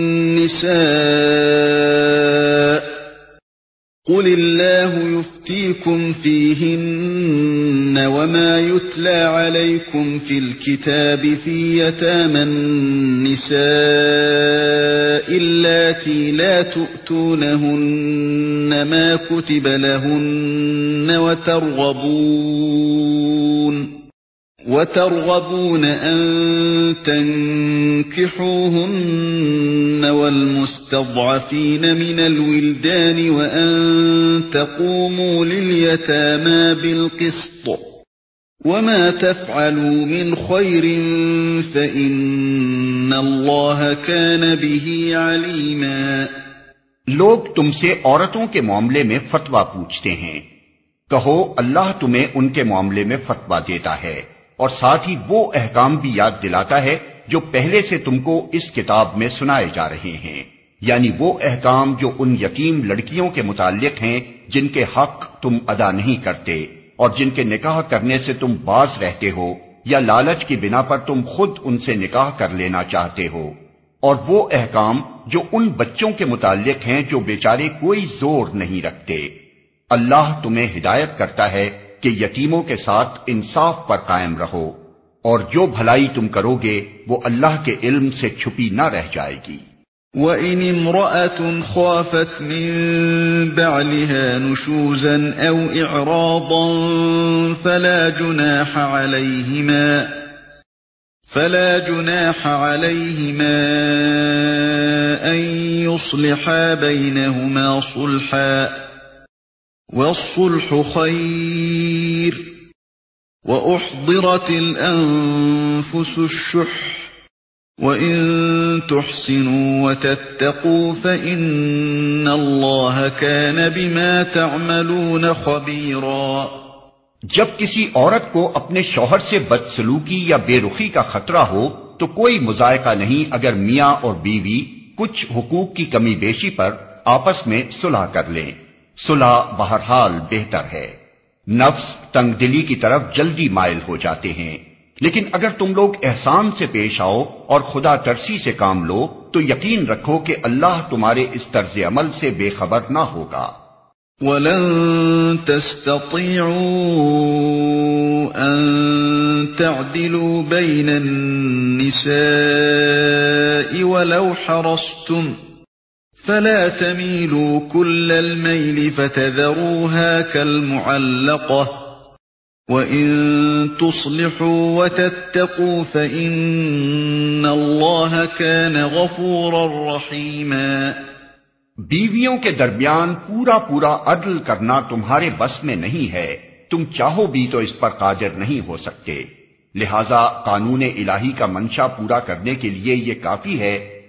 النِّسَاءِ قُلِ اللَّهُ يُفْتِيكُمْ فِيهِنَّ وَمَا يُتْلَى عَلَيْكُمْ فِي الْكِتَابِ فِي يَتَامَى النِّسَاءِ اللَّاتِي لَا تُؤْتُونَهُنَّ مَا كُتِبَ لَهُنَّ وَتَرْغَبُونَ وَتَرْغَبُونَ أَن تَنكِحُوهُنَّ وَالْمُسْتَضْعَفِينَ مِنَ الْوِلْدَانِ وَأَن تَقُومُوا لِلْيَتَامَى بِالْقِسْطِ وَمَا تَفْعَلُوا مِنْ خَيْرٍ فَإِنَّ اللَّهَ كَانَ بِهِ عَلِيمًا۔ لوگ تم سے عورتوں کے معاملے میں فتویٰ پوچھتے ہیں، کہو اللہ تمہیں ان کے معاملے میں فتویٰ دیتا ہے اور ساتھ ہی وہ احکام بھی یاد دلاتا ہے جو پہلے سے تم کو اس کتاب میں سنائے جا رہے ہیں، یعنی وہ احکام جو ان یتیم لڑکیوں کے متعلق ہیں جن کے حق تم ادا نہیں کرتے اور جن کے نکاح کرنے سے تم باز رہتے ہو یا لالچ کی بنا پر تم خود ان سے نکاح کر لینا چاہتے ہو، اور وہ احکام جو ان بچوں کے متعلق ہیں جو بیچارے کوئی زور نہیں رکھتے۔ اللہ تمہیں ہدایت کرتا ہے کہ یتیموں کے ساتھ انصاف پر قائم رہو، اور جو بھلائی تم کرو گے وہ اللہ کے علم سے چھپی نہ رہ جائے گی۔ وَإِنِ امْرَأَةٌ خَافَتْ مِن بَعْلِهَا نُشُوزًا أَوْ إِعْرَاضًا فَلَا جُنَاحَ عَلَيْهِمَا فَلَا جُنَاحَ عَلَيْهِمَا أَن يُصْلِحَا بَيْنَهُمَا صُلْحًا وَالصُّلْحُ خَيْرٌ وَأُحْضِرَتِ الْأَنفُسُ الشُّحَّ وَإِن تُحْسِنُوا وَتَتَّقُوا فَإِنَّ اللَّهَ كَانَ بِمَا تَعْمَلُونَ خَبِيرًا۔ جب کسی عورت کو اپنے شوہر سے بدسلوکی یا بے رخی کا خطرہ ہو تو کوئی مذائقہ نہیں اگر میاں اور بیوی کچھ حقوق کی کمی بیشی پر آپس میں صلح کر لیں۔ صلح بہرحال بہتر ہے۔ نفس تنگ دلی کی طرف جلدی مائل ہو جاتے ہیں، لیکن اگر تم لوگ احسان سے پیش آؤ اور خدا ترسی سے کام لو تو یقین رکھو کہ اللہ تمہارے اس طرز عمل سے بے خبر نہ ہوگا۔ وَلَن تَسْتَطِيعُوا أَن تَعْدِلُوا بَيْنَ النِّسَاءِ وَلَوْ حَرَصْتُمْ فَلَا تَمِيلُوا كُلَّ الْمَيْلِ فَتَذَرُوهَا كَالْمُعَلَّقَةِ وَإِن تُصْلِحُوا وَتَتَّقُوا فَإِنَّ اللَّهَ كَانَ غَفُورًا رَّحِيمًا۔ بیویوں کے درمیان پورا پورا عدل کرنا تمہارے بس میں نہیں ہے، تم چاہو بھی تو اس پر قادر نہیں ہو سکتے، لہذا قانون الہی کا منشا پورا کرنے کے لیے یہ کافی ہے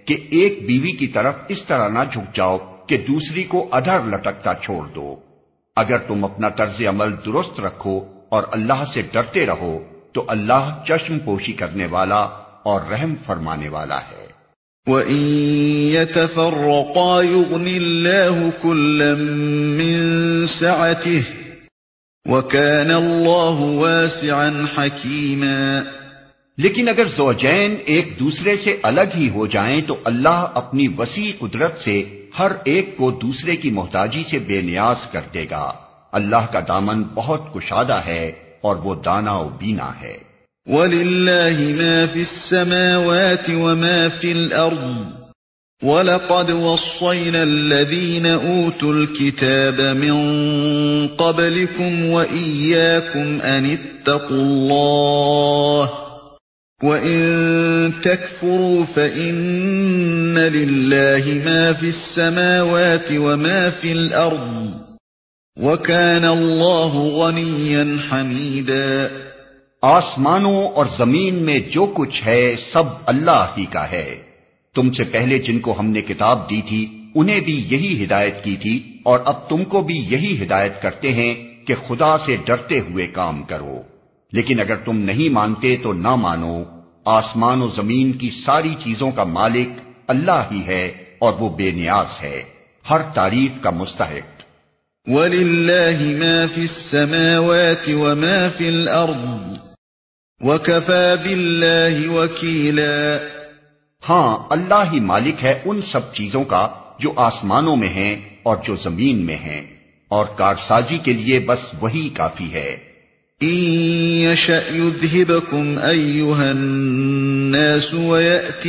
کہ ایک بیوی کی طرف اس طرح نہ جھک جاؤ کہ دوسری کو ادھر لٹکتا چھوڑ دو۔ اگر تم اپنا طرز عمل درست رکھو اور اللہ سے ڈرتے رہو تو اللہ چشم پوشی کرنے والا اور رحم فرمانے والا ہے۔ وَإِن يَتَفَرَّقَا يُغْنِ اللَّهُ كُلًّا مِّن سَعَتِهِ وَكَانَ اللَّهُ وَاسِعًا حَكِيمًا۔ لیکن اگر زوجین ایک دوسرے سے الگ ہی ہو جائیں تو اللہ اپنی وسیع قدرت سے ہر ایک کو دوسرے کی محتاجی سے بے نیاز کر دے گا۔ اللہ کا دامن بہت کشادہ ہے اور وہ دانا و بینا ہے۔ وَلِلَّهِ مَا فِي السَّمَاوَاتِ وَمَا فِي الْأَرْضِ وَلَقَدْ وَصَّيْنَا الَّذِينَ أُوتُوا الْكِتَابَ مِنْ قَبْلِكُمْ وَإِيَّاكُمْ أَنِ اتَّقُوا اللَّهَ وَإِن تَكْفُرُوا فَإِنَّ لِلَّهِ مَا فِي السَّمَاوَاتِ وَمَا فِي الْأَرْضِ وَكَانَ اللَّهُ غَنِيًّا حَمِيدًا۔ آسمانوں اور زمین میں جو کچھ ہے سب اللہ ہی کا ہے۔ تم سے پہلے جن کو ہم نے کتاب دی تھی انہیں بھی یہی ہدایت کی تھی، اور اب تم کو بھی یہی ہدایت کرتے ہیں کہ خدا سے ڈرتے ہوئے کام کرو۔ لیکن اگر تم نہیں مانتے تو نہ مانو، آسمان و زمین کی ساری چیزوں کا مالک اللہ ہی ہے اور وہ بے نیاز ہے، ہر تعریف کا مستحق۔ وَلِلَّهِ مَا فِي السَّمَاوَاتِ وَمَا فِي الْأَرْضِ وَكَفَى بِاللَّهِ وَكِيلًا۔ ہاں، اللہ ہی مالک ہے ان سب چیزوں کا جو آسمانوں میں ہیں اور جو زمین میں ہیں، اور کارسازی کے لیے بس وہی کافی ہے۔ إِن يَشَأْ يُذْهِبْكُمْ أَيُّهَا النَّاسُ وَيَأْتِ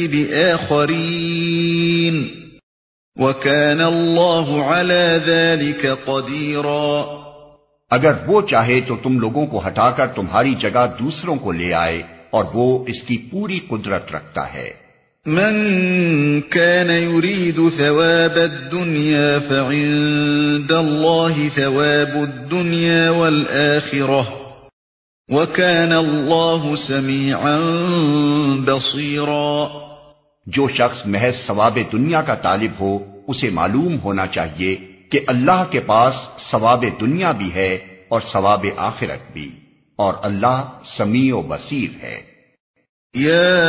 بِآخَرِينَ وَكَانَ اللَّهُ عَلَى ذَلِكَ قَدِيرًا۔ اگر وہ چاہے تو تم لوگوں کو ہٹا کر تمہاری جگہ دوسروں کو لے آئے، اور وہ اس کی پوری قدرت رکھتا ہے۔ من كان يريد ثواب الدنيا فعند الله ثواب الدنيا والآخرة وَكَانَ اللَّهُ سَمِيعًا بَصِيرًا۔ جو شخص محض ثواب دنیا کا طالب ہو اسے معلوم ہونا چاہیے کہ اللہ کے پاس ثواب دنیا بھی ہے اور ثواب آخرت بھی، اور اللہ سمیع و بصیر ہے۔ یا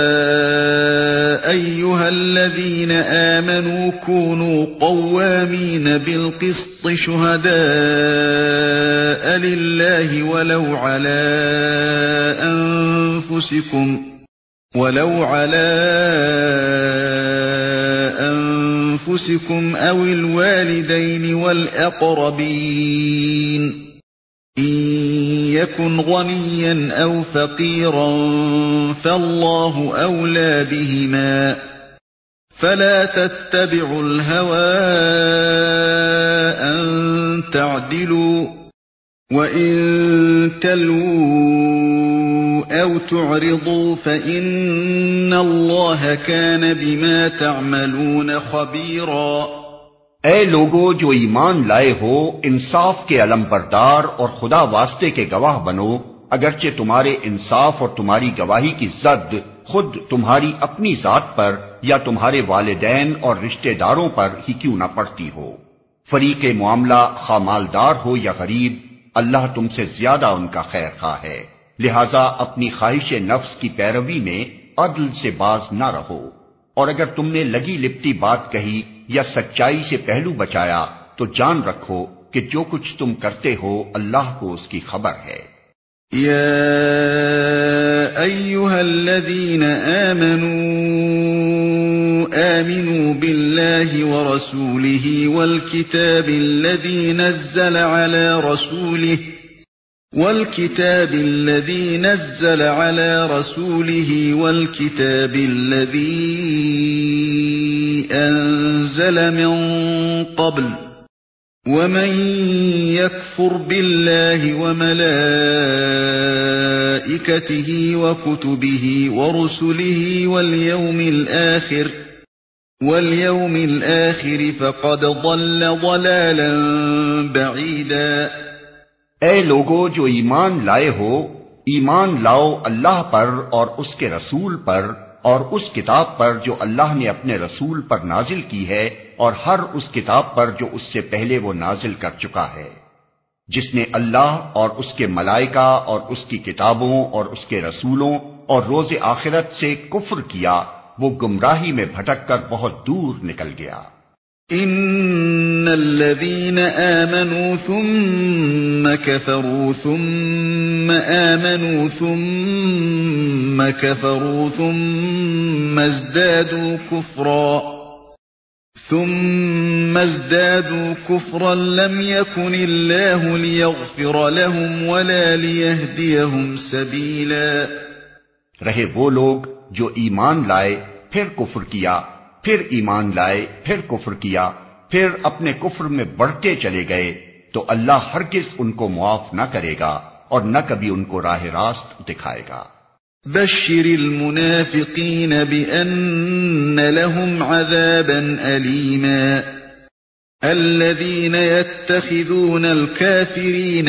ایھا الذین آمنوا كونوا قوامین بالقسط شہداء للہ ولو علی انفسکم ولو علی انفسکم او الوالدین والاقربین ان يكن غنيا او فقيرا فالله اولى بهما فلا تتبعوا الهوى ان تعدلوا وان تلووا او تعرضوا فان الله كان بما تعملون خبيرا۔ اے لوگو جو ایمان لائے ہو، انصاف کے علم بردار اور خدا واسطے کے گواہ بنو، اگرچہ تمہارے انصاف اور تمہاری گواہی کی زد خود تمہاری اپنی ذات پر یا تمہارے والدین اور رشتہ داروں پر ہی کیوں نہ پڑتی ہو۔ فریق معاملہ خواہ مالدار ہو یا غریب، اللہ تم سے زیادہ ان کا خیر خواہ ہے، لہذا اپنی خواہش نفس کی پیروی میں عدل سے باز نہ رہو، اور اگر تم نے لگی لپٹی بات کہی یا سچائی سے پہلو بچایا تو جان رکھو کہ جو کچھ تم کرتے ہو اللہ کو اس کی خبر ہے۔ یا ایھا الذین آمنوا آمنوا باللہ ورسولہ والکتاب الذی نزل علی رسولہ والكتاب الذي نزل على رسوله والكتاب الذي أنزل من قبل ومن يكفر بالله وملائكته وكتبه ورسله واليوم الآخر واليوم الآخر فقد ضل ضلالا بعيدا۔ اے لوگو جو ایمان لائے ہو، ایمان لاؤ اللہ پر اور اس کے رسول پر اور اس کتاب پر جو اللہ نے اپنے رسول پر نازل کی ہے اور ہر اس کتاب پر جو اس سے پہلے وہ نازل کر چکا ہے۔ جس نے اللہ اور اس کے ملائکہ اور اس کی کتابوں اور اس کے رسولوں اور روز آخرت سے کفر کیا، وہ گمراہی میں بھٹک کر بہت دور نکل گیا۔ ان الذين آمنوا ثم كفروا ثم آمنوا ثم كفروا ثم ازدادوا كفرا ثم ازدادوا كفرا لم يكن الله ليغفر لهم ولا ليهديهم سبيلا۔ رہے وہ لوگ جو ایمان لائے پھر کفر کیا، پھر ایمان لائے پھر کفر کیا، پھر اپنے کفر میں بڑھتے چلے گئے، تو اللہ ہرگز ان کو معاف نہ کرے گا اور نہ کبھی ان کو راہ راست دکھائے گا۔ بشر المنافقین بأن لهم عذابا ألیما الذين يتخذون الكافرين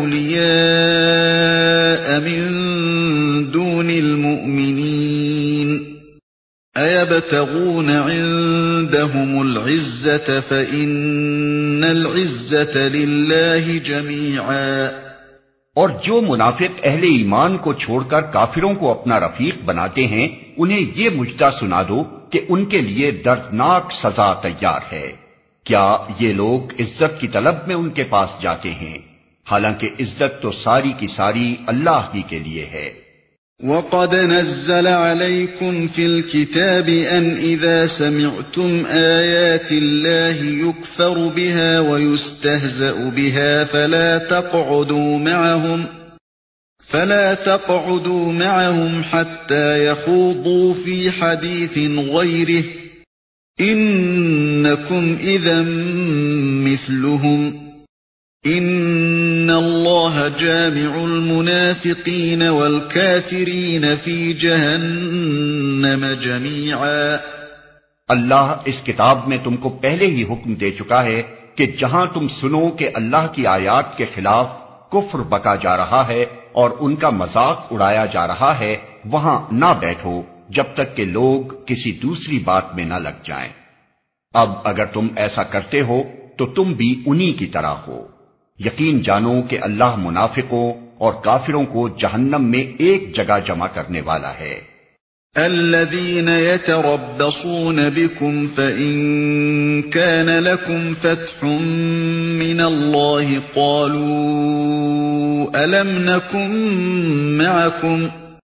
أولياء من دون المؤمنين أَيَبْتَغُونَ عِندَهُمُ الْعِزَّةَ فَإِنَّ الْعِزَّةَ لِلَّهِ جَمِيعًا۔ اور جو منافق اہل ایمان کو چھوڑ کر کافروں کو اپنا رفیق بناتے ہیں، انہیں یہ مجدہ سنا دو کہ ان کے لیے دردناک سزا تیار ہے۔ کیا یہ لوگ عزت کی طلب میں ان کے پاس جاتے ہیں؟ حالانکہ عزت تو ساری کی ساری اللہ ہی کے لیے ہے۔ وَقَدْ نَزَّلَ عَلَيْكُمْ فِي الْكِتَابِ أَنْ إِذَا سَمِعْتُمْ آيَاتِ اللَّهِ يُكْفَرُ بِهَا وَيُسْتَهْزَأُ بِهَا فَلَا تَقْعُدُوا مَعَهُمْ فَلَا تَقْعُدُوا مَعَهُمْ حَتَّى يَخُوضُوا فِي حَدِيثٍ غَيْرِهِ إِنَّكُمْ إِذًا مِثْلُهُمْ ان اللہ جامع المنافقین والکافرین فی جہنم جمیعا۔ اللہ اس کتاب میں تم کو پہلے ہی حکم دے چکا ہے کہ جہاں تم سنو کہ اللہ کی آیات کے خلاف کفر بکا جا رہا ہے اور ان کا مذاق اڑایا جا رہا ہے، وہاں نہ بیٹھو جب تک کہ لوگ کسی دوسری بات میں نہ لگ جائیں۔ اب اگر تم ایسا کرتے ہو تو تم بھی انہی کی طرح ہو۔ یقین جانو کہ اللہ منافقوں اور کافروں کو جہنم میں ایک جگہ جمع کرنے والا ہے۔ الذين يتربصون بكم فإن كان لكم فتح من الله قالوا ألم نكن معكم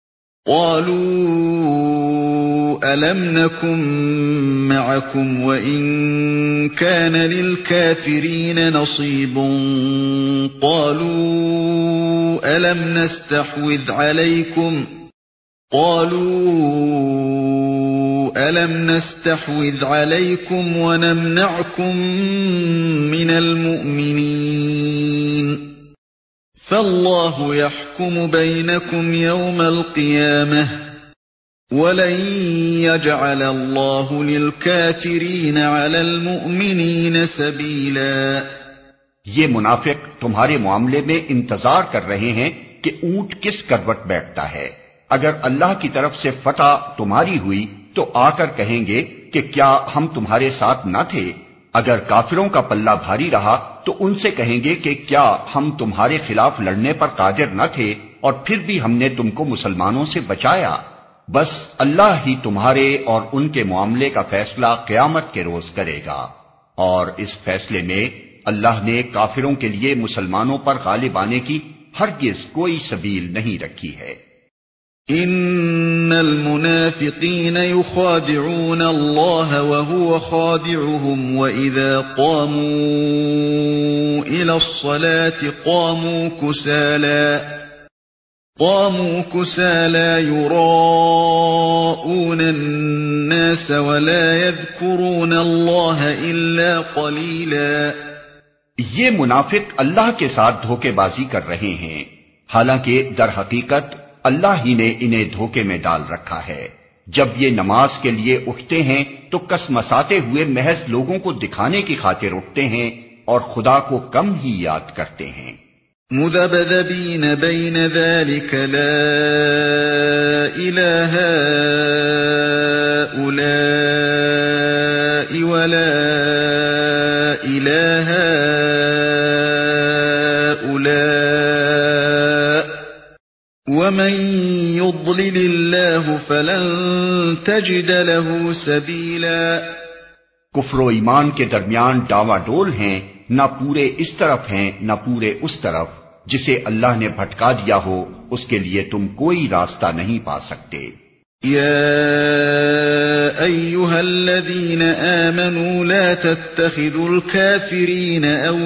قالوا ألم نكن معكم وإن كان للكافرين نصيب قالوا ألم نستحوذ عليكم قالوا ألم نستحوذ عليكم ونمنعكم من المؤمنين فالله يحكم بينكم يوم القيامة وَلَن يَجْعَلَ اللَّهُ لِلْكَافِرِينَ عَلَى الْمُؤْمِنِينَ سَبِيلًا۔ یہ منافق تمہارے معاملے میں انتظار کر رہے ہیں کہ اونٹ کس کروٹ بیٹھتا ہے۔ اگر اللہ کی طرف سے فتح تمہاری ہوئی تو آ کر کہیں گے کہ کیا ہم تمہارے ساتھ نہ تھے؟ اگر کافروں کا پلہ بھاری رہا تو ان سے کہیں گے کہ کیا ہم تمہارے خلاف لڑنے پر قادر نہ تھے اور پھر بھی ہم نے تم کو مسلمانوں سے بچایا؟ بس اللہ ہی تمہارے اور ان کے معاملے کا فیصلہ قیامت کے روز کرے گا، اور اس فیصلے میں اللہ نے کافروں کے لیے مسلمانوں پر غالب آنے کی ہرگز کوئی سبیل نہیں رکھی ہے۔ ان المنافقین یخادعون اللہ وهو خادعهم واذا قاموا الى الصلاة قاموا كسالى قاموا كسالى يراءون الناس ولا يذكرون الله الا قليلا۔ یہ منافق اللہ کے ساتھ دھوکے بازی کر رہے ہیں، حالانکہ در حقیقت اللہ ہی نے انہیں دھوکے میں ڈال رکھا ہے۔ جب یہ نماز کے لیے اٹھتے ہیں تو کسمساتے ہوئے محض لوگوں کو دکھانے کی خاطر اٹھتے ہیں اور خدا کو کم ہی یاد کرتے ہیں۔ مذبذبين بين ذلك لا إله هؤلاء ولا إله هؤلاء ومن يضلل الله فلن تجد له سبيلا. کفر و ایمان کے درمیان ڈاوا ڈول ہیں، نہ پورے اس طرف ہیں نہ پورے اس طرف. جسے اللہ نے بھٹکا دیا ہو اس کے لیے تم کوئی راستہ نہیں پا سکتے. یا ایھا الذین آمنوا لا تتخذوا الکافرین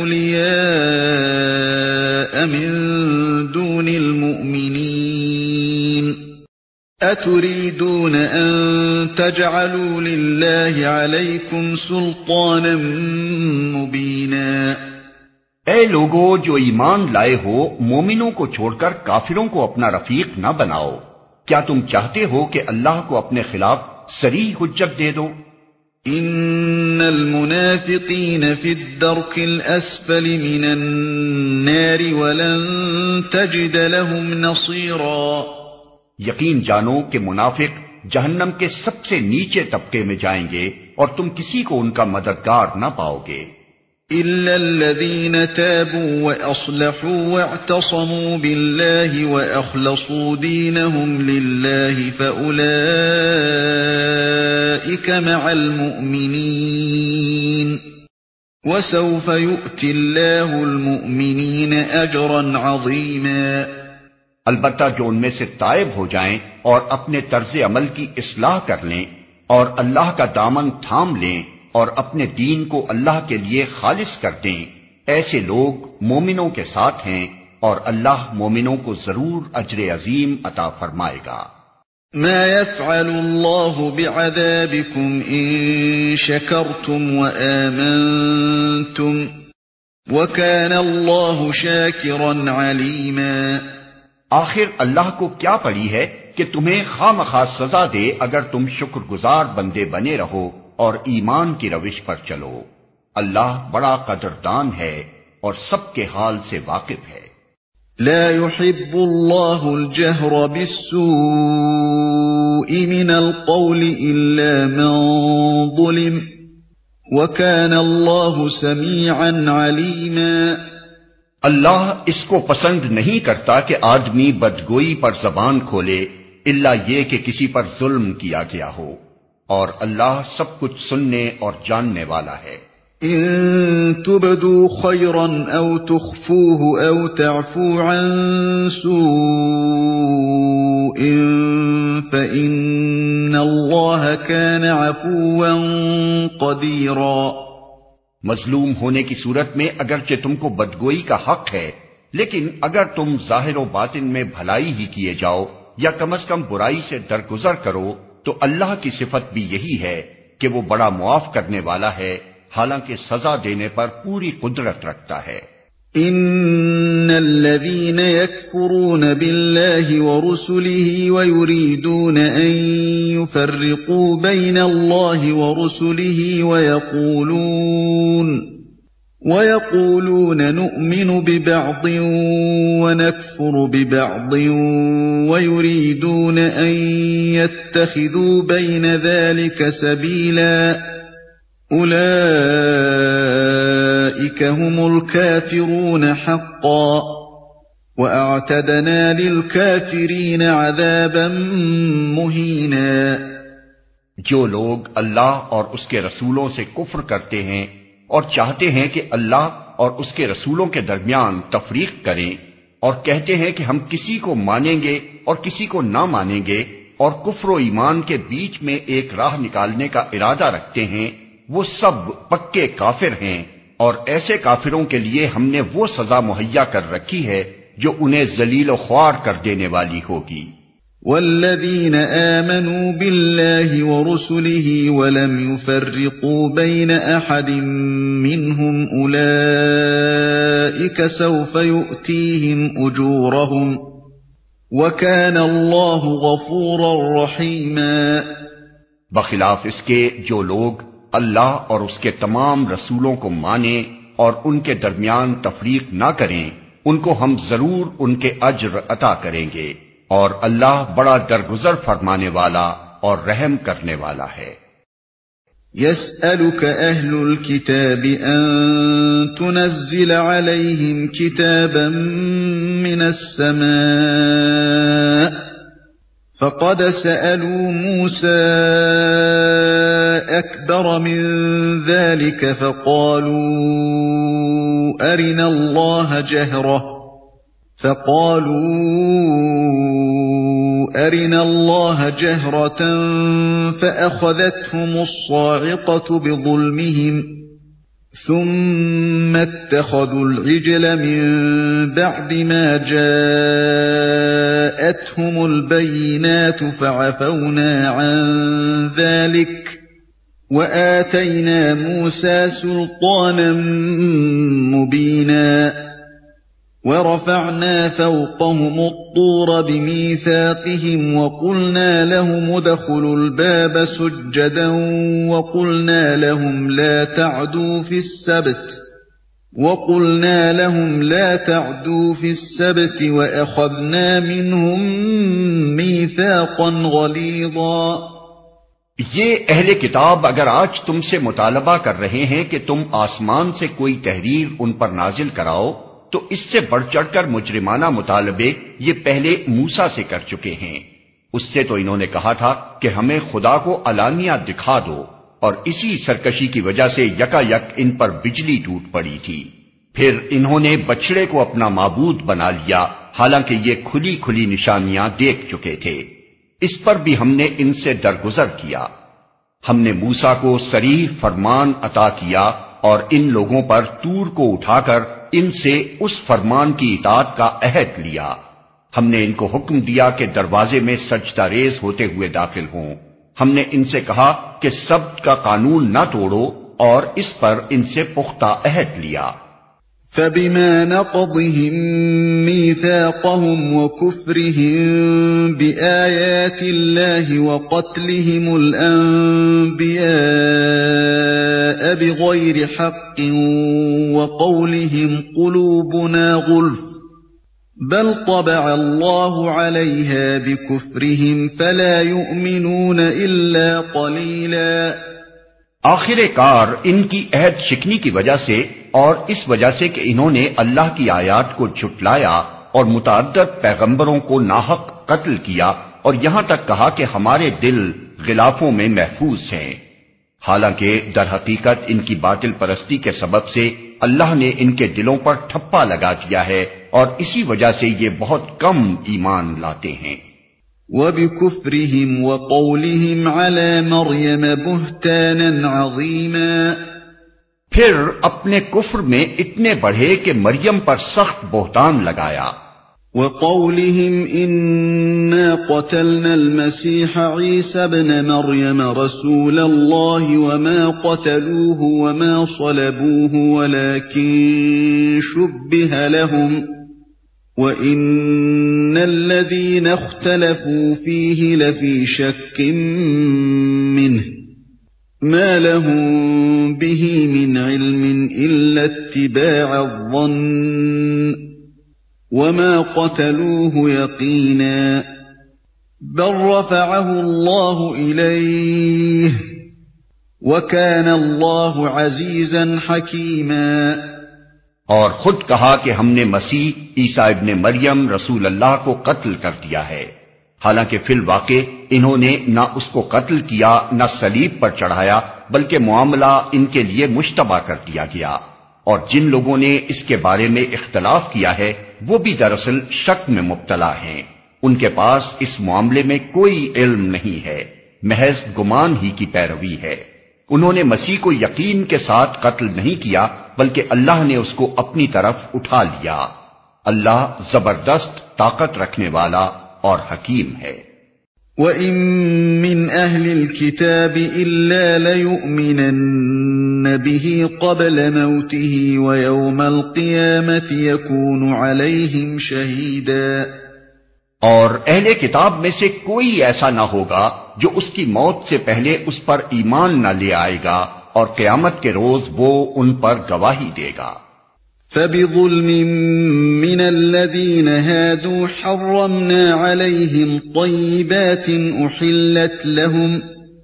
اولیاء من دون المؤمنین اتريدون ان تجعلوا لله عليكم سلطانا مبينا. اے لوگو جو ایمان لائے ہو، مومنوں کو چھوڑ کر کافروں کو اپنا رفیق نہ بناؤ. کیا تم چاہتے ہو کہ اللہ کو اپنے خلاف صریح حجت دے دو؟ ان المنافقین فی الدرک الاسفل من النار ولن تجد لهم نصیرا. یقین جانو کہ منافق جہنم کے سب سے نیچے طبقے میں جائیں گے اور تم کسی کو ان کا مددگار نہ پاؤ گے. إِلَّا الَّذِينَ تَابُوا وَأَصْلَحُوا وَاعْتَصَمُوا بِاللَّهِ وَأَخْلَصُوا دِينَهُمْ لِلَّهِ فَأُولَئِكَ مَعَ الْمُؤْمِنِينَ وَسَوْفَ يُؤْتِ اللَّهُ الْمُؤْمِنِينَ أَجْرًا عَظِيمًا. البتہ جو ان میں سے تائب ہو جائیں اور اپنے طرز عمل کی اصلاح کر لیں اور اللہ کا دامن تھام لیں اور اپنے دین کو اللہ کے لیے خالص کر دیں، ایسے لوگ مومنوں کے ساتھ ہیں اور اللہ مومنوں کو ضرور اجر عظیم عطا فرمائے گا. ما يفعل الله بعذابكم ان شكرتم وآمنتم وكان الله شاكرا عليما. آخر اللہ کو کیا پڑی ہے کہ تمہیں خواہ مخواہ سزا دے اگر تم شکر گزار بندے بنے رہو اور ایمان کی روش پر چلو. اللہ بڑا قدردان ہے اور سب کے حال سے واقف ہے. لا يحب الله الجهر بالسوء من القول إلا من ظلم وكان الله سميعا عليما. اللہ اس کو پسند نہیں کرتا کہ آدمی بدگوئی پر زبان کھولے الا یہ کہ کسی پر ظلم کیا گیا ہو، اور اللہ سب کچھ سننے اور جاننے والا ہے. ان تبدوا خيرا او تخفوه او تعفوا عن سوء فإن الله كان عفوا قديرا. مظلوم ہونے کی صورت میں اگرچہ تم کو بدگوئی کا حق ہے، لیکن اگر تم ظاہر و باطن میں بھلائی ہی کیے جاؤ یا کم از کم برائی سے درگزر کرو تو اللہ کی صفت بھی یہی ہے کہ وہ بڑا معاف کرنے والا ہے، حالانکہ سزا دینے پر پوری قدرت رکھتا ہے. ان الذين يكفرون بالله ورسله ويريدون ان يفرقوا بين الله ورسله ويقولون ويقولون نؤمن ببعض ونكفر ببعض ويريدون ان يتخذوا بين ذلك سبيلا أولئك هم الكافرون حقا وأعتدنا للكافرين عذابا مهينا. جو لوگ اللہ اور اس کے رسولوں سے کفر کرتے ہیں اور چاہتے ہیں کہ اللہ اور اس کے رسولوں کے درمیان تفریق کریں اور کہتے ہیں کہ ہم کسی کو مانیں گے اور کسی کو نہ مانیں گے اور کفر و ایمان کے بیچ میں ایک راہ نکالنے کا ارادہ رکھتے ہیں، وہ سب پکے کافر ہیں، اور ایسے کافروں کے لیے ہم نے وہ سزا مہیا کر رکھی ہے جو انہیں ذلیل و خوار کر دینے والی ہوگی. والذین آمنوا باللہ ورسلہ ولم يفرقوا بین احد منہم اولئک سوف یؤتیہم اجورہم وکان اللہ غفورا رحیما. بخلاف اس کے جو لوگ اللہ اور اس کے تمام رسولوں کو مانیں اور ان کے درمیان تفریق نہ کریں، ان کو ہم ضرور ان کے اجر عطا کریں گے، اور اللہ بڑا درگزر فرمانے والا اور رحم کرنے والا ہے۔ يسألك أهل الكتاب أن تنزل عليهم كتابا من السماء فقد سألوا موسى أكبر من ذلك فقالوا أرنا الله جهرة فقالوا أرنا الله جهرة فأخذتهم الصاعقة بظلمهم ثم اتخذوا العجل من بعد ما جاءتهم البينات فعفونا عن ذلك وآتينا موسى سلطانا مبينا ورفعنا فوقهم الطور بميثاقهم وقلنا لهم ادخلوا الباب سجدا وقلنا لهم لا تعدوا في السبت وقلنا لهم لا تعدوا في السبت وأخذنا منهم ميثاقا غليظا۔ یہ اہل کتاب اگر آج تم سے مطالبہ کر رہے ہیں کہ تم آسمان سے کوئی تحریر ان پر نازل کراؤ، تو اس سے بڑھ چڑھ کر مجرمانہ مطالبے یہ پہلے موسیٰ سے کر چکے ہیں۔ اس سے تو انہوں نے کہا تھا کہ ہمیں خدا کو علانیہ دکھا دو، اور اسی سرکشی کی وجہ سے یکا یک ان پر بجلی ٹوٹ پڑی تھی۔ پھر انہوں نے بچڑے کو اپنا معبود بنا لیا، حالانکہ یہ کھلی کھلی نشانیاں دیکھ چکے تھے۔ اس پر بھی ہم نے ان سے درگزر کیا۔ ہم نے موسیٰ کو صریح فرمان عطا کیا اور ان لوگوں پر طور کو اٹھا کر ان سے اس فرمان کی اطاعت کا عہد لیا۔ ہم نے ان کو حکم دیا کہ دروازے میں سجدہ ریز ہوتے ہوئے داخل ہوں۔ ہم نے ان سے کہا کہ سبت کا قانون نہ توڑو، اور اس پر ان سے پختہ عہد لیا۔ فَبِمَا نَقْضِهِم مِّيثَاقَهُمْ وَكُفْرِهِم بِآيَاتِ اللَّهِ وَقَتْلِهِمُ الْأَنبِيَاءَ بِغَيْرِ حَقٍّ وَقَوْلِهِمْ قُلُوبُنَا غُلْفٌ بَلْ طَبَعَ اللَّهُ عَلَيْهَا بِكُفْرِهِمْ فَلَا يُؤْمِنُونَ إِلَّا قَلِيلًا۔ آخر کار ان کی عہد شکنی کی وجہ سے اور اس وجہ سے کہ انہوں نے اللہ کی آیات کو جھٹلایا اور متعدد پیغمبروں کو ناحق قتل کیا، اور یہاں تک کہا کہ ہمارے دل غلافوں میں محفوظ ہیں، حالانکہ در حقیقت ان کی باطل پرستی کے سبب سے اللہ نے ان کے دلوں پر ٹھپا لگا دیا ہے، اور اسی وجہ سے یہ بہت کم ایمان لاتے ہیں۔ وَبِكُفْرِهِمْ وَقَوْلِهِمْ عَلَى مَرْيَمَ بُهْتَانًا عَظِيمًا۔ پھر اپنے کفر میں اتنے بڑھے کہ مریم پر سخت بہتان لگایا۔ وَقَوْلِهِمْ إِنَّا قَتَلْنَا الْمَسِيحَ عِيسَى ابْنَ مَرْيَمَ رَسُولَ اللَّهِ وَمَا قَتَلُوهُ وَمَا صَلَبُوهُ وَلَكِن شُبِّهَ لَهُمْ وَإِنَّ الَّذِينَ اخْتَلَفُوا فِيهِ لَفِي شَكٍّ مِّنْهُ مَا لَهُم بِهِ مِنْ عِلْمٍ إِلَّا اتِّبَاعَ الظَّنِّ وَمَا قَتَلُوهُ يَقِينًا بَلْ رَفَعَهُ اللَّهُ إِلَيْهِ وَكَانَ اللَّهُ عَزِيزًا حَكِيمًا۔ اور خود کہا کہ ہم نے مسیح عیسیٰ ابن مریم رسول اللہ کو قتل کر دیا ہے، حالانکہ فی الواقع انہوں نے نہ اس کو قتل کیا نہ صلیب پر چڑھایا، بلکہ معاملہ ان کے لیے مشتبہ کر دیا گیا، اور جن لوگوں نے اس کے بارے میں اختلاف کیا ہے وہ بھی دراصل شک میں مبتلا ہیں۔ ان کے پاس اس معاملے میں کوئی علم نہیں ہے، محض گمان ہی کی پیروی ہے۔ انہوں نے مسیح کو یقین کے ساتھ قتل نہیں کیا، بلکہ اللہ نے اس کو اپنی طرف اٹھا لیا۔ اللہ زبردست طاقت رکھنے والا اور حکیم ہے۔ وَإِن مِّنْ أَهْلِ الْكِتَابِ إِلَّا لَيُؤْمِنَنَّ بِهِ قَبْلَ مَوْتِهِ وَيَوْمَ الْقِيَامَةِ يَكُونُ عَلَيْهِمْ شَهِيدًا۔ اور اہل کتاب میں سے کوئی ایسا نہ ہوگا جو اس کی موت سے پہلے اس پر ایمان نہ لے آئے گا، اور قیامت کے روز وہ ان پر گواہی دے گا۔ فبظلم من الذين هادوا حرمنا عليهم طيبات أحلت لهم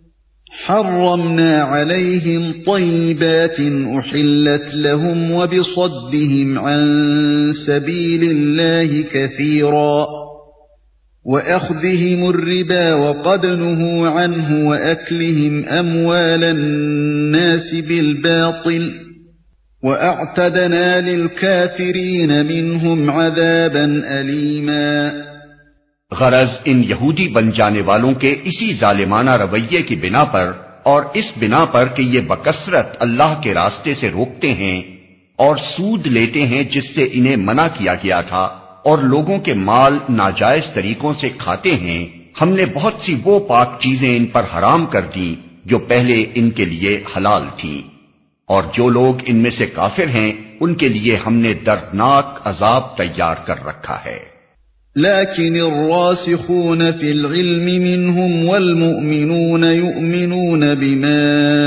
حرمنا عليهم طيبات أحلت لهم وبصدهم عن سبيل الله كثيرا وأخذهم الربا وقد نهوا عنه وأكلهم أموال الناس بالباطل وأعتدنا للكافرين منهم عذابا أليما۔ غرض ان یہودی بن جانے والوں کے اسی ظالمانہ رویے کی بنا پر اور اس بنا پر کہ یہ بکثرت اللہ کے راستے سے روکتے ہیں اور سود لیتے ہیں جس سے انہیں منع کیا گیا تھا اور لوگوں کے مال ناجائز طریقوں سے کھاتے ہیں، ہم نے بہت سی وہ پاک چیزیں ان پر حرام کر دیں جو پہلے ان کے لیے حلال تھیں، اور جو لوگ ان میں سے کافر ہیں ان کے لیے ہم نے دردناک عذاب تیار کر رکھا ہے۔ لكن الراسخون في العلم منهم والمؤمنون يؤمنون بما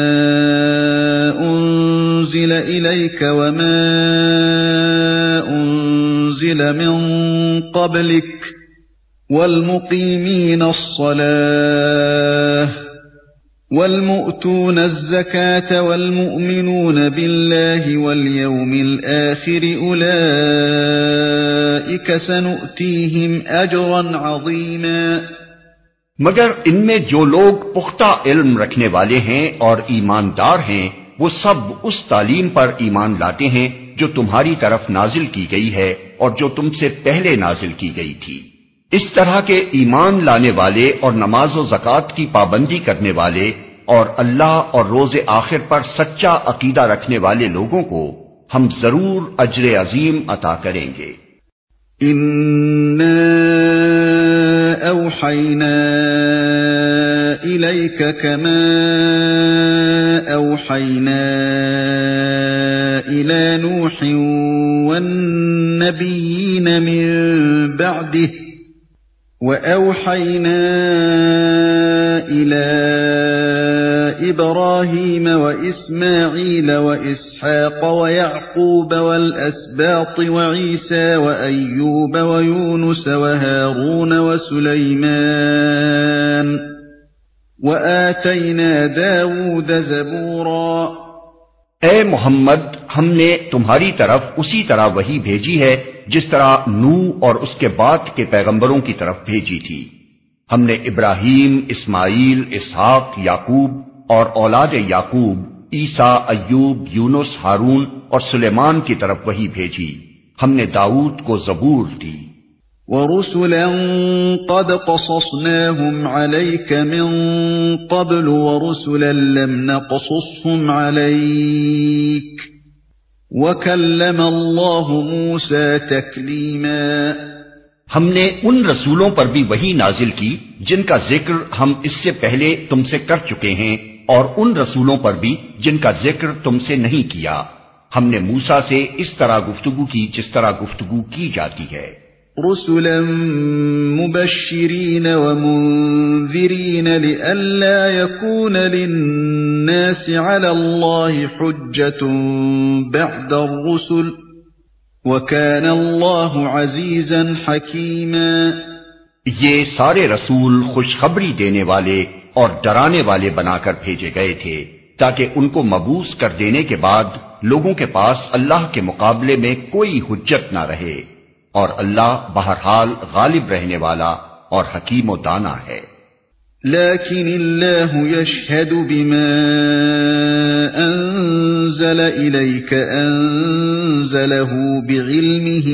أنزل إليك وما أنزل من قبلك والمقيمين الصلاة والمؤتون الزكاة والمؤمنون بالله واليوم الآخر أولئك سنؤتيهم أجرا عظيما۔ مگر ان میں جو لوگ پختہ علم رکھنے والے ہیں اور ایماندار ہیں وہ سب اس تعلیم پر ایمان لاتے ہیں جو تمہاری طرف نازل کی گئی ہے اور جو تم سے پہلے نازل کی گئی تھی۔ اس طرح کے ایمان لانے والے اور نماز و زکوٰۃ کی پابندی کرنے والے اور اللہ اور روز آخر پر سچا عقیدہ رکھنے والے لوگوں کو ہم ضرور اجر عظیم عطا کریں گے۔ اِنَّا أَوْحَيْنَا إِلَيْكَ كَمَا أَوْحَيْنَا إِلَى نُوحٍ وَالنَّبِيِّينَ مِن بَعْدِهِ وَأَوْحَيْنَا إِلَى إِبْرَاهِيمَ وَإِسْمَاعِيلَ وَإِسْحَاقَ وَيَعْقُوبَ وَالْأَسْبَاطِ وَعِيسَى وَأَيُّوبَ وَيُونُسَ وَهَارُونَ وَسُلَيْمَانَ وَآتَيْنَا دَاوُودَ زَبُورًا۔ اے محمد، ہم نے تمہاری طرف اسی طرح وحی بھیجی ہے جس طرح نوح اور اس کے بعد کے پیغمبروں کی طرف بھیجی تھی۔ ہم نے ابراہیم، اسماعیل، اسحاق، یعقوب اور اولاد یعقوب عیسیٰ، ایوب، یونس، ہارون اور سلیمان کی طرف وحی بھیجی۔ ہم نے داؤد کو زبور دی۔ وَرُسُلًا قَدْ قَصَصْنَاهُمْ عَلَيْكَ مِن قَبْلُ وَرُسُلًا لَّمْ نَقْصُصْهُمْ عَلَيْكَ وَكَلَّمَ اللَّهُ مُوسَىٰ تَكْلِيمًا۔ ہم نے ان رسولوں پر بھی وحی نازل کی جن کا ذکر ہم اس سے پہلے تم سے کر چکے ہیں، اور ان رسولوں پر بھی جن کا ذکر تم سے نہیں کیا۔ ہم نے موسیٰ سے اس طرح گفتگو کی جس طرح گفتگو کی جاتی ہے۔ رسلا مبشرین ومنذرین لئلا یکون للناس علی اللہ حجة بعد الرسل وَكَانَ اللَّهُ عَزِيزًا حَكِيمًا۔ یہ سارے رسول خوشخبری دینے والے اور ڈرانے والے بنا کر بھیجے گئے تھے تاکہ ان کو مبعوث کر دینے کے بعد لوگوں کے پاس اللہ کے مقابلے میں کوئی حجت نہ رہے، اور اللہ بہرحال غالب رہنے والا اور حکیم و دانا ہے۔ لیکن اللہ یشہد بما انزل الیک انزلہ بعلمہ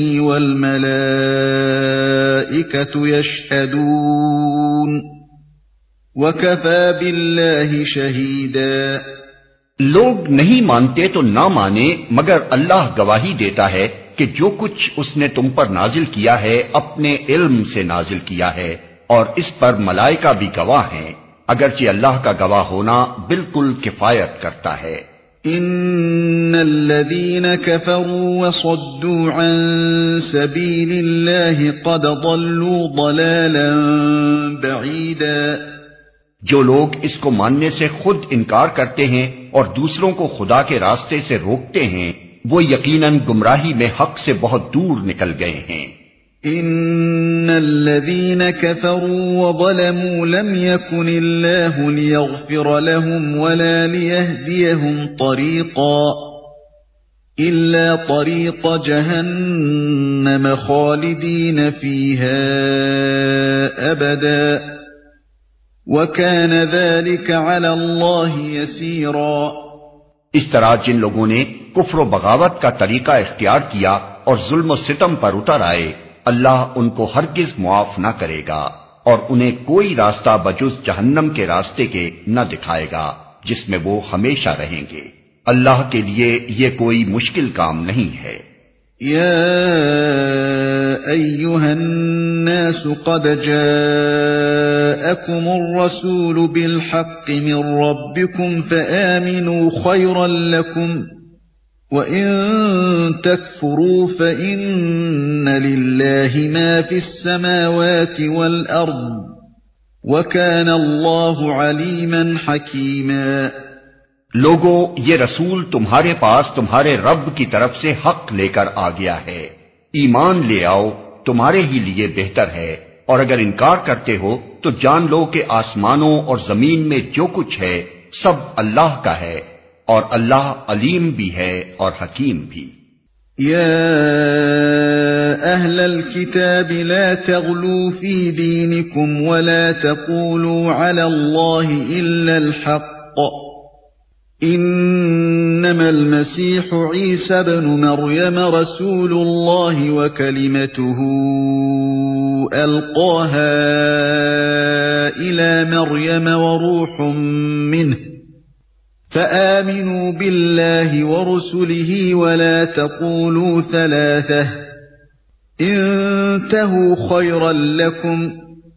والملائکۃ یشہدون وکفی باللہ شہیدا۔ لوگ نہیں مانتے تو نہ مانے، مگر اللہ گواہی دیتا ہے کہ جو کچھ اس نے تم پر نازل کیا ہے اپنے علم سے نازل کیا ہے، اور اس پر ملائکہ بھی گواہ ہیں، اگرچہ اللہ کا گواہ ہونا بالکل کفایت کرتا ہے۔ ان الذين كفروا وصدوا عن سبيل الله قد ضلوا ضلالا بعيدا۔ جو لوگ اس کو ماننے سے خود انکار کرتے ہیں اور دوسروں کو خدا کے راستے سے روکتے ہیں، وہ یقیناً گمراہی میں حق سے بہت دور نکل گئے ہیں۔ ان الذين كفروا وظلموا لم يكن الله ليغفر لهم ولا ليهديهم طريقا إلا طريق جهنم خالدين فيها أبدا وكان ذلك على الله يسيرا۔ اس طرح جن لوگوں نے کفر و بغاوت کا طریقہ اختیار کیا اور ظلم و ستم پر اتر آئے، اللہ ان کو ہرگز معاف نہ کرے گا اور انہیں کوئی راستہ بجز جہنم کے راستے کے نہ دکھائے گا جس میں وہ ہمیشہ رہیں گے۔ اللہ کے لیے یہ کوئی مشکل کام نہیں ہے۔ یا ایھا الناس قد جاءکم الرسول بالحق من ربکم فآمنوا خیرا لکم وَإِن تَكْفُرُوا فَإِنَّ لِلَّهِ مَا فِي السَّمَاوَاتِ وَالْأَرْضِ وَكَانَ اللَّهُ عَلِيمًا حَكِيمًا۔ لوگو، یہ رسول تمہارے پاس تمہارے رب کی طرف سے حق لے کر آ گیا ہے، ایمان لے آؤ، تمہارے ہی لیے بہتر ہے، اور اگر انکار کرتے ہو تو جان لو کہ آسمانوں اور زمین میں جو کچھ ہے سب اللہ کا ہے، اور اللہ علیم بھی ہے اور حکیم بھی۔ یا اہل الكتاب لا تغلوا في دینکم ولا تقولوا على الله الا الحق انما المسيح عيسى ابن مريم رسول الله وكلمته القاها الى مريم وروح منه فآمنوا بالله ورسله ولا تقولوا ثلاثة انتهوا خيرا لكم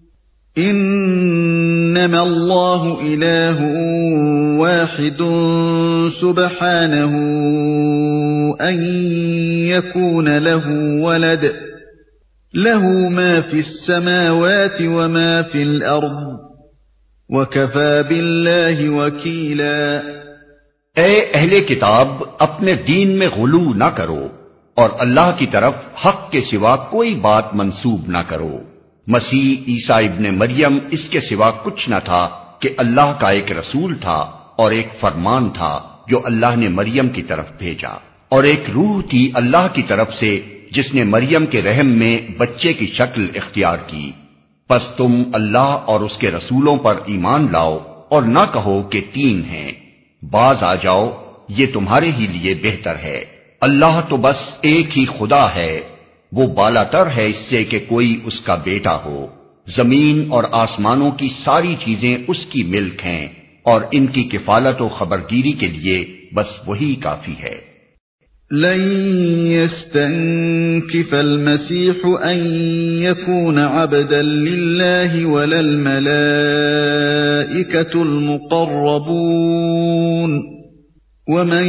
انما الله إله واحد سبحانه أن يكون له ولد له ما في السماوات وما في الأرض وَكَفَى بِاللَّهِ وَكِيلًا۔ اے اہل کتاب، اپنے دین میں غلو نہ کرو اور اللہ کی طرف حق کے سوا کوئی بات منسوب نہ کرو۔ مسیح عیسیٰ ابن مریم اس کے سوا کچھ نہ تھا کہ اللہ کا ایک رسول تھا اور ایک فرمان تھا جو اللہ نے مریم کی طرف بھیجا، اور ایک روح تھی اللہ کی طرف سے جس نے مریم کے رحم میں بچے کی شکل اختیار کی۔ پس تم اللہ اور اس کے رسولوں پر ایمان لاؤ اور نہ کہو کہ تین ہیں، باز آ جاؤ، یہ تمہارے ہی لیے بہتر ہے۔ اللہ تو بس ایک ہی خدا ہے، وہ بالا تر ہے اس سے کہ کوئی اس کا بیٹا ہو۔ زمین اور آسمانوں کی ساری چیزیں اس کی ملک ہیں اور ان کی کفالت و خبرگیری کے لیے بس وہی کافی ہے۔ لن يستنكف المسيح أن يكون عبدا لله ولا الملائكة المقربون ومن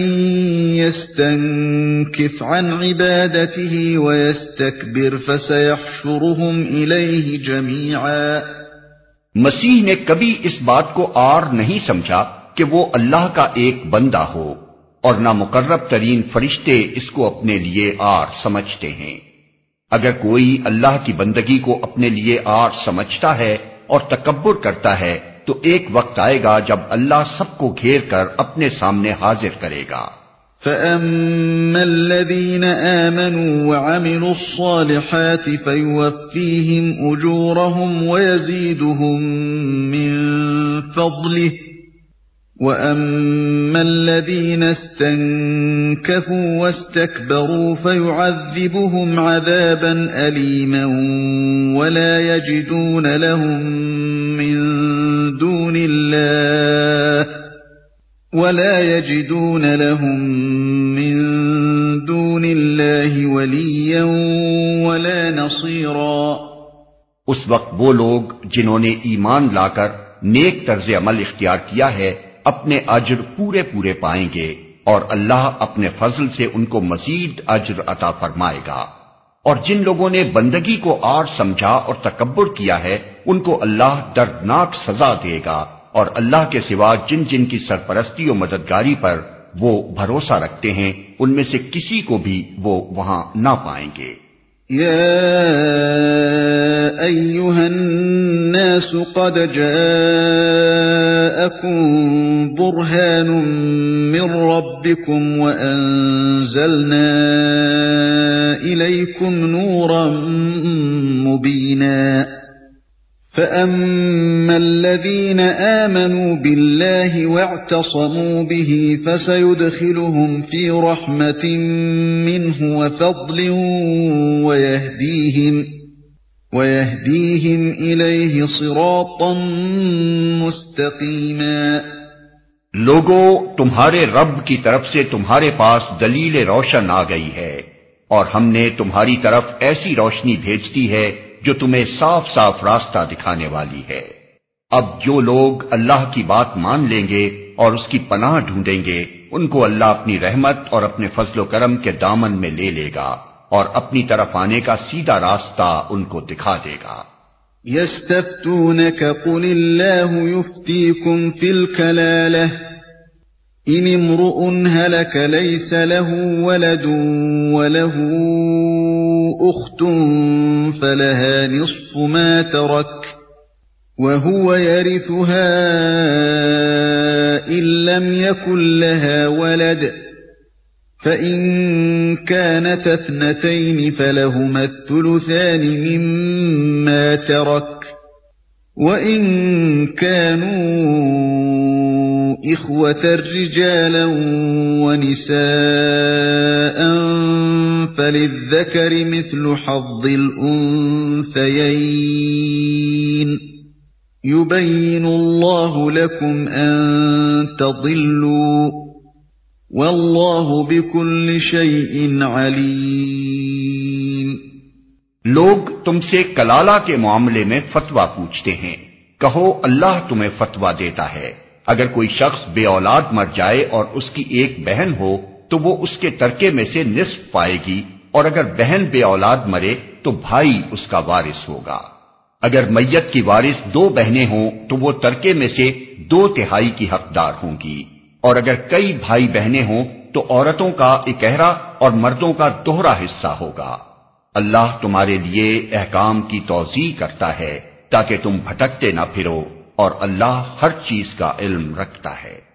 يستنكف عن عبادته ويستكبر فسيحشرهم إليه جميعا۔ مسیح نے کبھی اس بات کو عار نہیں سمجھا کہ وہ اللہ کا ایک بندہ ہو، اور نہ مقرب ترین فرشتے اس کو اپنے لیے آر سمجھتے ہیں۔ اگر کوئی اللہ کی بندگی کو اپنے لیے آر سمجھتا ہے اور تکبر کرتا ہے تو ایک وقت آئے گا جب اللہ سب کو گھیر کر اپنے سامنے حاضر کرے گا۔ فَأَمَّا الَّذِينَ آمَنُوا وَعَمِلُوا الصَّالِحَاتِ فَيُوَفِّيهِمْ أُجُورَهُمْ وَيَزِيدُهُمْ مِنْ فَضْلِهِ وَأَمَّا الَّذِينَ اسْتَنكَفُوا وَاسْتَكْبَرُوا فَيُعَذِّبُهُمْ عَذَابًا أَلِيمًا وَلَا يَجِدُونَ لَهُم مِّن دُونِ اللَّهِ وَلَا يَجِدُونَ لَهُم مِّن دُونِ اللَّهِ وَلِيًّا وَلَا نَصِيرًا۔ اس وقت وہ لوگ جنہوں نے ایمان لا کر نیک طرز عمل اختیار کیا ہے اپنے اجر پورے پورے پائیں گے، اور اللہ اپنے فضل سے ان کو مزید اجر عطا فرمائے گا۔ اور جن لوگوں نے بندگی کو آر سمجھا اور تکبر کیا ہے ان کو اللہ دردناک سزا دے گا، اور اللہ کے سوا جن جن کی سرپرستی و مددگاری پر وہ بھروسہ رکھتے ہیں ان میں سے کسی کو بھی وہ وہاں نہ پائیں گے۔ يا أيها الناس قد جاءكم برهان من ربكم وأنزلنا إليكم نورا مبينا فأما الذين آمنوا بالله واعتصموا به فسيدخلهم في رحمة منه وفضل ويهديهم ويهديهم إليه صراطا مستقيما۔ لوگو، تمہارے رب کی طرف سے تمہارے پاس دلیل روشن آ گئی ہے، اور ہم نے تمہاری طرف ایسی روشنی بھیج دی ہے جو تمہیں صاف صاف راستہ دکھانے والی ہے۔ اب جو لوگ اللہ کی بات مان لیں گے اور اس کی پناہ ڈھونڈیں گے، ان کو اللہ اپنی رحمت اور اپنے فضل و کرم کے دامن میں لے لے گا اور اپنی طرف آنے کا سیدھا راستہ ان کو دکھا دے گا۔ يستفتونك قل الله يفتيكم في الكلالة إن امرؤ هلك ليس له ولد وله أخت فلها نصف ما ترك وهو يرثها إن لم يكن لها ولد فإن كانت اثنتين فلهما الثلثان مما ترك وإن كانوا إخوة رجالا ونساء فللذكر مثل حظ الأنثيين يبين الله لكم أن تضلوا واللہ بکل شیء علیم۔ لوگ تم سے کلالہ کے معاملے میں فتویٰ پوچھتے ہیں، کہو اللہ تمہیں فتویٰ دیتا ہے، اگر کوئی شخص بے اولاد مر جائے اور اس کی ایک بہن ہو تو وہ اس کے ترکے میں سے نصف پائے گی، اور اگر بہن بے اولاد مرے تو بھائی اس کا وارث ہوگا۔ اگر میت کی وارث دو بہنیں ہوں تو وہ ترکے میں سے دو تہائی کی حقدار ہوں گی، اور اگر کئی بھائی بہنیں ہوں تو عورتوں کا اکہرا اور مردوں کا دوہرا حصہ ہوگا۔ اللہ تمہارے لیے احکام کی توضیح کرتا ہے تاکہ تم بھٹکتے نہ پھرو، اور اللہ ہر چیز کا علم رکھتا ہے۔